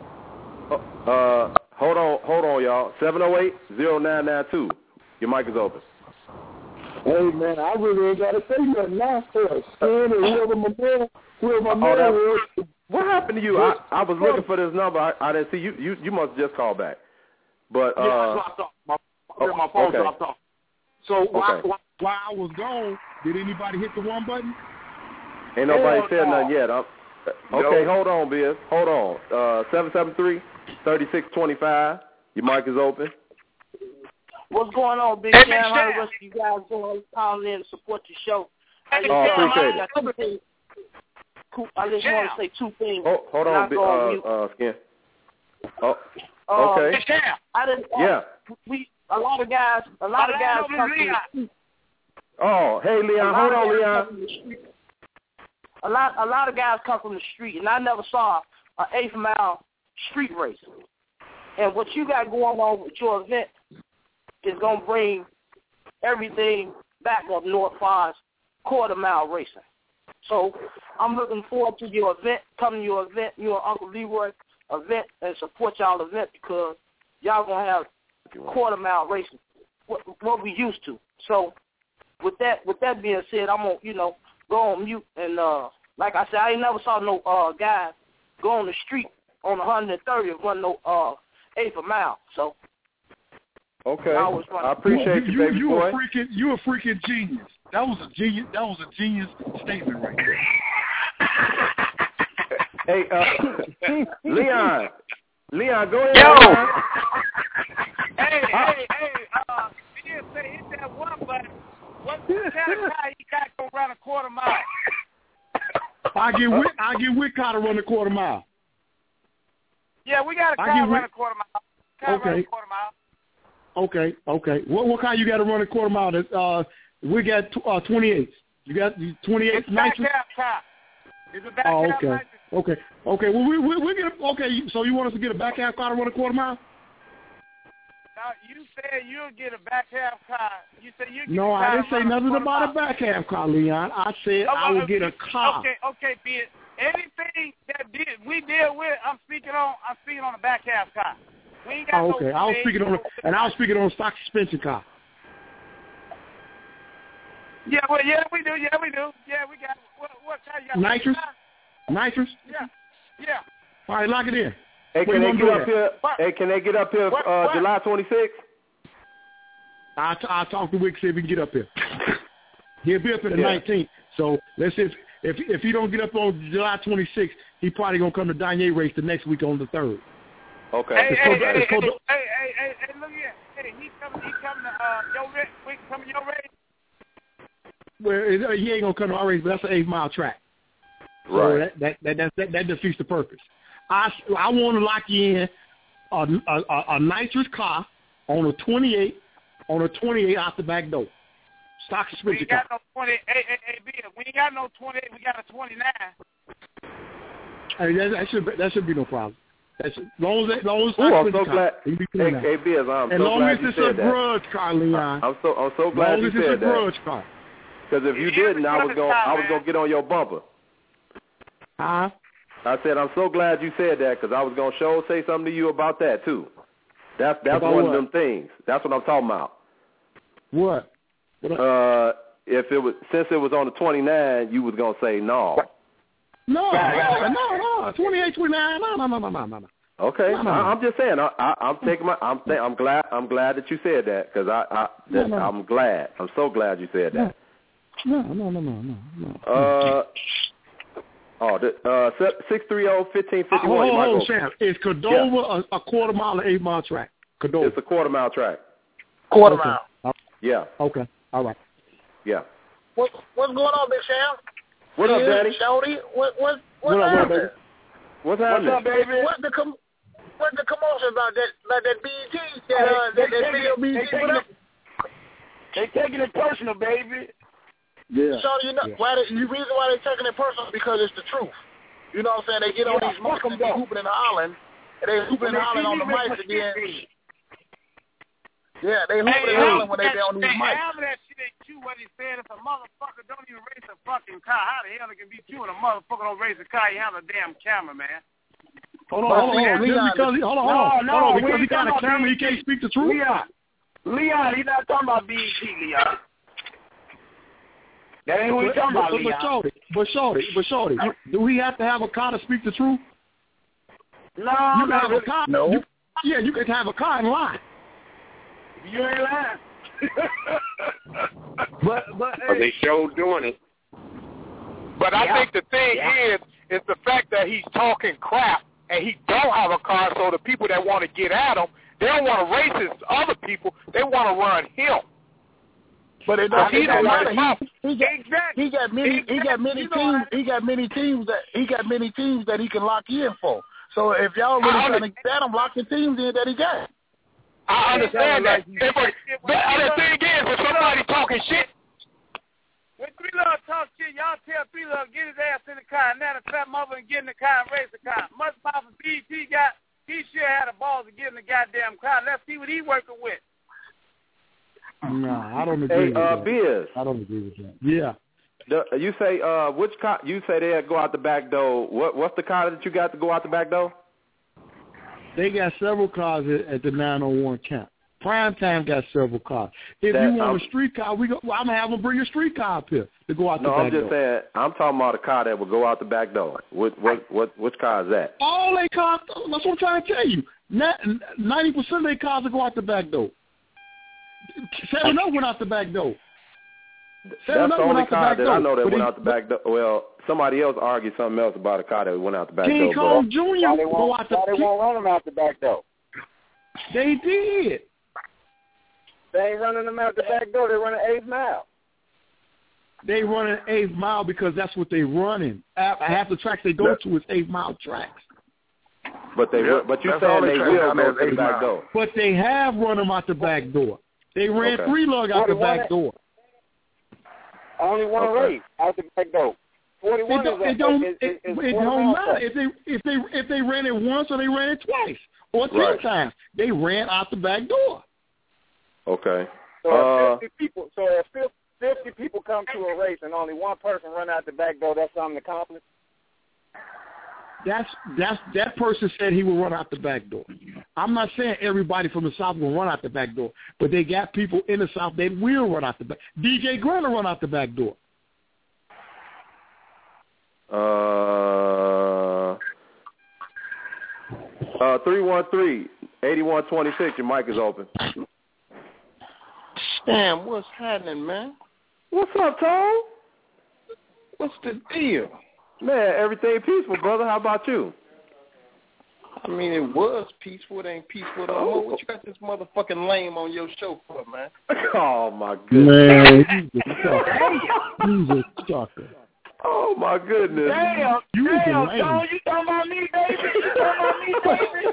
Hold on, y'all. 708-0992. Your mic is open. Hey, man, I really ain't got to say nothing now for a skin or whoever my man was. What happened to you? I was looking for this number. I didn't see you. You must just call back. But I dropped off. My phone dropped off. So while I was gone, did anybody hit the 1 button? Ain't nobody said nothing yet. Okay, hold on, Biz. Hold on. 773-3625. Your mic is open. What's going on, Big Sam? How the rest of you guys doing? Calling in to support your show. Appreciate it. I just want to say 2 things. Hold on, Skin. Okay. I didn't. A lot of guys come from the street. Oh, hey, Leon. Hold on, Leon. A lot of guys come from the street, and I never saw an 8th mile street race. And what you got going on with your event is going to bring everything back up north as far as quarter-mile racing. So I'm looking forward to your event, coming to your event, your Uncle Leroy event, and support y'all event, because y'all going to have quarter-mile racing, what we used to. So with that being said, I'm going to, go on mute. And like I said, I ain't never saw no guys go on the street on 130 and run no 8th mile. So okay, I appreciate you, baby boy. You a freaking genius. That was a genius statement right there. Hey, Leon, go ahead. Yo. Hey. He didn't say hit that 1 button. What kind of guy he got to run a quarter mile? I get with Kyle to run a quarter mile. Yeah, we got a car run a quarter mile. Okay. What kind you got to run a quarter mile? We got 28. You got 28 nitrous? It's a back half nitrous. Okay. Well, we get okay. So you want us to get a back half car to run a quarter mile? No, you said you'll get a back half car. You said you. No, I didn't say nothing about a back half car, Leon. I said I will get a car. Okay, be it. Anything that we deal with, I'm speaking on the back half car. We ain't got okay. I was speaking on a stock suspension car. Yeah, well, we do. Yeah, we do. Yeah, we got. What car you got? Nitrous? Yeah. All right, lock it in. Hey, can they get up here? Hey, can they get up here July 26th? I'll talk to Wick, see if we can get up here. He'll be up here the 19th. So let's see if he don't get up on July 26th, he probably gonna come to Danye race the next week on the 3rd. Okay. Hey, look here. Hey, he coming to your race. We coming to your race. Well, he ain't gonna come to our race, but that's an 8-mile track. Right. So that defeats the purpose. I want to lock you in a nitrous car on a 28 out the back door. Stock suspension car. We ain't got no 28. We got a 29. Hey, that should be no problem. As long as I'm so glad. Hey, Biz, I'm so glad you said that. As long as it's a grudge car, Leon. I'm so glad you said that. As long as it's a grudge car. Because if you didn't, I was gonna get on your bumper. Huh? I said I'm so glad you said that because I was gonna say something to you about that too. That's one of them things. That's what I'm talking about. What? If it was since it was on the 29, you was gonna say no. No. 28, 29. No. Okay, No. I'm just saying. I'm taking my. I'm glad that you said that because I'm glad. I'm so glad you said that. No. 630-1551. Sam, is Cordova a quarter mile or 8-mile track? Cordova. It's a quarter mile track. Quarter mile. Yeah. Okay. All right. Yeah. What's going on, Big Sam? What up, Daddy? Shorty? What's happening? What's happening? What's up, baby? What's the commotion about that BET? That video BET put up? They taking it personal, baby. Yeah. So the reason why they taking it personal because it's the truth. You know what I'm saying? They get on these mics and they hooping and hollering, and they hooping and hollering on the mics again. Yeah, they hooping and hollering when they be on these mics. Half of that shit ain't true what he said. If a motherfucker don't even race a fucking car, how the hell it can be true when a motherfucker don't race a car? You have a damn camera, man. Hold on. Because he got a camera, he can't speak the truth. Leon, he's not talking about BET, Leon. That ain't what he's talking about, Leon. But Shorty, do we have to have a car to speak the truth? No, you can have a car. No. You can have a car and lie. You ain't lying. but they sure doing it. But I think the thing is the fact that he's talking crap and he don't have a car, so the people that want to get at him, they don't want to race his other people. They want to run him. But it doesn't matter. He got many teams that he can lock in for. So if y'all really trying to get him, lock the teams in that he got. I understand that. But the thing is, if somebody talking shit, when 3 Love talk shit, y'all tell 3 Love get his ass in the car, and now the trap mother and get in the car and race the car. Much more for BET got, he sure had the balls to get in the goddamn car. Let's see what he working with. No, I don't agree with that. Biz. I don't agree with that. Yeah. You say which car? You say they go out the back door. What's the car that you got to go out the back door? They got several cars at the 901 camp. Primetime got several cars. If you want a street car, I'm gonna have them bring a street car up here to go out the back door. No, I'm just saying. I'm talking about a car that will go out the back door. Which car is that? All they cars. That's what I'm trying to tell you. 90% of their cars will go out the back door. 7-Up went out the back door. That's the only car that I know that went out the back door. Well, somebody else argued something else about a car that went out the back door. King Kong Jr. go out the back door. They won't run them out the back door. They did. They ain't running them out the back door. They running 8 mile. They running 8 mile because that's what they running. Half the tracks they go to is 8 mile tracks. But you saying they will go to the back door. But they have run them out the back door. They ran 3 Lug out the back door. Only one race out the back door. 41 it don't matter if they ran it once or they ran it twice or 10 times. They ran out the back door. Okay. So if 50 people come to a race and only one person run out the back door, that's something accomplished? That person said he will run out the back door. I'm not saying everybody from the South will run out the back door, but they got people in the South that will run out the back. DJ Grant will run out the back door. 313-8126. Your mic is open. Damn, what's happening, man? What's up, Tom? What's the deal? Man, everything peaceful, brother. How about you? I mean, it was peaceful. It ain't peaceful no more. What you got this motherfucking lame on your show for, man? Oh, my goodness. Man, he's a sucker. Oh, my goodness. Damn, John, you talking about me, baby?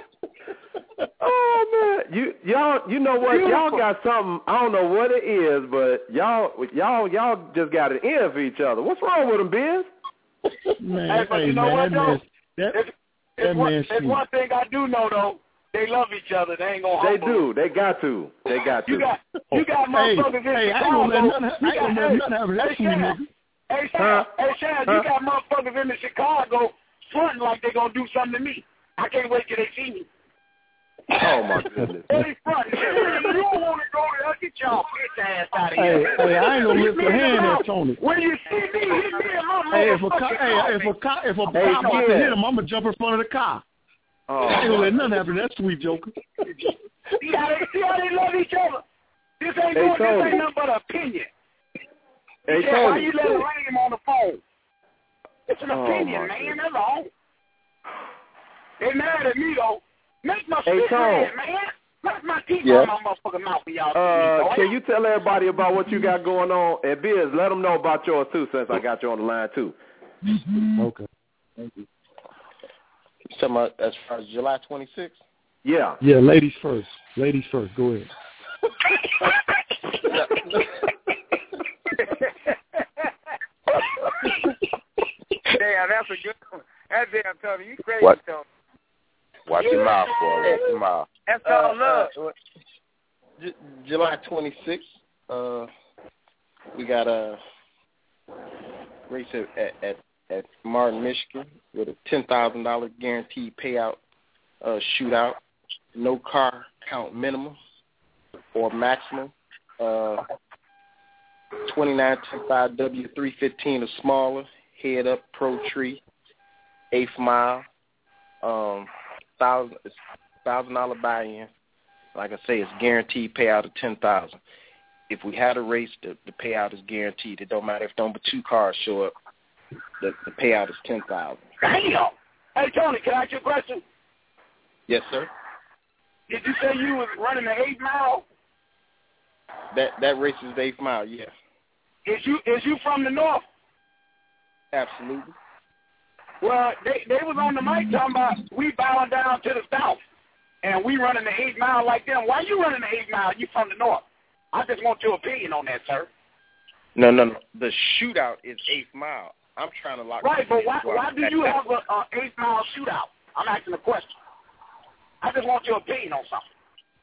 Oh, man. You know what? Beautiful. Y'all got something. I don't know what it is, but y'all just got an end for each other. What's wrong with them, Biz? Man, but you know what, though? There's one thing I do know, though. They love each other. They ain't gonna. They do. They got to. You got motherfuckers in Chicago. I ain't gonna let nothing happen. That's you, nigga. Hey, Shad, you got motherfuckers in Chicago fronting like they gonna do something to me. I can't wait till they see me. Oh, my goodness. They fronting. You don't want to go there. Get y'all bitch ass out of here. Hey, I ain't gonna lift a hand at Tony. When you see me, hit me in my if a cop about to hit him, I'm gonna jump in front of the car. Oh. I ain't gonna let nothing happen. That's sweet, Joker. See how they love each other? This ain't nothing but an opinion. Hey, Tony. Why you let it ring on the phone? It's an opinion, man. That's all. They mad at me, though. Make my shit mad, man. Let my teeth out my motherfucking mouth for y'all. Can you tell everybody about what you got going on? And Biz, let them know about yours, too, since I got you on the line, too. Okay. Thank you. You talking about as far as July 26th? Yeah. Yeah, ladies first. Ladies first. Go ahead. Damn, that's a good one. That damn Tony, you crazy, Tony. Watch your mouth, boy. Watch your mouth. That's all love. July 26th, we got a race at Martin, Michigan, with a $10,000 guaranteed payout shootout. No car count minimum or maximum. 29.5W315 or smaller. Head up, pro tree, 8th mile. $1,000 buy-in. Like I say, it's guaranteed payout of $10,000. If we had a race, the payout is guaranteed. It don't matter if number 2 cars show up. The payout is $10,000. Damn. Hey Tony, can I ask you a question? Yes, sir. Did you say you was running the 8th mile? That race is the 8th mile. Yeah. Is you from the north? Absolutely. Well, they was on the mic talking about we bowing down to the south, and we running the 8th mile like them. Why you running the 8th mile? You from the north? I just want your opinion on that, sir. No. The shootout is 8th mile. I'm trying to lock. Right, but why do you have a 8th mile shootout? I'm asking a question. I just want your opinion on something.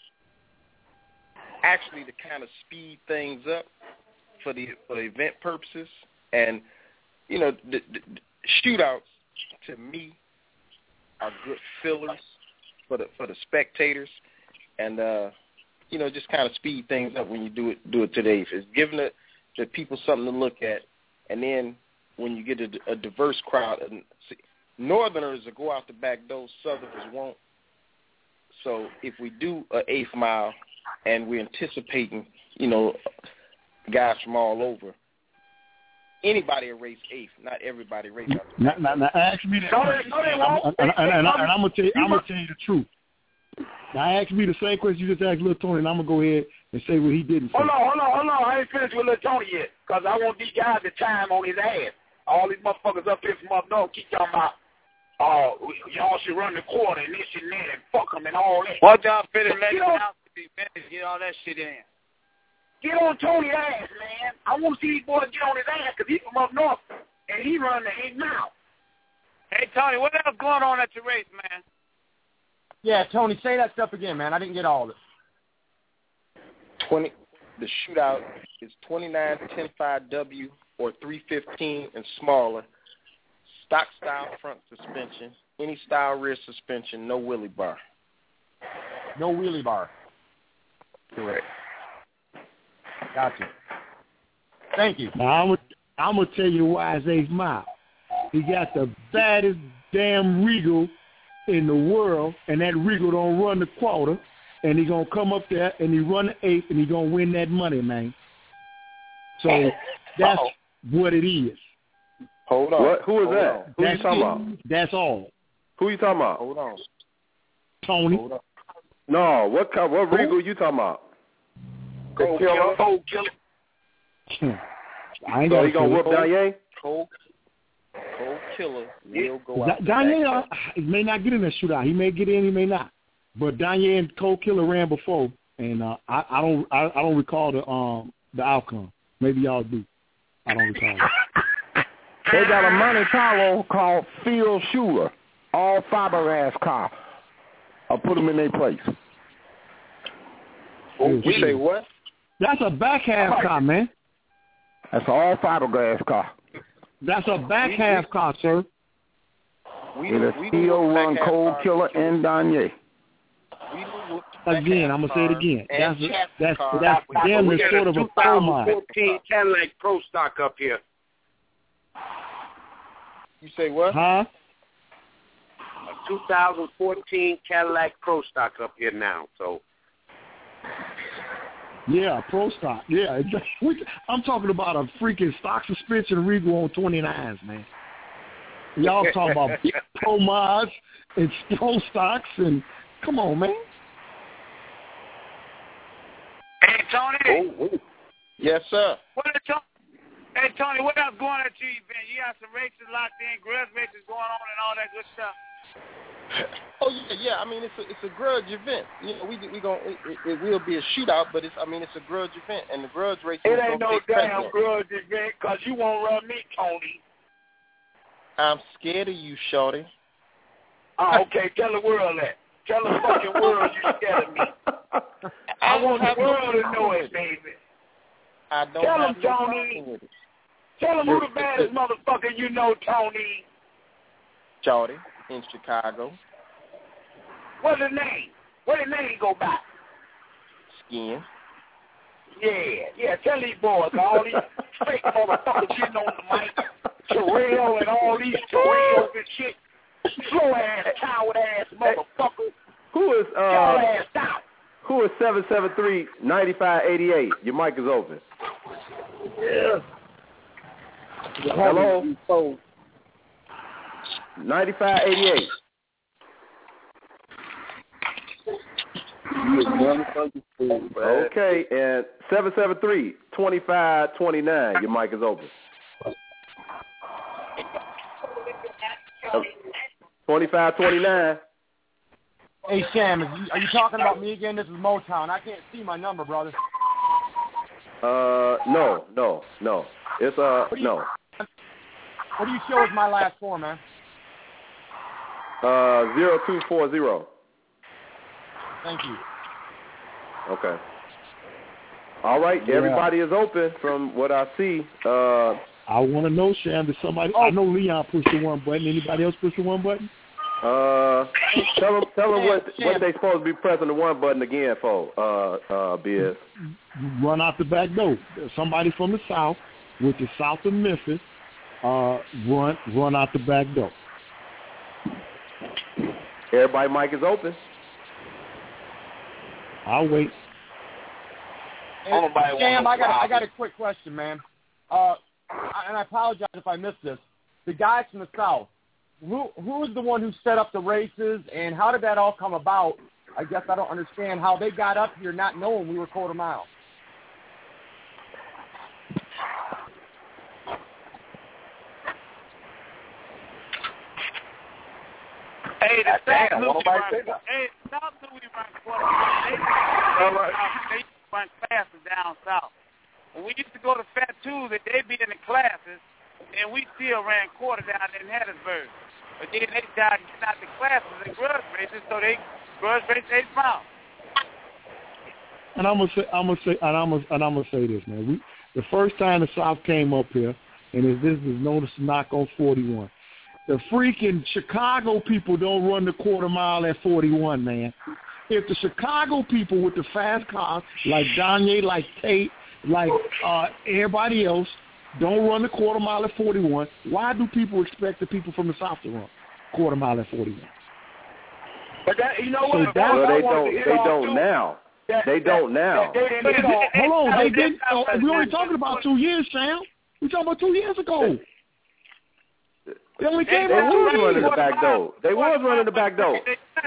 Actually, to kind of speed things up for the event purposes, and the shootouts, to me, are good fillers for the spectators, and just kind of speed things up when you do it today. It's giving the people something to look at, and then when you get a diverse crowd, and Northerners will go out the back door, Southerners won't. So if we do an 8th mile, and we're anticipating, guys from all over. Anybody will race 8th, not everybody race out. Now ask me that. And I'm gonna tell you the truth. Now ask me the same question you just asked Lil Tony, and I'm gonna go ahead and say what he didn't say. Hold on. I ain't finished with Lil Tony yet, because I want these guys to chime on his ass. All these motherfuckers up here from up north keep talking about, y'all should run the quarter and this and that and fuck them and all that. Well, y'all finish letting out to be finished, get all that shit in. Get on Tony's ass, man. I want to see these boys get on his ass because he's from up north and he run the 8th mile. Hey, Tony, what else going on at your race, man? Yeah, Tony, say that stuff again, man. I didn't get all of it. The shootout is 29, 10.5W or 315 and smaller. Stock style front suspension. Any style rear suspension. No wheelie bar. No wheelie bar. Correct. Gotcha. Thank you. Now, I'm going to tell you why it's 8 Mile. He got the baddest damn Regal in the world, and that Regal don't run the quarter, and he going to come up there, and he run the 8th, and he going to win that money, man. So that's what it is. Hold on. What? Who is that? Who are you talking about? That's all. Who are you talking about? Hold on. Tony. Hold on. No, what Regal you talking about? Cold Killer. I ain't so he gonna whoop Danye? Cold Killer will go out. Danye he may not get in that shootout. He may get in, he may not. But Danye and Cold Killer ran before, and I don't recall the outcome. Maybe y'all do. I don't recall it. They got a Monte Carlo called Phil Schuler, all fiberglass car. I'll put them in their place. You say what? That's a back half car, man. That's an all fiberglass car. That's a back half car, sir. It'll still run Cold Killer and Danye. Again, I'm gonna say it again. That's damn near sort of a pro mod. 2014 Cadillac Pro Stock up here. You say what? Huh? A 2014 Cadillac Pro Stock up here now. So. Yeah, Pro Stock. Yeah, I'm talking about a freaking stock suspension Regal on 29s, man. Y'all talking about pro mods and pro stocks, and come on, man. Hey, Tony. Oh, yes, sir. Hey, Tony, what else going at your event? You got some races locked in, grudge races going on, and all that good stuff. Oh yeah. I mean, it's a grudge event. You know, it will be a shootout, but it's a grudge event, and the grudge race. It ain't no damn grudge event, cause you won't run me, Tony. I'm scared of you, shorty. Oh, okay. Tell the world that. Tell the fucking world you're scared of me. I want the world to know it, baby. I don't Tell have them, no Tony. with it. Tell them who the baddest motherfucker you know, Tony. Shorty in Chicago. What's his name? What his name go by? Skin. Yeah. Tell these boys, all these fake motherfuckers getting on the mic, Terrell and all these Terrells and shit. Slow ass, coward ass motherfuckers. Who is Y'all ass out. Who is 773-9588? Your mic is open. Yeah. Hello. 9588. Okay, and 773-2529. Your mic is open. 2529. Hey, Sham, are you talking about me again? This is Motown. I can't see my number, brother. No. It's no. What do you show as my last four, man? 0240. Thank you. Okay. All right, Yeah. Everybody is open from what I see. I want to know, Sham, did somebody? I know Leon pushed the one button. Anybody else push the one button? Tell them what they supposed to be pressing the one button again for, Biz. Run out the back door. Somebody from the south, which is south of Memphis, run out the back door. Everybody mic is open. I'll wait. Hey, Sham, I got a quick question, man. And I apologize if I missed this. The guys from the south, who is the one who set up the races, and how did that all come about? I guess I don't understand how they got up here not knowing we were quarter mile. Hey, the South knew we run quarter mile. They run classes down south. When we used to go to Fat Tuesday, they'd be in the classes, and we still ran quarter down in Hattiesburg. But then they started getting out the classes and grudge races, so they grudge race 8 miles. And I'm gonna say this, man. The first time the South came up here, and this is known as knock on 41. The freaking Chicago people don't run the quarter mile at 41, man. If the Chicago people with the fast cars, like Danye, like Tate, like everybody else, don't run the quarter mile at 41, why do people expect the people from the South to run quarter mile at 41? But that, you know So what? that's, well, they don't now. They don't now. Hold on, they didn't. We're only talking about 2 years, Sam. We're talking about 2 years ago. They only came out 2 years. Running the back door. They was running the back door.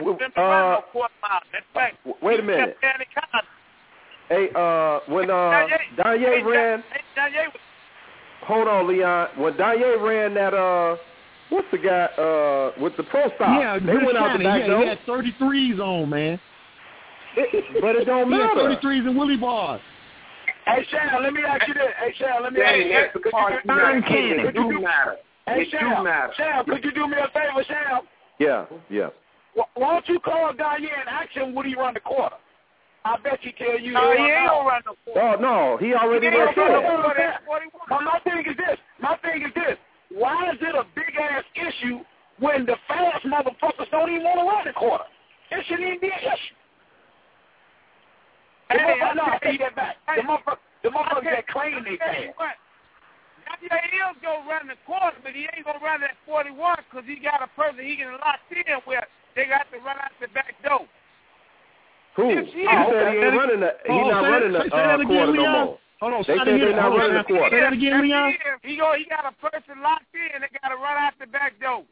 Wait a minute. Hey, when Danye ran. Hold on, Leon. When Danye ran that, what's the guy with the pro stop? Yeah, they went out the back door. He had 33s on, man. But it don't matter. He had 33s and Willie bars. Hey, Shal, let me ask you this. Hey, Shal, let me ask you this. It do matter. Hey, Shal, could you do me a favor, Shal? Yeah. Why don't you call Danye and ask him would he run the quarter? I bet he tell you. No, he ain't gonna run the quarter. Oh, no, he already did that. My thing is this. Why is it a big-ass issue when the fast motherfuckers don't even want to run the quarter? It shouldn't even be an issue. I take that back. The motherfuckers that claim they fast. Yeah, he'll go run the quarter, but he ain't gonna run at 41 because he got a person he can lock in where they got to run out the back door. Who? He said he ain't running the. He's not running the quarter no more. Hold on, they said they're not running the quarter. Say that again, Leon. He got a person locked in. They got to run out the back door.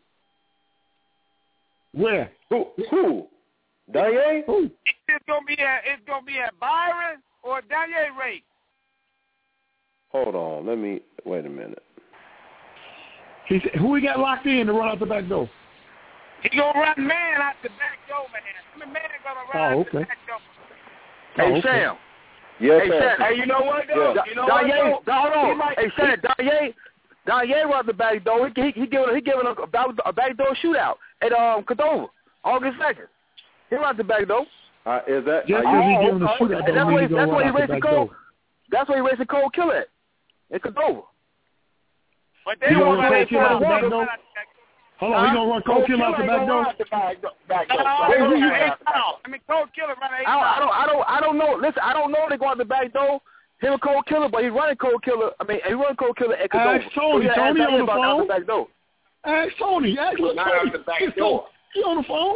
Where? Who? Danye? Who? It's gonna be at Byron or Danye Ray. Hold on, wait a minute. He said, who he got locked in to run out the back door? He gonna run man out the back door, man. Man gonna run out the back door. Hey, Sam. Yes, sir. Hey, you know what, though? Yeah. You know Danye, what, though? hold on. Hey, Sam, Danye run the back door. He giving a back door shootout at Cordova, August 2nd. He run the back door. Is that? Just he giving a shootout. That's why he raced the Cold. That's why he raced the Cold Killer at. It's Cordova. But they don't run Cold Killer out the back door. Hold on, he gonna run Cold Killer out the back door. Cold Killer run 8 I don't know. Listen, I don't know if they go out the back door. Him a Cold Killer, but he's running Cold Killer. He running Cold Killer at Cordova. Ask Tony. Tony on the phone. Back door. Ask Tony. Ask Tony. Out the back door. He on the phone.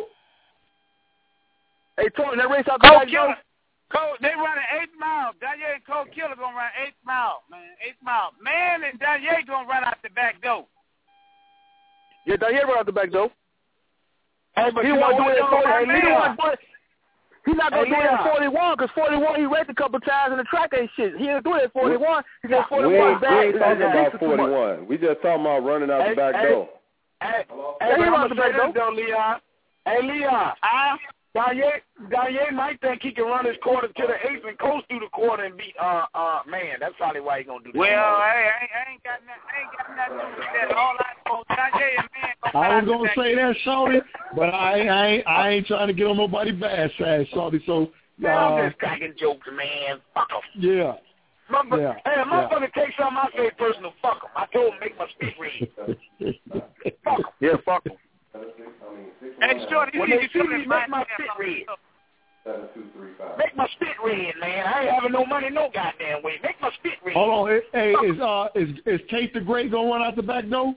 Hey, Tony, that race out the back door. They running 8 miles. Danye and Cold Killer gonna run 8 miles, man. 8 miles. Man and Danye gonna run out the back door. Yeah, Danye run out the back door. Hey, but he won't do it at 40. He's not gonna do it at 41 because 41 he raced a couple times and the track ain't shit. He didn't do it at 41. He said 41 we ain't talking about 41. We just talking about running out the back door. Hey, run out the back door, Leon. Hey, Leon. Danye might think he can run his quarter to the 8th and coast through the quarter and beat man. That's probably why he gonna do that. Well, hey, I ain't got nothing to do with that. All I know, Danye and man. I was gonna say that, Shorty, but I ain't trying to get on nobody's bad side, Shorty. So I'm just cracking jokes, man. Fuck him. Yeah. Hey, a motherfucker take something I say personal. Fuck him. I told him make my spit red. Fuck him. Yeah, fuck him. Hey, Shorty, when they see me, make my spit red. 7235. Make my spit red, man. I ain't having no money no goddamn way. Make my spit red. Hold on. Hey, is Tate the Great gonna run out the back door?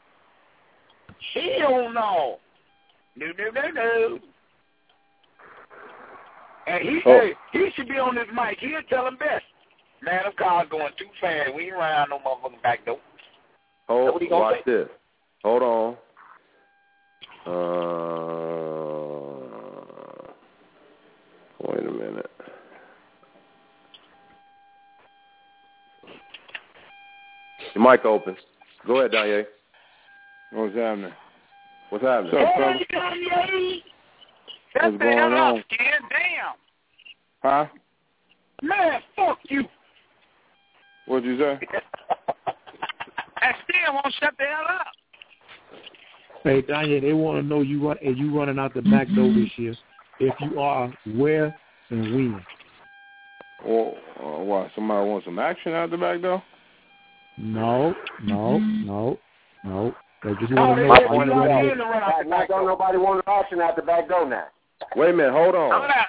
Hell no. No. And he should be on this mic. He'll tell him best. Man, them cars going too fast. We ain't run out no motherfucking back door. Watch this. Hold on. Wait a minute. Your mic open. Go ahead, Danye. What's happening? What's happening? Danye. What's going on? Damn. Huh? Man, fuck you. What'd you say? That still won't shut the hell up. Hey, Danye, they want to know you running out the back door this year. If you are, where and when? Or what? Somebody wants some action out the back door? No. They just No, want to they know just how want you to ready. run out the back door. Don't nobody want an auction out the back door now. Wait a minute, hold on. Hold on.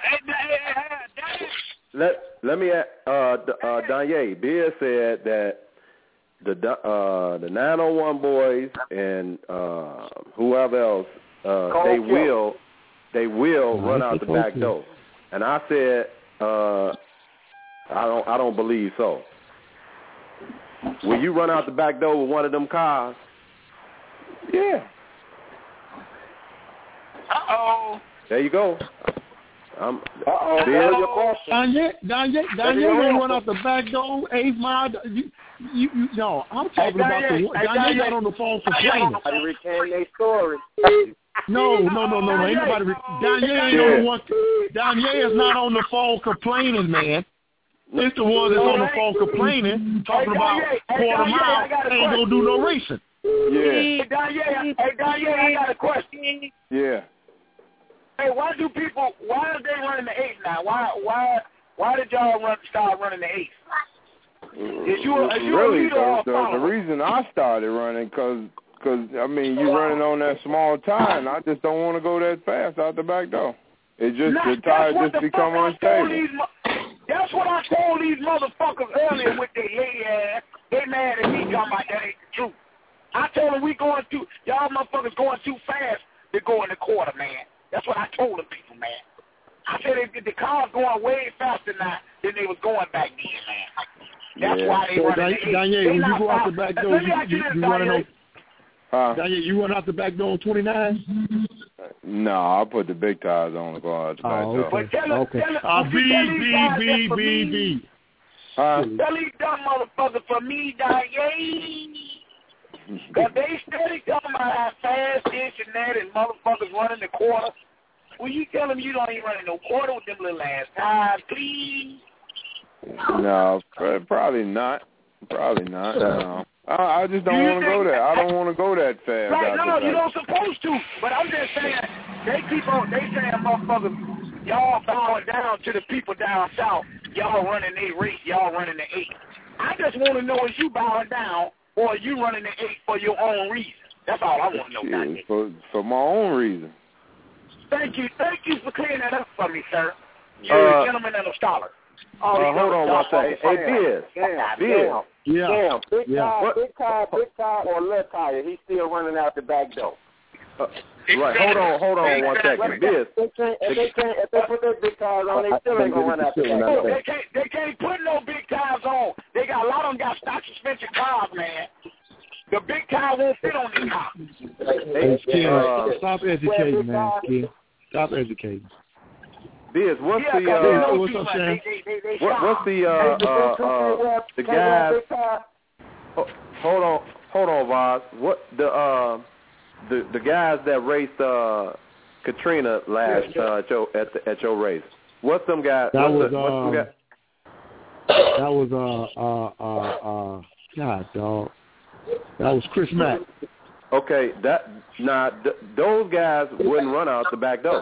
Let me Danye. Beer said that the 901 boys and whoever else they will run out the back door. And I said I don't believe so. Will you run out the back door with one of them cars? Yeah. Uh-oh. There you go. Danye ain't run out the back door, 8 Mile. No, I'm talking about the one. Danye got on the phone complaining. They recant their story. No. Ain't nobody. Danye ain't on the one. Danye is not on the phone complaining, man. It's the one that's on the phone complaining, talking about quarter mile, ain't gonna do no racing. Yeah. Hey, Danye, I got a question. Yeah. Hey, why are they running the 8 now? Why did y'all start running the 8? Is you a leader or a follower? The reason I started running, because I mean, you running on that small tire, and I just don't want to go that fast out the back door. The tire just become unstable. That's what I told these motherfuckers earlier with their lady ass. They mad at me talking about that ain't the truth. I told them y'all motherfuckers going too fast to go in the quarter, man. That's what I told the people, man. I said the cars going way faster now than they was going back then, man. That's why they running the 8. Danye, when you go out the back door, you running on. Danye, you run out the back door on 29? No, I put the big tires on to go out the back door. But tell B. Tell these dumb motherfuckers for me, Danye. Because they steady talking about how fast this and that and motherfuckers running the quarter. Will you tell them you don't even run no quarter with them little ass tires, please? No, probably not. No. I just don't want to go there. I don't want to go that fast. Right, no, you don't supposed to. But I'm just saying, they saying motherfuckers, y'all bowing down to the people down south. Y'all running their race, y'all running the 8. I just want to know, is you bowing down or are you running the 8 for your own reason? That's all I want to know. For my own reason. Thank you for clearing that up for me, sir. You're a gentleman and a scholar. Hold on one second. Hey, Biz. Damn, big car or little tire, he's still running out the back door. Right, hold on one second. Biz. If they put their big tires on, they still ain't going to run out the back door. They can't put no big tires on. They got a lot of them got stock suspension cars, man. The big tire won't fit on these cars. Hey, stop educating, man. Skid. Stop educating. Biz, what's the guys? Hold on, Voz. What the guys that raced Katrina last at your race? What's them guys? That was Chris Mack. Okay, those guys wouldn't run out the back door.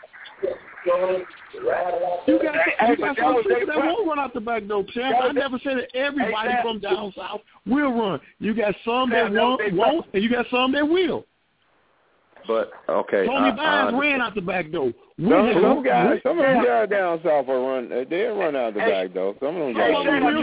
You got some people that won't run out the back door, champ. I never said that everybody from down south will run. You got some that won't, and you got some that will. But okay, Tony Bynes ran out the back door. Some of them guys down south will run. They'll run out the back door. Some of them guys.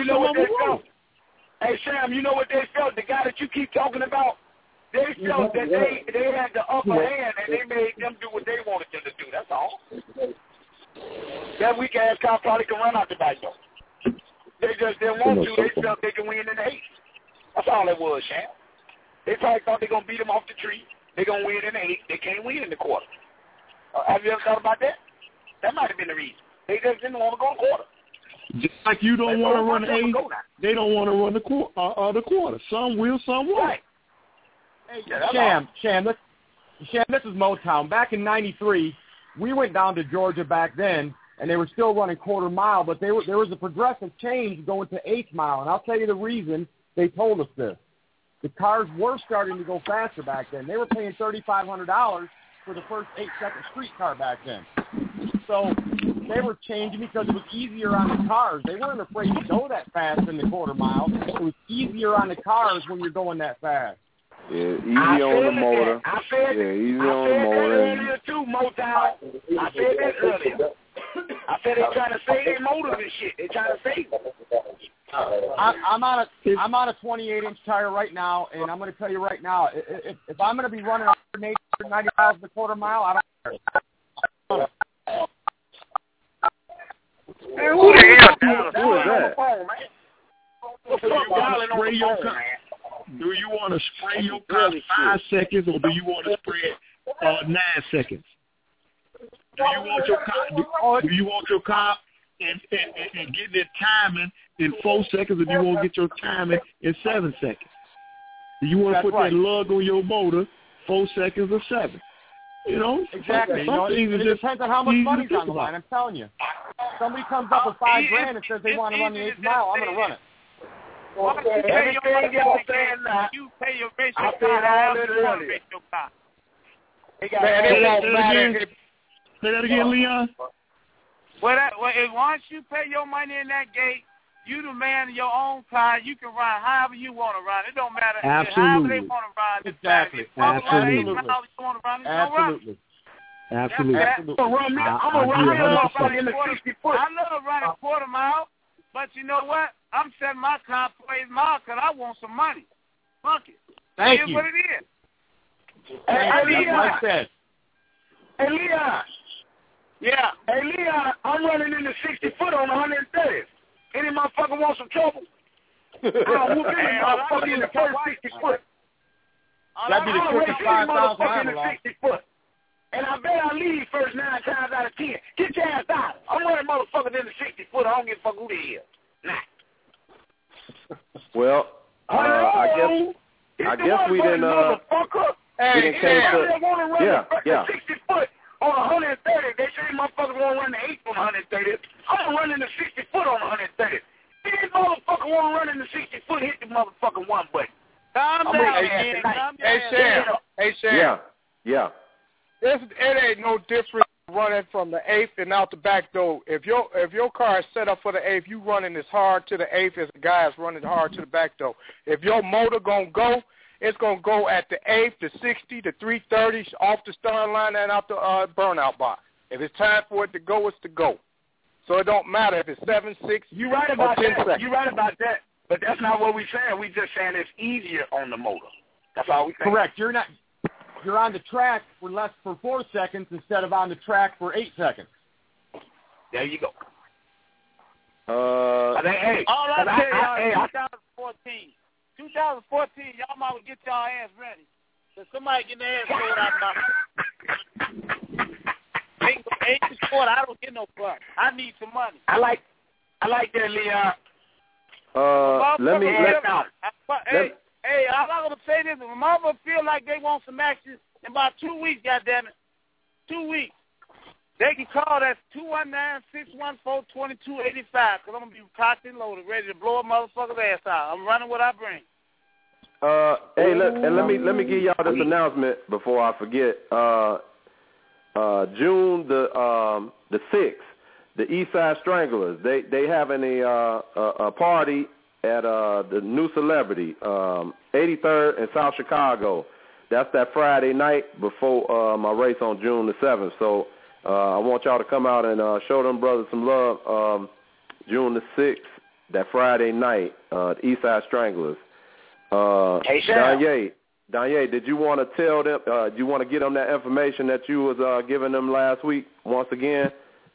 Hey Sam, you know what they felt? The guy that you keep talking about. They felt that they had the upper hand and they made them do what they wanted them to do. That's all. That weak ass car probably can run out the back door. They just didn't want to. They felt they could win in the 8. That's all it was, Sam. They probably thought they gonna beat them off the tree. They gonna win in the 8. They can't win in the quarter. Have you ever thought about that? That might have been the reason. They just didn't want to go quarter. Just like you don't want to run the 8, they don't want to run the quarter. Some will, some won't. Right. Hey, Sham, this is Motown. Back in '93, we went down to Georgia back then, and they were still running quarter mile, but there was a progressive change going to 8 mile, and I'll tell you the reason they told us this. The cars were starting to go faster back then. They were paying $3,500 for the first 8-second street car back then. So they were changing because it was easier on the cars. They weren't afraid to go that fast in the quarter mile. It was easier on the cars when you're going that fast. Yeah, easy on the motor. I said that earlier too, Motown. I said that earlier. I said they trying to save their motors and shit. They trying to save them. I'm on a 28-inch tire right now, and I'm going to tell you right now, if I'm going to be running 180, 190 miles a quarter mile, I don't care. Man, who the hell who is that? Do you want to spray your car 5 seconds, or do you want to spray it 9 seconds? Do you want your car and get that timing in 4 seconds, or do you want to get your timing in 7 seconds? Do you want to put that lug on your motor 4 seconds or 7? You know, exactly. It depends on how much money's on the line. I'm telling you, somebody comes up with $5,000 and says they want to run the 8th mile, I'm going to run it. You pay your race car. Say that again, Leon. Once you pay your money in that gate, you the man of your own car. You can run however you want to run. It don't matter. However they want to run. Exactly. Absolutely. Absolutely. I'm going to run in the 60 foot. I love running quarter mile, but you know what? I'm setting my car for 8 miles because I want some money. Fuck it. Thank you. Here's what it is. That's what I said. Hey, Leon. Yeah. Hey, Leon, I'm running in the 60 foot on 130. Any motherfucker want some trouble? I'll whoop any motherfucker in the first 60 foot. That'd be the 55,000 in the 60 foot. And I bet I leave first 9 times out of 10. Get your ass out. I'm running motherfuckers in the 60 foot. I don't give a fuck who they is. Nah. Well, I guess we didn't. We didn't came to. Yeah. 60 foot on 130. They say motherfuckers want to run the 8 on 130. I'm gonna run in the 60 foot on 130. Any motherfucker want to run in the 60 foot, hit the motherfucking one button. Calm down, Hey, Sam. Yeah. It ain't no difference running from the 8th and out the back door. If your car is set up for the 8th, you running as hard to the 8th as the guy is running hard to the back door. If your motor gonna go, it's gonna go at the 8th, the 60, the 330, off the stern line and out the burnout box. If it's time for it to go, it's to go. So it don't matter if it's 7, 6, you right about or 10 that. seconds. You right about that. But that's not what we're saying. We just saying it's easier on the motor. That's all we saying. Correct. You're on the track for 4 seconds instead of on the track for 8 seconds. There you go. All I tell y'all, 2014, y'all might get y'all ass ready. So somebody get their ass rolled out my ain't sport. I don't get no fuck. I need some money. I like that, Leon. Hey, I'm not gonna say this. If my mama feel like they want some action in about 2 weeks, goddammit, 2 weeks, they can call that 219-614-2285 because I'm gonna be cocked and loaded, ready to blow a motherfucker's ass out. I'm running what I bring. Hey, let me give y'all this announcement before I forget. June the 6th, the Eastside Stranglers, they having a party at the New Celebrity, 83rd in South Chicago. That's that Friday night before my race on June the 7th. So I want y'all to come out and show them brothers some love. June the 6th, that Friday night, the Eastside Stranglers. Danye, did you want to tell them? Do you want to get them that information that you was giving them last week once again?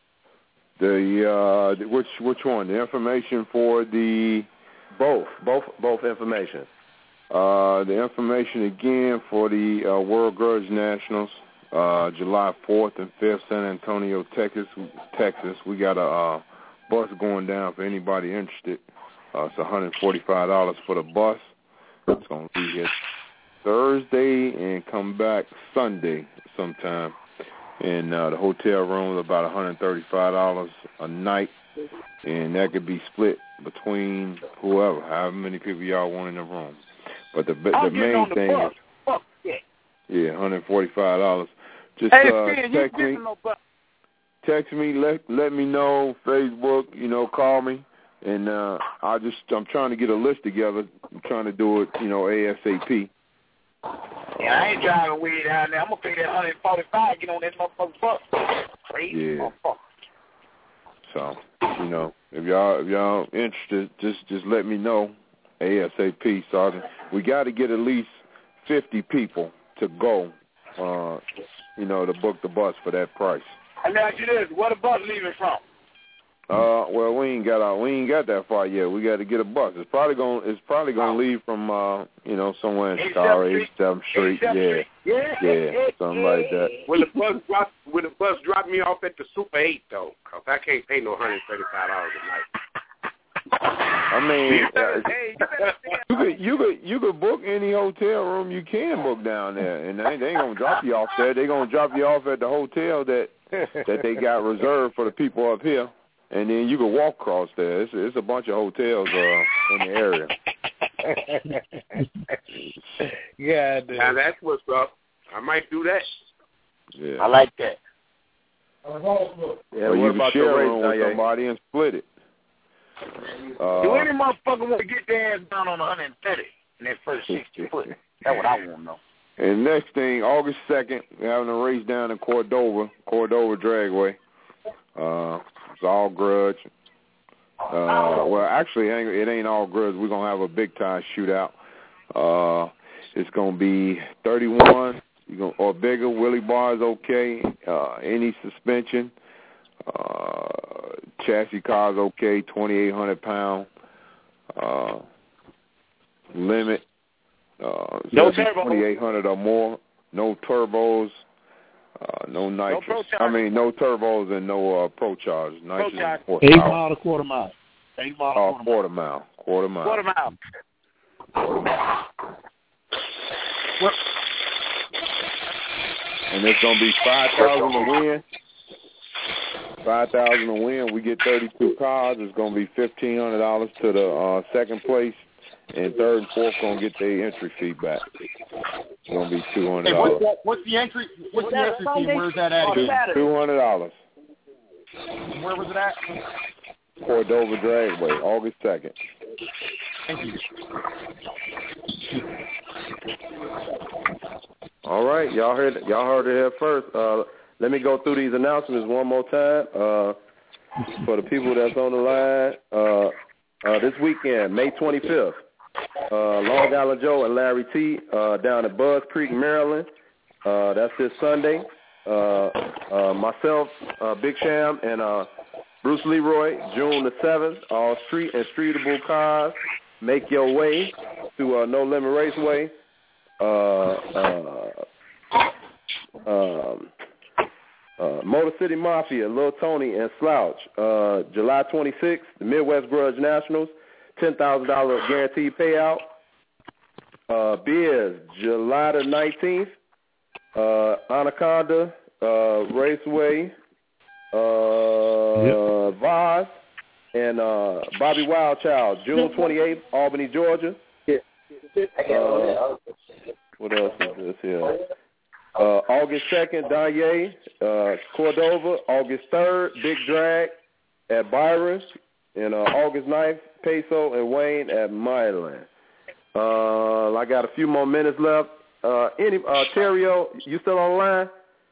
The which one? The information for the both information. The information again for the World Grudge Nationals, July 4th and 5th, San Antonio, Texas. We got a bus going down for anybody interested. It's $145 for the bus. It's going to be here Thursday and come back Sunday sometime. And the hotel room is about $135 a night, and that could be split between whoever, however many people y'all want in the room. But the main thing is, $145. Just text me, let me know, Facebook, call me, and I'm trying to get a list together. I'm trying to do it, ASAP. Yeah, I ain't driving way down there. I'm gonna pay that $145. Get on that motherfucking bus. Crazy motherfucker. So, if y'all interested, just let me know ASAP. So we got to get at least 50 people to go. To book the bus for that price. I ask you this: where the bus leaving from? Well, we ain't got that far yet. We got to get a bus. It's probably gonna leave from somewhere in Chicago, 87th Street. Yeah, something like that. Will the bus drop me off at the Super 8 though? Cause I can't pay no $135 a night. I mean, you could book any hotel room you can book down there, and they ain't gonna drop you off there. They gonna drop you off at the hotel that they got reserved for the people up here, and then you can walk across there. It's a bunch of hotels in the area. Yeah, dude. Now that's what's up. I might do that. Yeah, I like that. Yeah, you can share a room with somebody and split it. Do any motherfucker want to get their ass down on 130 in that first 60 foot? That's what I want to know. And next thing, August 2nd, we're having a race down in Cordova Dragway. It's all grudge. Well, actually, it ain't all grudge. We're going to have a big-time shootout. It's going to be 31 or bigger. Willie bar is okay. Any suspension. Chassis car's okay, 2,800 pound. Limit. No turbo. 2,800 or more. No turbos. No nitrous. No turbos and no pro charge. Nitrous. 8 mile to quarter mile. 8 mile to quarter mile. Quarter mile. Quarter mile. And it's going to be 5,000 to win. 5,000 to win. We get 32 cars. It's going to be $1,500 to the second place, and third and fourth going to get their entry fee back. It's going to be $200. Hey, what's the entry? What's the entry fee? Where's that at? $200. Where was it at? Cordova Dragway, August 2nd. Thank you. All right, y'all heard it here first. Let me go through these announcements one more time for the people that's on the line. This weekend, May 25th, Long Island Joe and Larry T. Down at Buzz Creek, Maryland. That's this Sunday. Myself, Big Sham, and Bruce Leroy, June the 7th. All street and streetable cars. Make your way to No Limit Raceway. Motor City Mafia, Lil Tony, and Slouch. July 26th, the Midwest Grudge Nationals, $10,000 guaranteed payout. Beers, July the 19th, Anaconda, Raceway, Vaz, and Bobby Wildchild, June 28th, Albany, Georgia. What else is this here? August 2nd, Danye, Cordova. August 3rd, Big Drag at Byron. And August 9th, Peso and Wayne at Milan. I got a few more minutes left. Terrio, you still on the line?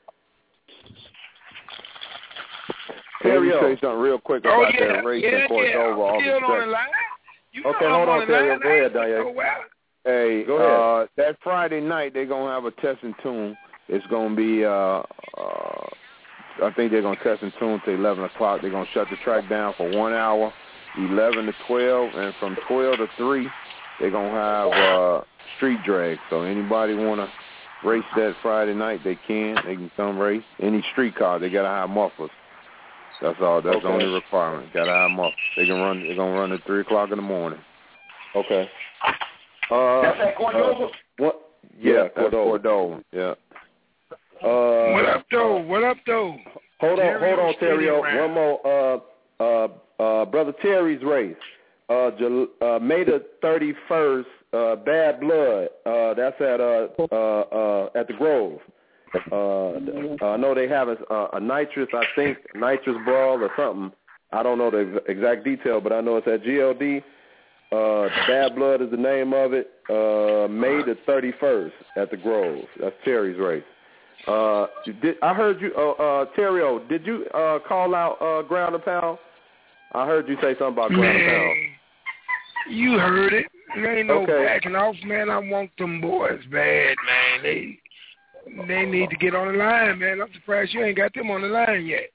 Let me say something real quick about that race in Cordova. August 2nd. Okay, hold on, Terrio. Go ahead, Danye. Hey, go ahead. That Friday night, they're going to have a test and tune. It's going to be, I think they're going to test and tune to 11 o'clock. They're going to shut the track down for 1 hour, 11 to 12, and from 12 to 3, they're going to have street drag. So anybody want to race that Friday night, they can. They can come race. Any street car, they got to have mufflers. That's all. That's the only requirement. Got to have mufflers. They're going to run at 3 o'clock in the morning. Okay. That's at Cordova? What? Yeah, that's Cordova. Yeah. What up, though? Hold on, Terrio. One more. Brother Terry's race. May the 31st, Bad Blood. That's at the Grove. I know they have a nitrous, I think, nitrous brawl or something. I don't know the exact detail, but I know it's at GLD. Bad Blood is the name of it. May the 31st at the Grove. That's Terry's race. I heard you, Terrio, did you call out Ground and Pound? I heard you say something about Ground and Pound. You heard it. There ain't no backing off, man. I want them boys bad, man. They need to get on the line, man. I'm surprised you ain't got them on the line yet.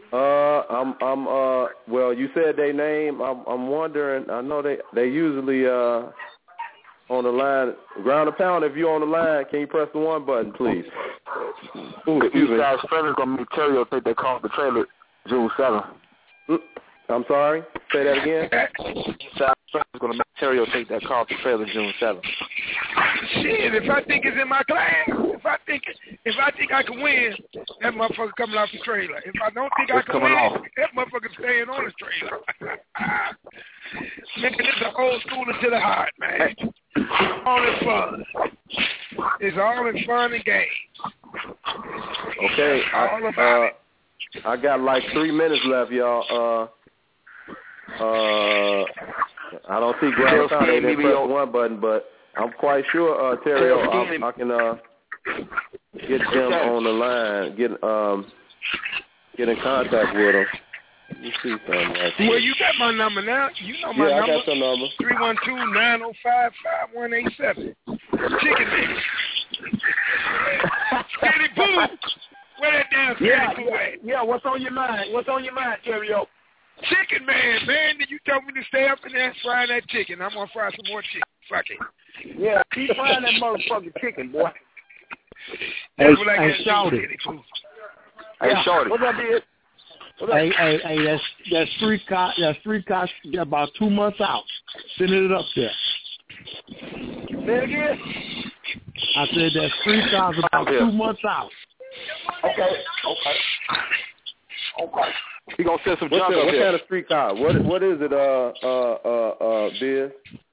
Well, you said their name. I'm wondering. I know they usually on the line. Ground and Pound, if you're on the line, can you press the 1 button, please? Ooh, excuse me. Eastside Trailer's going to make Terrio take that call to the trailer June 7th. I'm sorry? Say that again? Eastside Trailer's going to make Terrio take that call to the trailer June 7th. Shit, if I think it's in my class, if I think I can win, that motherfucker coming off the trailer. If I don't think I can win, that motherfucker staying on the trailer. Man, this is an old schooler to the heart, man. All in fun. It's all in fun and games. Okay, I got like 3 minutes left, y'all. I don't see Ground Pound. They didn't press the 1 button, but I'm quite sure, Terrio, I can get them on the line, get in contact with them. Let me see something like that. Well, you got my number now. You know my number. Yeah, I got your number. 312-905-5187. Chicken Man. Skinny Pooh. Where that damn Skinny Pooh at? Yeah, what's on your mind? What's on your mind, Terrio? Chicken Man, you told me to stay up in there and fry that chicken. I'm going to fry some more chicken. Fuck it. Yeah, keep frying that motherfucking chicken, boy. Hey, Shorty. Hey, Shorty. What's up, dude? Hey, that's 3 cots about 2 months out. Sending it up there. Say it again? I said that's 3 cots about 2 months out. Okay. He gonna send some junk up there. What kind of street car? What is it, Biz?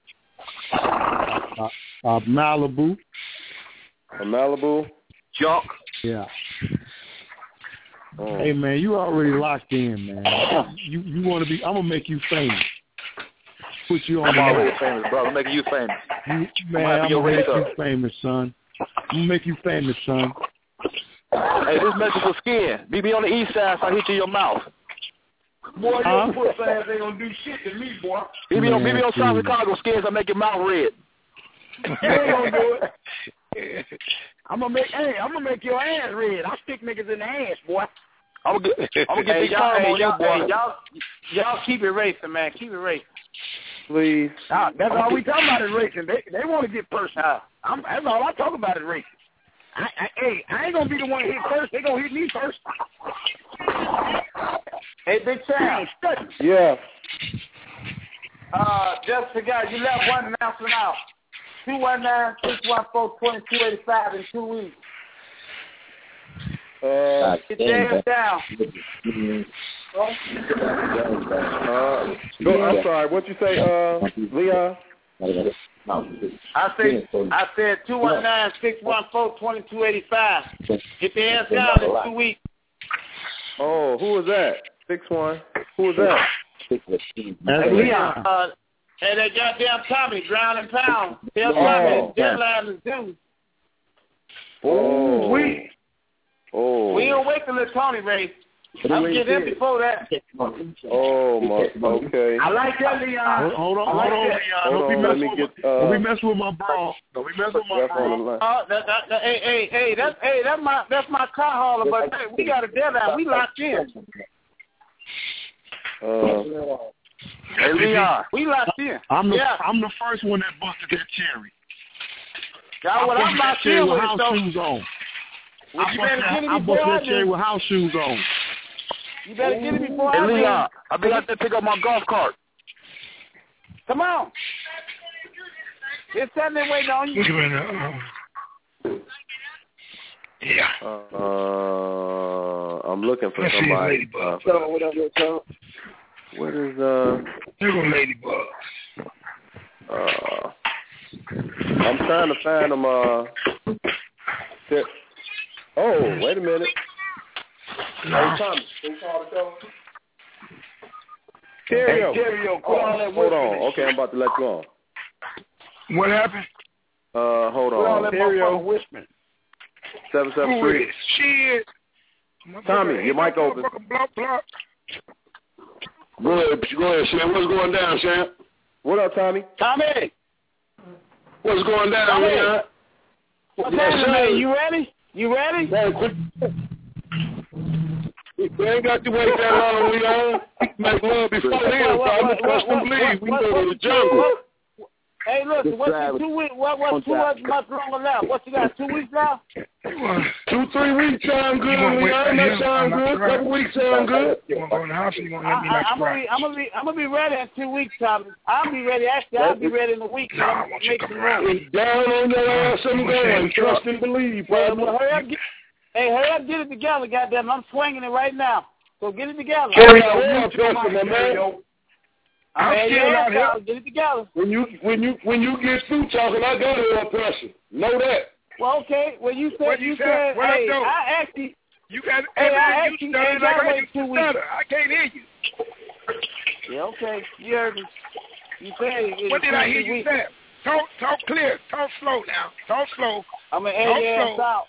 Malibu. A Malibu? Junk. Yeah. Oh. Hey man, you already locked in, man. You want to be? I'm gonna make you famous. Put you on. I'm already famous, brother. I'm making you famous. I'm gonna make you famous, son. I'm gonna make you famous, son. Hey, this message for Skin. Be on the east side, so I hit you in your mouth. Boy, your pussy ass ain't gonna do shit to me, boy. Be on South Chicago, Skins. I make your mouth red. You ain't gonna do it. I'm gonna make your ass red. I'll stick niggas in the ass, boy. I'm gonna get these palm on you, boy. Y'all keep it racing, man. Keep it racing. Please. That's all we talking about is racing. They want to get personal. That's all I talk about is racing. I ain't gonna be the one hit first. They gonna hit me first. Hey, Big Sam. Yeah. Just forgot you left one announcement out. 219-614-2285 in 2 weeks. Get damn down. I'm sorry. What you say, Leon? I said 219-614-2285. Get the ass down in 2 weeks. Oh, who was that? 6-1. Who was that? That's Leon. Hey, that goddamn Tommy, Ground and Pound. Tell Tommy deadline is due. Oh. We don't wait till the Tony race. I'm get in before that. Oh my. Okay. I like that, Leon. Hold on, Leon. Don't be messing with my bra. Don't be messing with my bra. Hey, that's my car hauler, but hey, we got a deadline. We locked in. Hey, Leon. We locked in. I'm the first one that busted that cherry. Y'all, what I'm locked in with house shoes on. Well, I busted that cherry with house shoes on. You better get it before I do. Hey, Leon, I'll be out there to pick up my golf cart. Come on. It's Sunday waiting on you. Yeah. I'm looking for somebody. What is There go Ladybug. I'm trying to find them. Oh, wait a minute. Hey, Tommy, can you call the show? Terrio, put on that hold on. Okay, I'm about to let you on. What happened? Hold Put on on. that motherfucker Wishman. 773. Shit. Tommy, your mic open. Block. Go ahead, Sam. What's going down, Sam? What up, Tommy? Tommy! What's going down, Tommy! Leon? What's happening, man? You ready? You ready? Man, quit. We ain't got to wait that long, Leon. Make love before then, brother. Trust and believe. We go to the jungle. Hey, listen, what's your 2 weeks? What's 2 months longer now? What you got? 2 weeks now? 2-3 weeks sound good, Leon. That sound good. Couple weeks sound good. You want to go in the house or you want to let me like I'm gonna be ready in 2 weeks, Tommy. I'll be ready. Actually, I'll be ready in a week. No, I want you to come around. Down on your ass and going. Trust and believe, brother. Well, hurry up, get it together, goddamn. I'm swinging it right now. So get it together. Carry out your man. I'm still out here. Get it together. When you get through talking, I got air pressure. Know that. Well, okay. Well, you said, hey, I actually. You got everything you stutter like I used to stutter. I can't hear you. Yeah, okay. You heard me. You said. What did I hear you say? Talk clear. Talk slow now. Talk slow. I'm an ass out.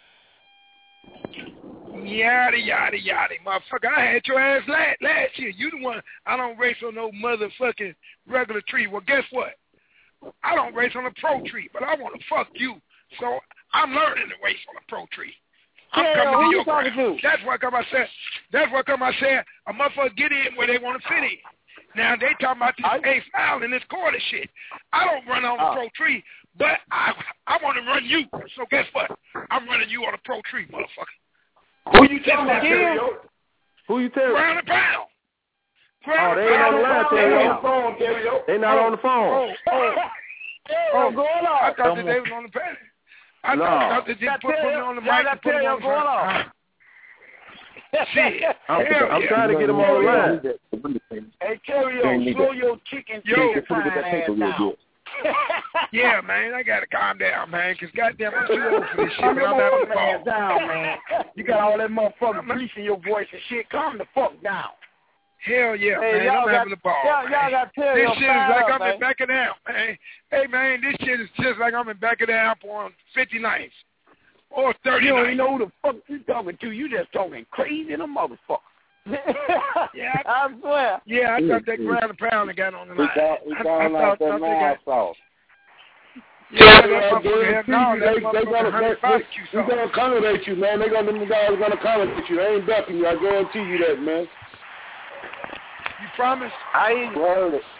Yada, motherfucker. I had your ass last year. You the one. I don't race on no motherfucking regular tree. Well, guess what? I don't race on a pro tree, but I want to fuck you. So I'm learning to race on a pro tree. I'm coming to your ground. That's why I said a motherfucker get in where they want to fit in. Now, they talking about this 8th mile and this quarter shit. I don't run on a pro tree, but I want to run you. So guess what? I'm running you on a pro tree, motherfucker. Who you telling that, Terrio? Who you telling? Ground and pound. They ain't on the line, Terrio. They not on the phone. Going on? I thought that they was on the panel. I thought that they put me on the mic and put me on the phone. Shit. I'm trying to get them on the line. Hey, Terrio, slow your chicken frying ass down. Yeah, man, I gotta calm down, man, because goddamn, I'm too old for this shit, man. I'm having a ball. Down, man. You got all that motherfucking grease in your voice and shit. Calm the fuck down. Hell yeah, man. I'm having a ball. Y'all got Terrio. This shit is like I'm in back of the amp, man. Hey, man, this shit is just like I'm in back of the amp on 59th or 39th. You don't even know who the fuck you talking to. You just talking crazy in a motherfucker. Yeah, I swear. Yeah, I thought that ground and pound that got on the line. He sound like that mad sauce. Yeah, they're gonna accommodate you, man. Them guys are gonna accommodate you. They ain't ducking you. I guarantee you that, man. You promise? I ain't heard it.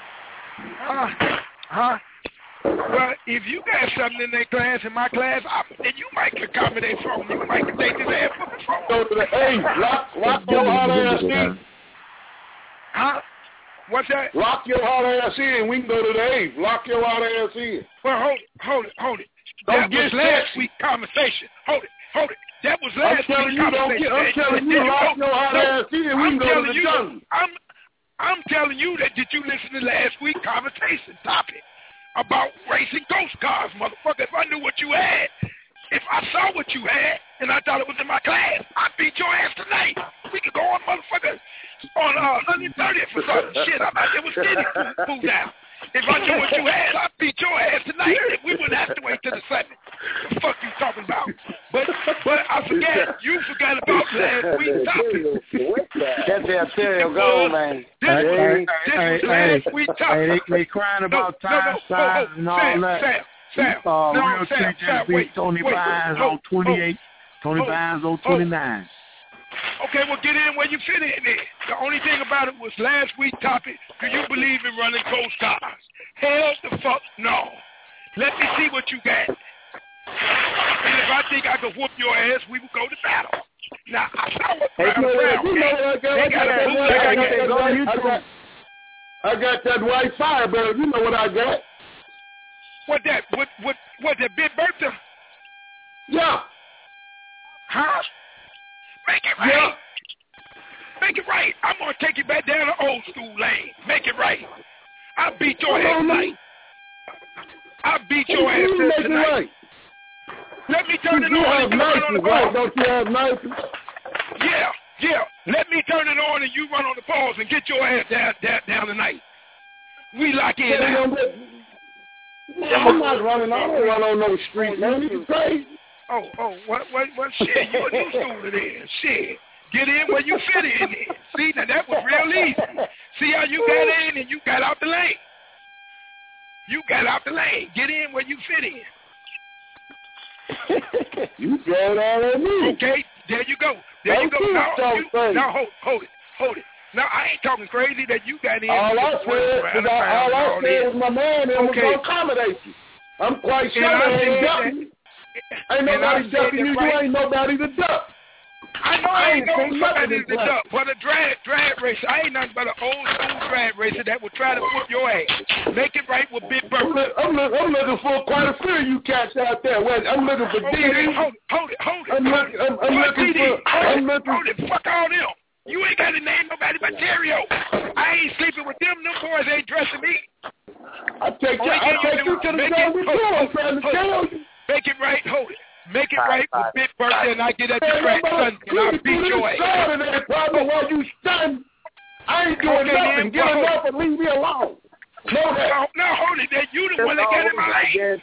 Well, if you got something in their class, in my class, then you might accommodate for them. You might take this ass from Go to the A. Lock your hot ass in. Huh? What's that? Lock your hot ass in. We can go to the A. Lock your hot ass in. Well, hold it. That was last week's conversation. Hold it. That was last week's conversation. I'm telling you, lock your hot ass in. We can go to the jungle. I'm telling you that did you listen to last week's conversation topic about racing ghost cars, motherfucker? If I knew what you had, if I saw what you had, and I thought it was in my class, I'd beat your ass tonight. We could go on, motherfucker, on 130th or something. Shit, I might get with skinny food down. If I knew what you had, I'd beat your ass tonight. We wouldn't have to wait till the 7th. The fuck you talking about? But I forget. You forgot about last week's topic. That's the Ontario goal, man. This was last week's topic. They crying about time size and all that. Sam, Real Street just beat Tony Vines on 28. Tony Vines on 29. Okay, well, get in where you fit in there. The only thing about it was last week's topic, do you believe in running ghost cars? Hell the fuck no. Let me see what you got. And if I think I could whoop your ass, we will go to battle. Now, I saw what I got that white Firebird. You know what I got. What that Big Bertha? Yeah. Huh? Make it right. Yeah. Make it right. I'm going to take you back down the old school lane. Make it right. I'll beat your ass tonight. I'll beat your ass tonight. Let me turn it on. You have nices, right? Don't you have nices? Yeah. Let me turn it on and you run on the pause and get your ass down tonight. We lock in now. I'm not running. I don't run on no street, man. You crazy? Oh, what shit? You a new student then. Shit. Get in where you fit in there. See, now that was real easy. See how you got in and you got out the lane. You got out the lane. Get in where you fit in. You got out on me. Okay, there you go. Now, hold it. Now, I ain't talking crazy that you got in. All I said was my man was going to accommodate you. I'm quite sure they ain't ducking you. Ain't nobody ducking you. You ain't nobody to duck. I know I ain't nobody to duck, but a drag racer. I ain't nothing but an old school drag racer that will try to whoop your ass. Make it right with Big Bird. I'm looking for quite a few of you cats out there. I'm looking for DD. Hold it. I'm looking for. Hold it. Fuck all them. You ain't got to name nobody but Terrio. I ain't sleeping with them. Them boys ain't dressing me. I take you to the jungle too. I'm trying to tell you. Make it right. Hold it. Make it right with Big Birthday, and I get at your track Sunday, and I beat your ass. While you stunned, I ain't doing nothing. Get him up and leave me alone. Know that. No, hold it. That you the one that got in my lane.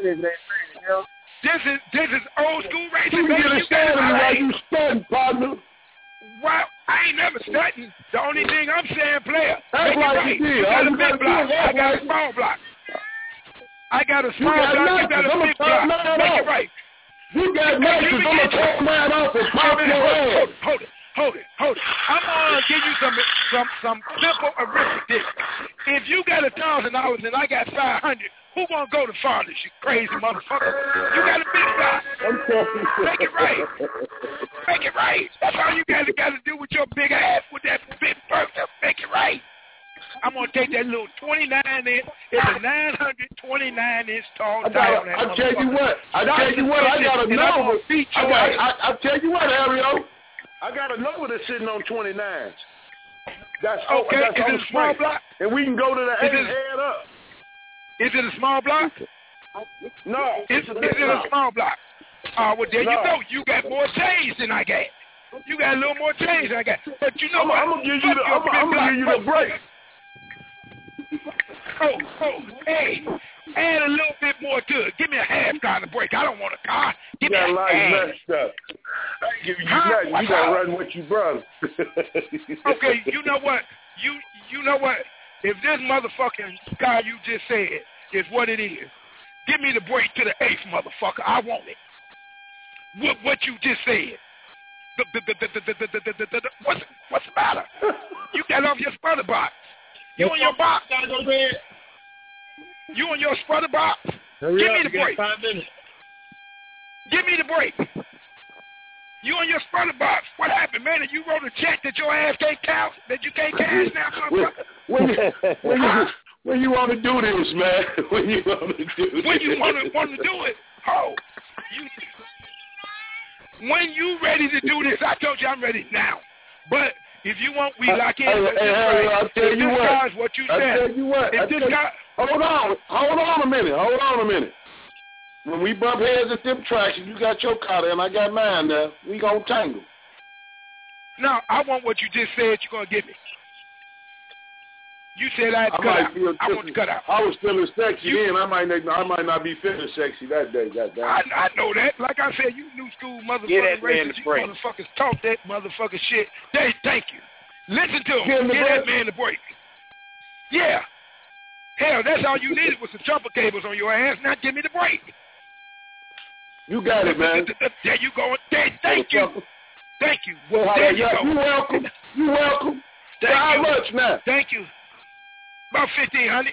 This is old school racing. You get a stand while you stun, partner. Well, I ain't never stunting. The only thing I'm saying, player, that's make it right. You got a big block. I got a small block. I got a small block. You got a big block. Make it right. You got nices. I'm going to take mine off and pop your ass. Hold it. I'm going to give you some simple arithmetic. If you got $1,000 and I got 500, who going to go the farthest, you crazy motherfucker? You got a big block. Make it right. That's all you got to do with your big ass with that big birthday. Make it right. I'm going to take that little 29-inch. It's a 929-inch tall dial. I tell you what, I got a number. I tell you what, Ario. I got a number that's sitting on 29s. That's okay. That's is it a small block? And we can go to the 8 head up. Is it a small block? No. Is it a small block? Well, there you go. You got more change than I got. You got a little more change than I got. But you know what? I'm going to give you the break. Hey, add a little bit more to it. Give me a half car to break. I don't want a car. Give me a half. Stuff. I ain't giving you nothing. You got to run what you brother. Okay, you know what? You know what? If this motherfucking car you just said is what it is, give me the break to the 8th, motherfucker. I want it. What you just said. What's the matter? You got off your sputter box. You on your box? Gotta go to bed. You on your sputter box? Hurry Give up, me the break. 5 minutes. Give me the break. You on your sputter box? What happened, man? You wrote a check that your ass can't count, that you can't cash now, motherfucker? When you want to do this, man? When you want to do this? When you want to do it? When you ready to do this? I told you I'm ready now. But if you want, we lock in. I'll tell you what. What you said. I'll tell you what. Hold on a minute. When we bump heads at them tracks, you got your car there and I got mine there, we gonna tangle. No, I want what you just said you're gonna give me. You said I had to cut out. I want to cut out. I was feeling sexy then. I might not be feeling sexy that day. I know that. Like I said, you new school motherfucking racist. You motherfuckers talk that motherfucking shit. Thank you. Listen to him. Give that man the break. Yeah. Hell, that's all you needed was some jumper cables on your ass. Now give me the break. You got it, man. There you go. Thank you. Well, there you go. You welcome. How much now? Thank you. About 1,500.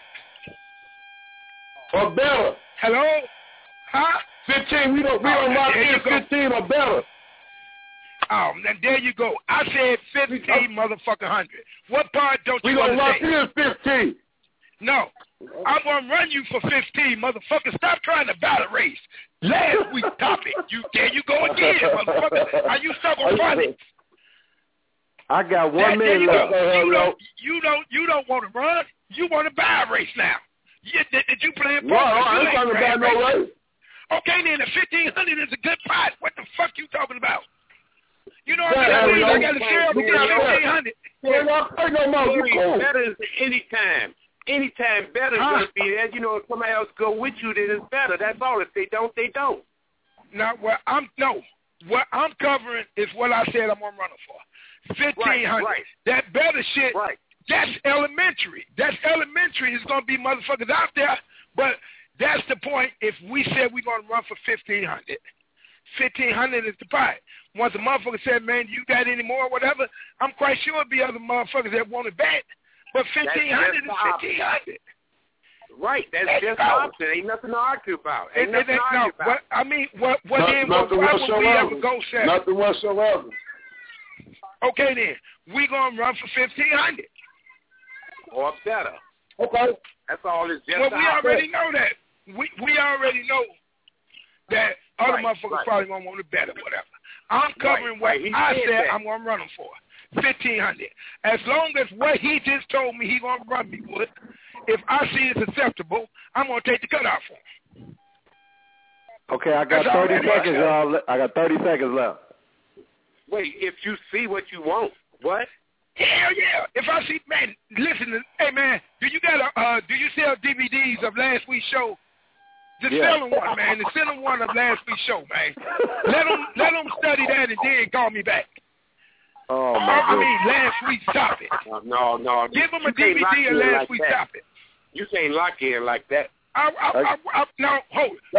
Or better. Hello? Huh? 15. We don't lock in 15 or better. Oh, now there you go. I said 15 motherfucking 100. What part don't you understand? We don't lock in 15. No. I'm going to run you for 15, motherfucker. Stop trying to battle race. Last week's topic. There you go again, motherfucker. Are you stuck on phonics? I got 1 minute left. You don't want to run. You want to battle race now. Did you plan? No, I ain't trying to battle no race. Okay, then the 1,500 is a good pot. What the fuck you talking about? You know what I mean? I got to share with 1,500. Better is anytime. Anytime better is going to be there. You know, if somebody else go with you, then it's better. That's all. If they don't, they don't. Now, what I'm covering is what I said I'm going to run it for. 1,500. Right. That better shit, that's elementary. That's elementary. It's going to be motherfuckers out there, but that's the point. If we said we're going to run for 1,500, 1,500 is the pot. Once a motherfucker said, man, you got any more or whatever, I'm quite sure it'll be other motherfuckers that want it back. But 1,500 is 1,500. Right, that's just the opposite. Ain't nothing to argue about. Ain't nothing to argue about. I mean, why would we ever go 7? Nothing whatsoever. Okay, then. We're going to run for 1,500. Or better. Okay. That's all it's just. Well, we already know that. We already know that other motherfuckers probably going to want it better, whatever. I'm covering what I said I'm going to run them for. 1,500. As long as what he just told me he going to run me with, if I see it's acceptable, I'm going to take the cutoff for him. Okay, I got 30 seconds, y'all. I got 30 seconds left. Wait, if you see what you want, what? Hell yeah! If I see, man, listen, hey man, do you sell DVDs of last week's show? Just sell them one, man. Just send them one of last week's show, man. Let them study that and then call me back. Oh my last week's topic. No. Give them a DVD of last week's topic. You can't lock in like that. No, hold it.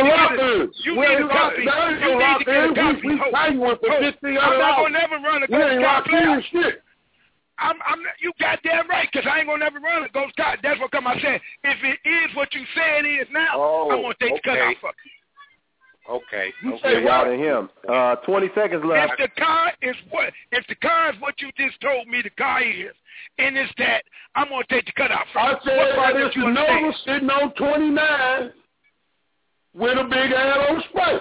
You need to copy. You need to get a copy. I'm not going to never run a Ghost Cop player. Shit. You goddamn right, because I ain't going to never run a Ghost Cop. That's what come I said. If it is what you say it is now, I'm going to take the cut off of it. Okay. Y'all to him. 20 seconds left. If the car is what you just told me the car is, and it's that, I'm going to take the cutoff. I said that if you know sitting on 29 with a big arrow spray.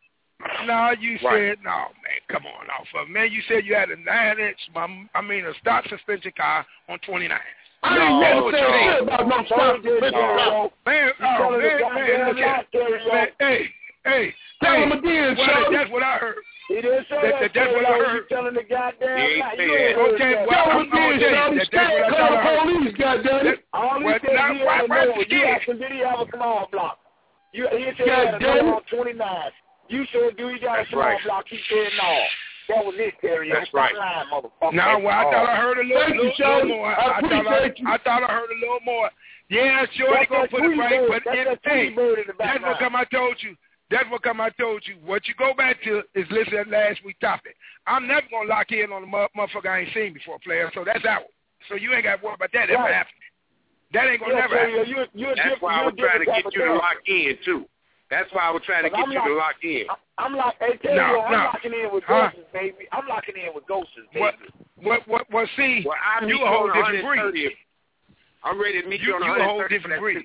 No, you said, no, man, come on, Alpha. Man, you said you had a 9-inch, a stock suspension car on 29. I ain't never said shit about no stock suspension car. Man, look at it. Hey, tell him again, Chuck. That's what I heard. He didn't say that. That's what I heard. Telling the goddamn okay, well, I'm going to tell you. That's what I heard. Police, goddamn. All he said he had to know was you asked him, did he have a small block? He said he had a number on 29. You said, do he got a small block? He said no. That was it, Terry. That's right. Lying, motherfucker. No, I thought I heard a little more. I thought I heard a little more. Yeah, sure, they're going to put it right, but that's what come I told you. That's what come I told you. What you go back to is listen to last week's topic. I'm never going to lock in on a motherfucker I ain't seen before, player, so that's out. So you ain't got to worry about that ever happening. That ain't going to never happen. That's why I was trying to get you to lock in, too. That's why I was trying to get you to lock in. I'm locking in with ghosts, baby. I'm locking in with ghosts, baby. Well, see, you a whole different breed. I'm ready to meet you on a whole different breed.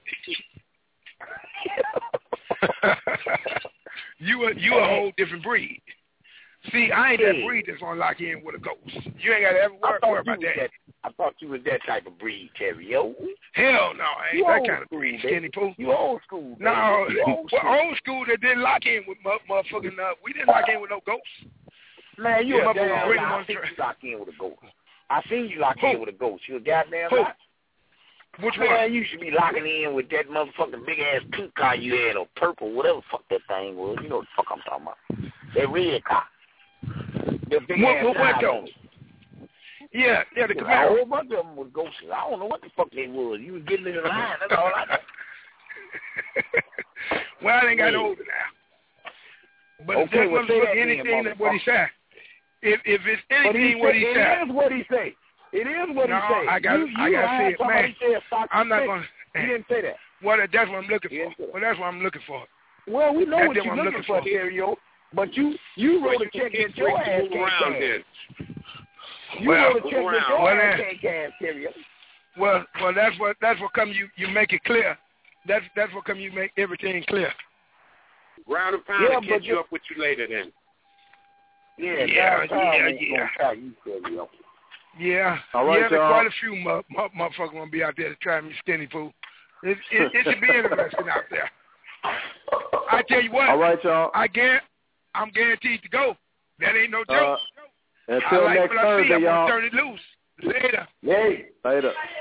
You a whole different breed. See, I ain't that breed that's gonna lock in with a ghost. You ain't gotta ever worry about that. I thought you was that type of breed, Terry. Yo. Hell no, I ain't that kind of breed, Skinny Pooh. You old school, baby. No, old school that didn't lock in with motherfucking we didn't lock in with no ghosts. Man, you a damn lie. I seen you lock in with a ghost. I seen you lock in with a ghost. You a goddamn lie. Which one? Man, you should be locking in with that motherfucking big-ass pink car you had, or purple, whatever the fuck that thing was. You know what the fuck I'm talking about. That red car. What though? Yeah, the Camaro. A whole bunch of them was ghosts. I don't know what the fuck they was. You was getting in the line. That's all I know. Well, I ain't got older now. But if that's anything that what he said. If it's anything what he said. It is what he say. It is what he say. I got to say it, man. I'm not going to. He didn't say that. Well, that's what I'm looking for. Well, that's what I'm looking for. Well, we know what you're looking for, Terrio. But you wrote a check that your ass can't cash. You wrote a check that your ass can't cash, Terrio. Well, that's what come you make it clear. That's what come you make everything clear. Round and pound to catch you up with you later then. Yeah. Yeah. All right, there's quite a few motherfuckers gonna be out there to try me, Skinny Pooh. It should be interesting out there. I tell you what. All right, y'all. I'm guaranteed to go. That ain't no joke. Until next Thursday, I'm y'all. gonna turn it loose. Later. Later.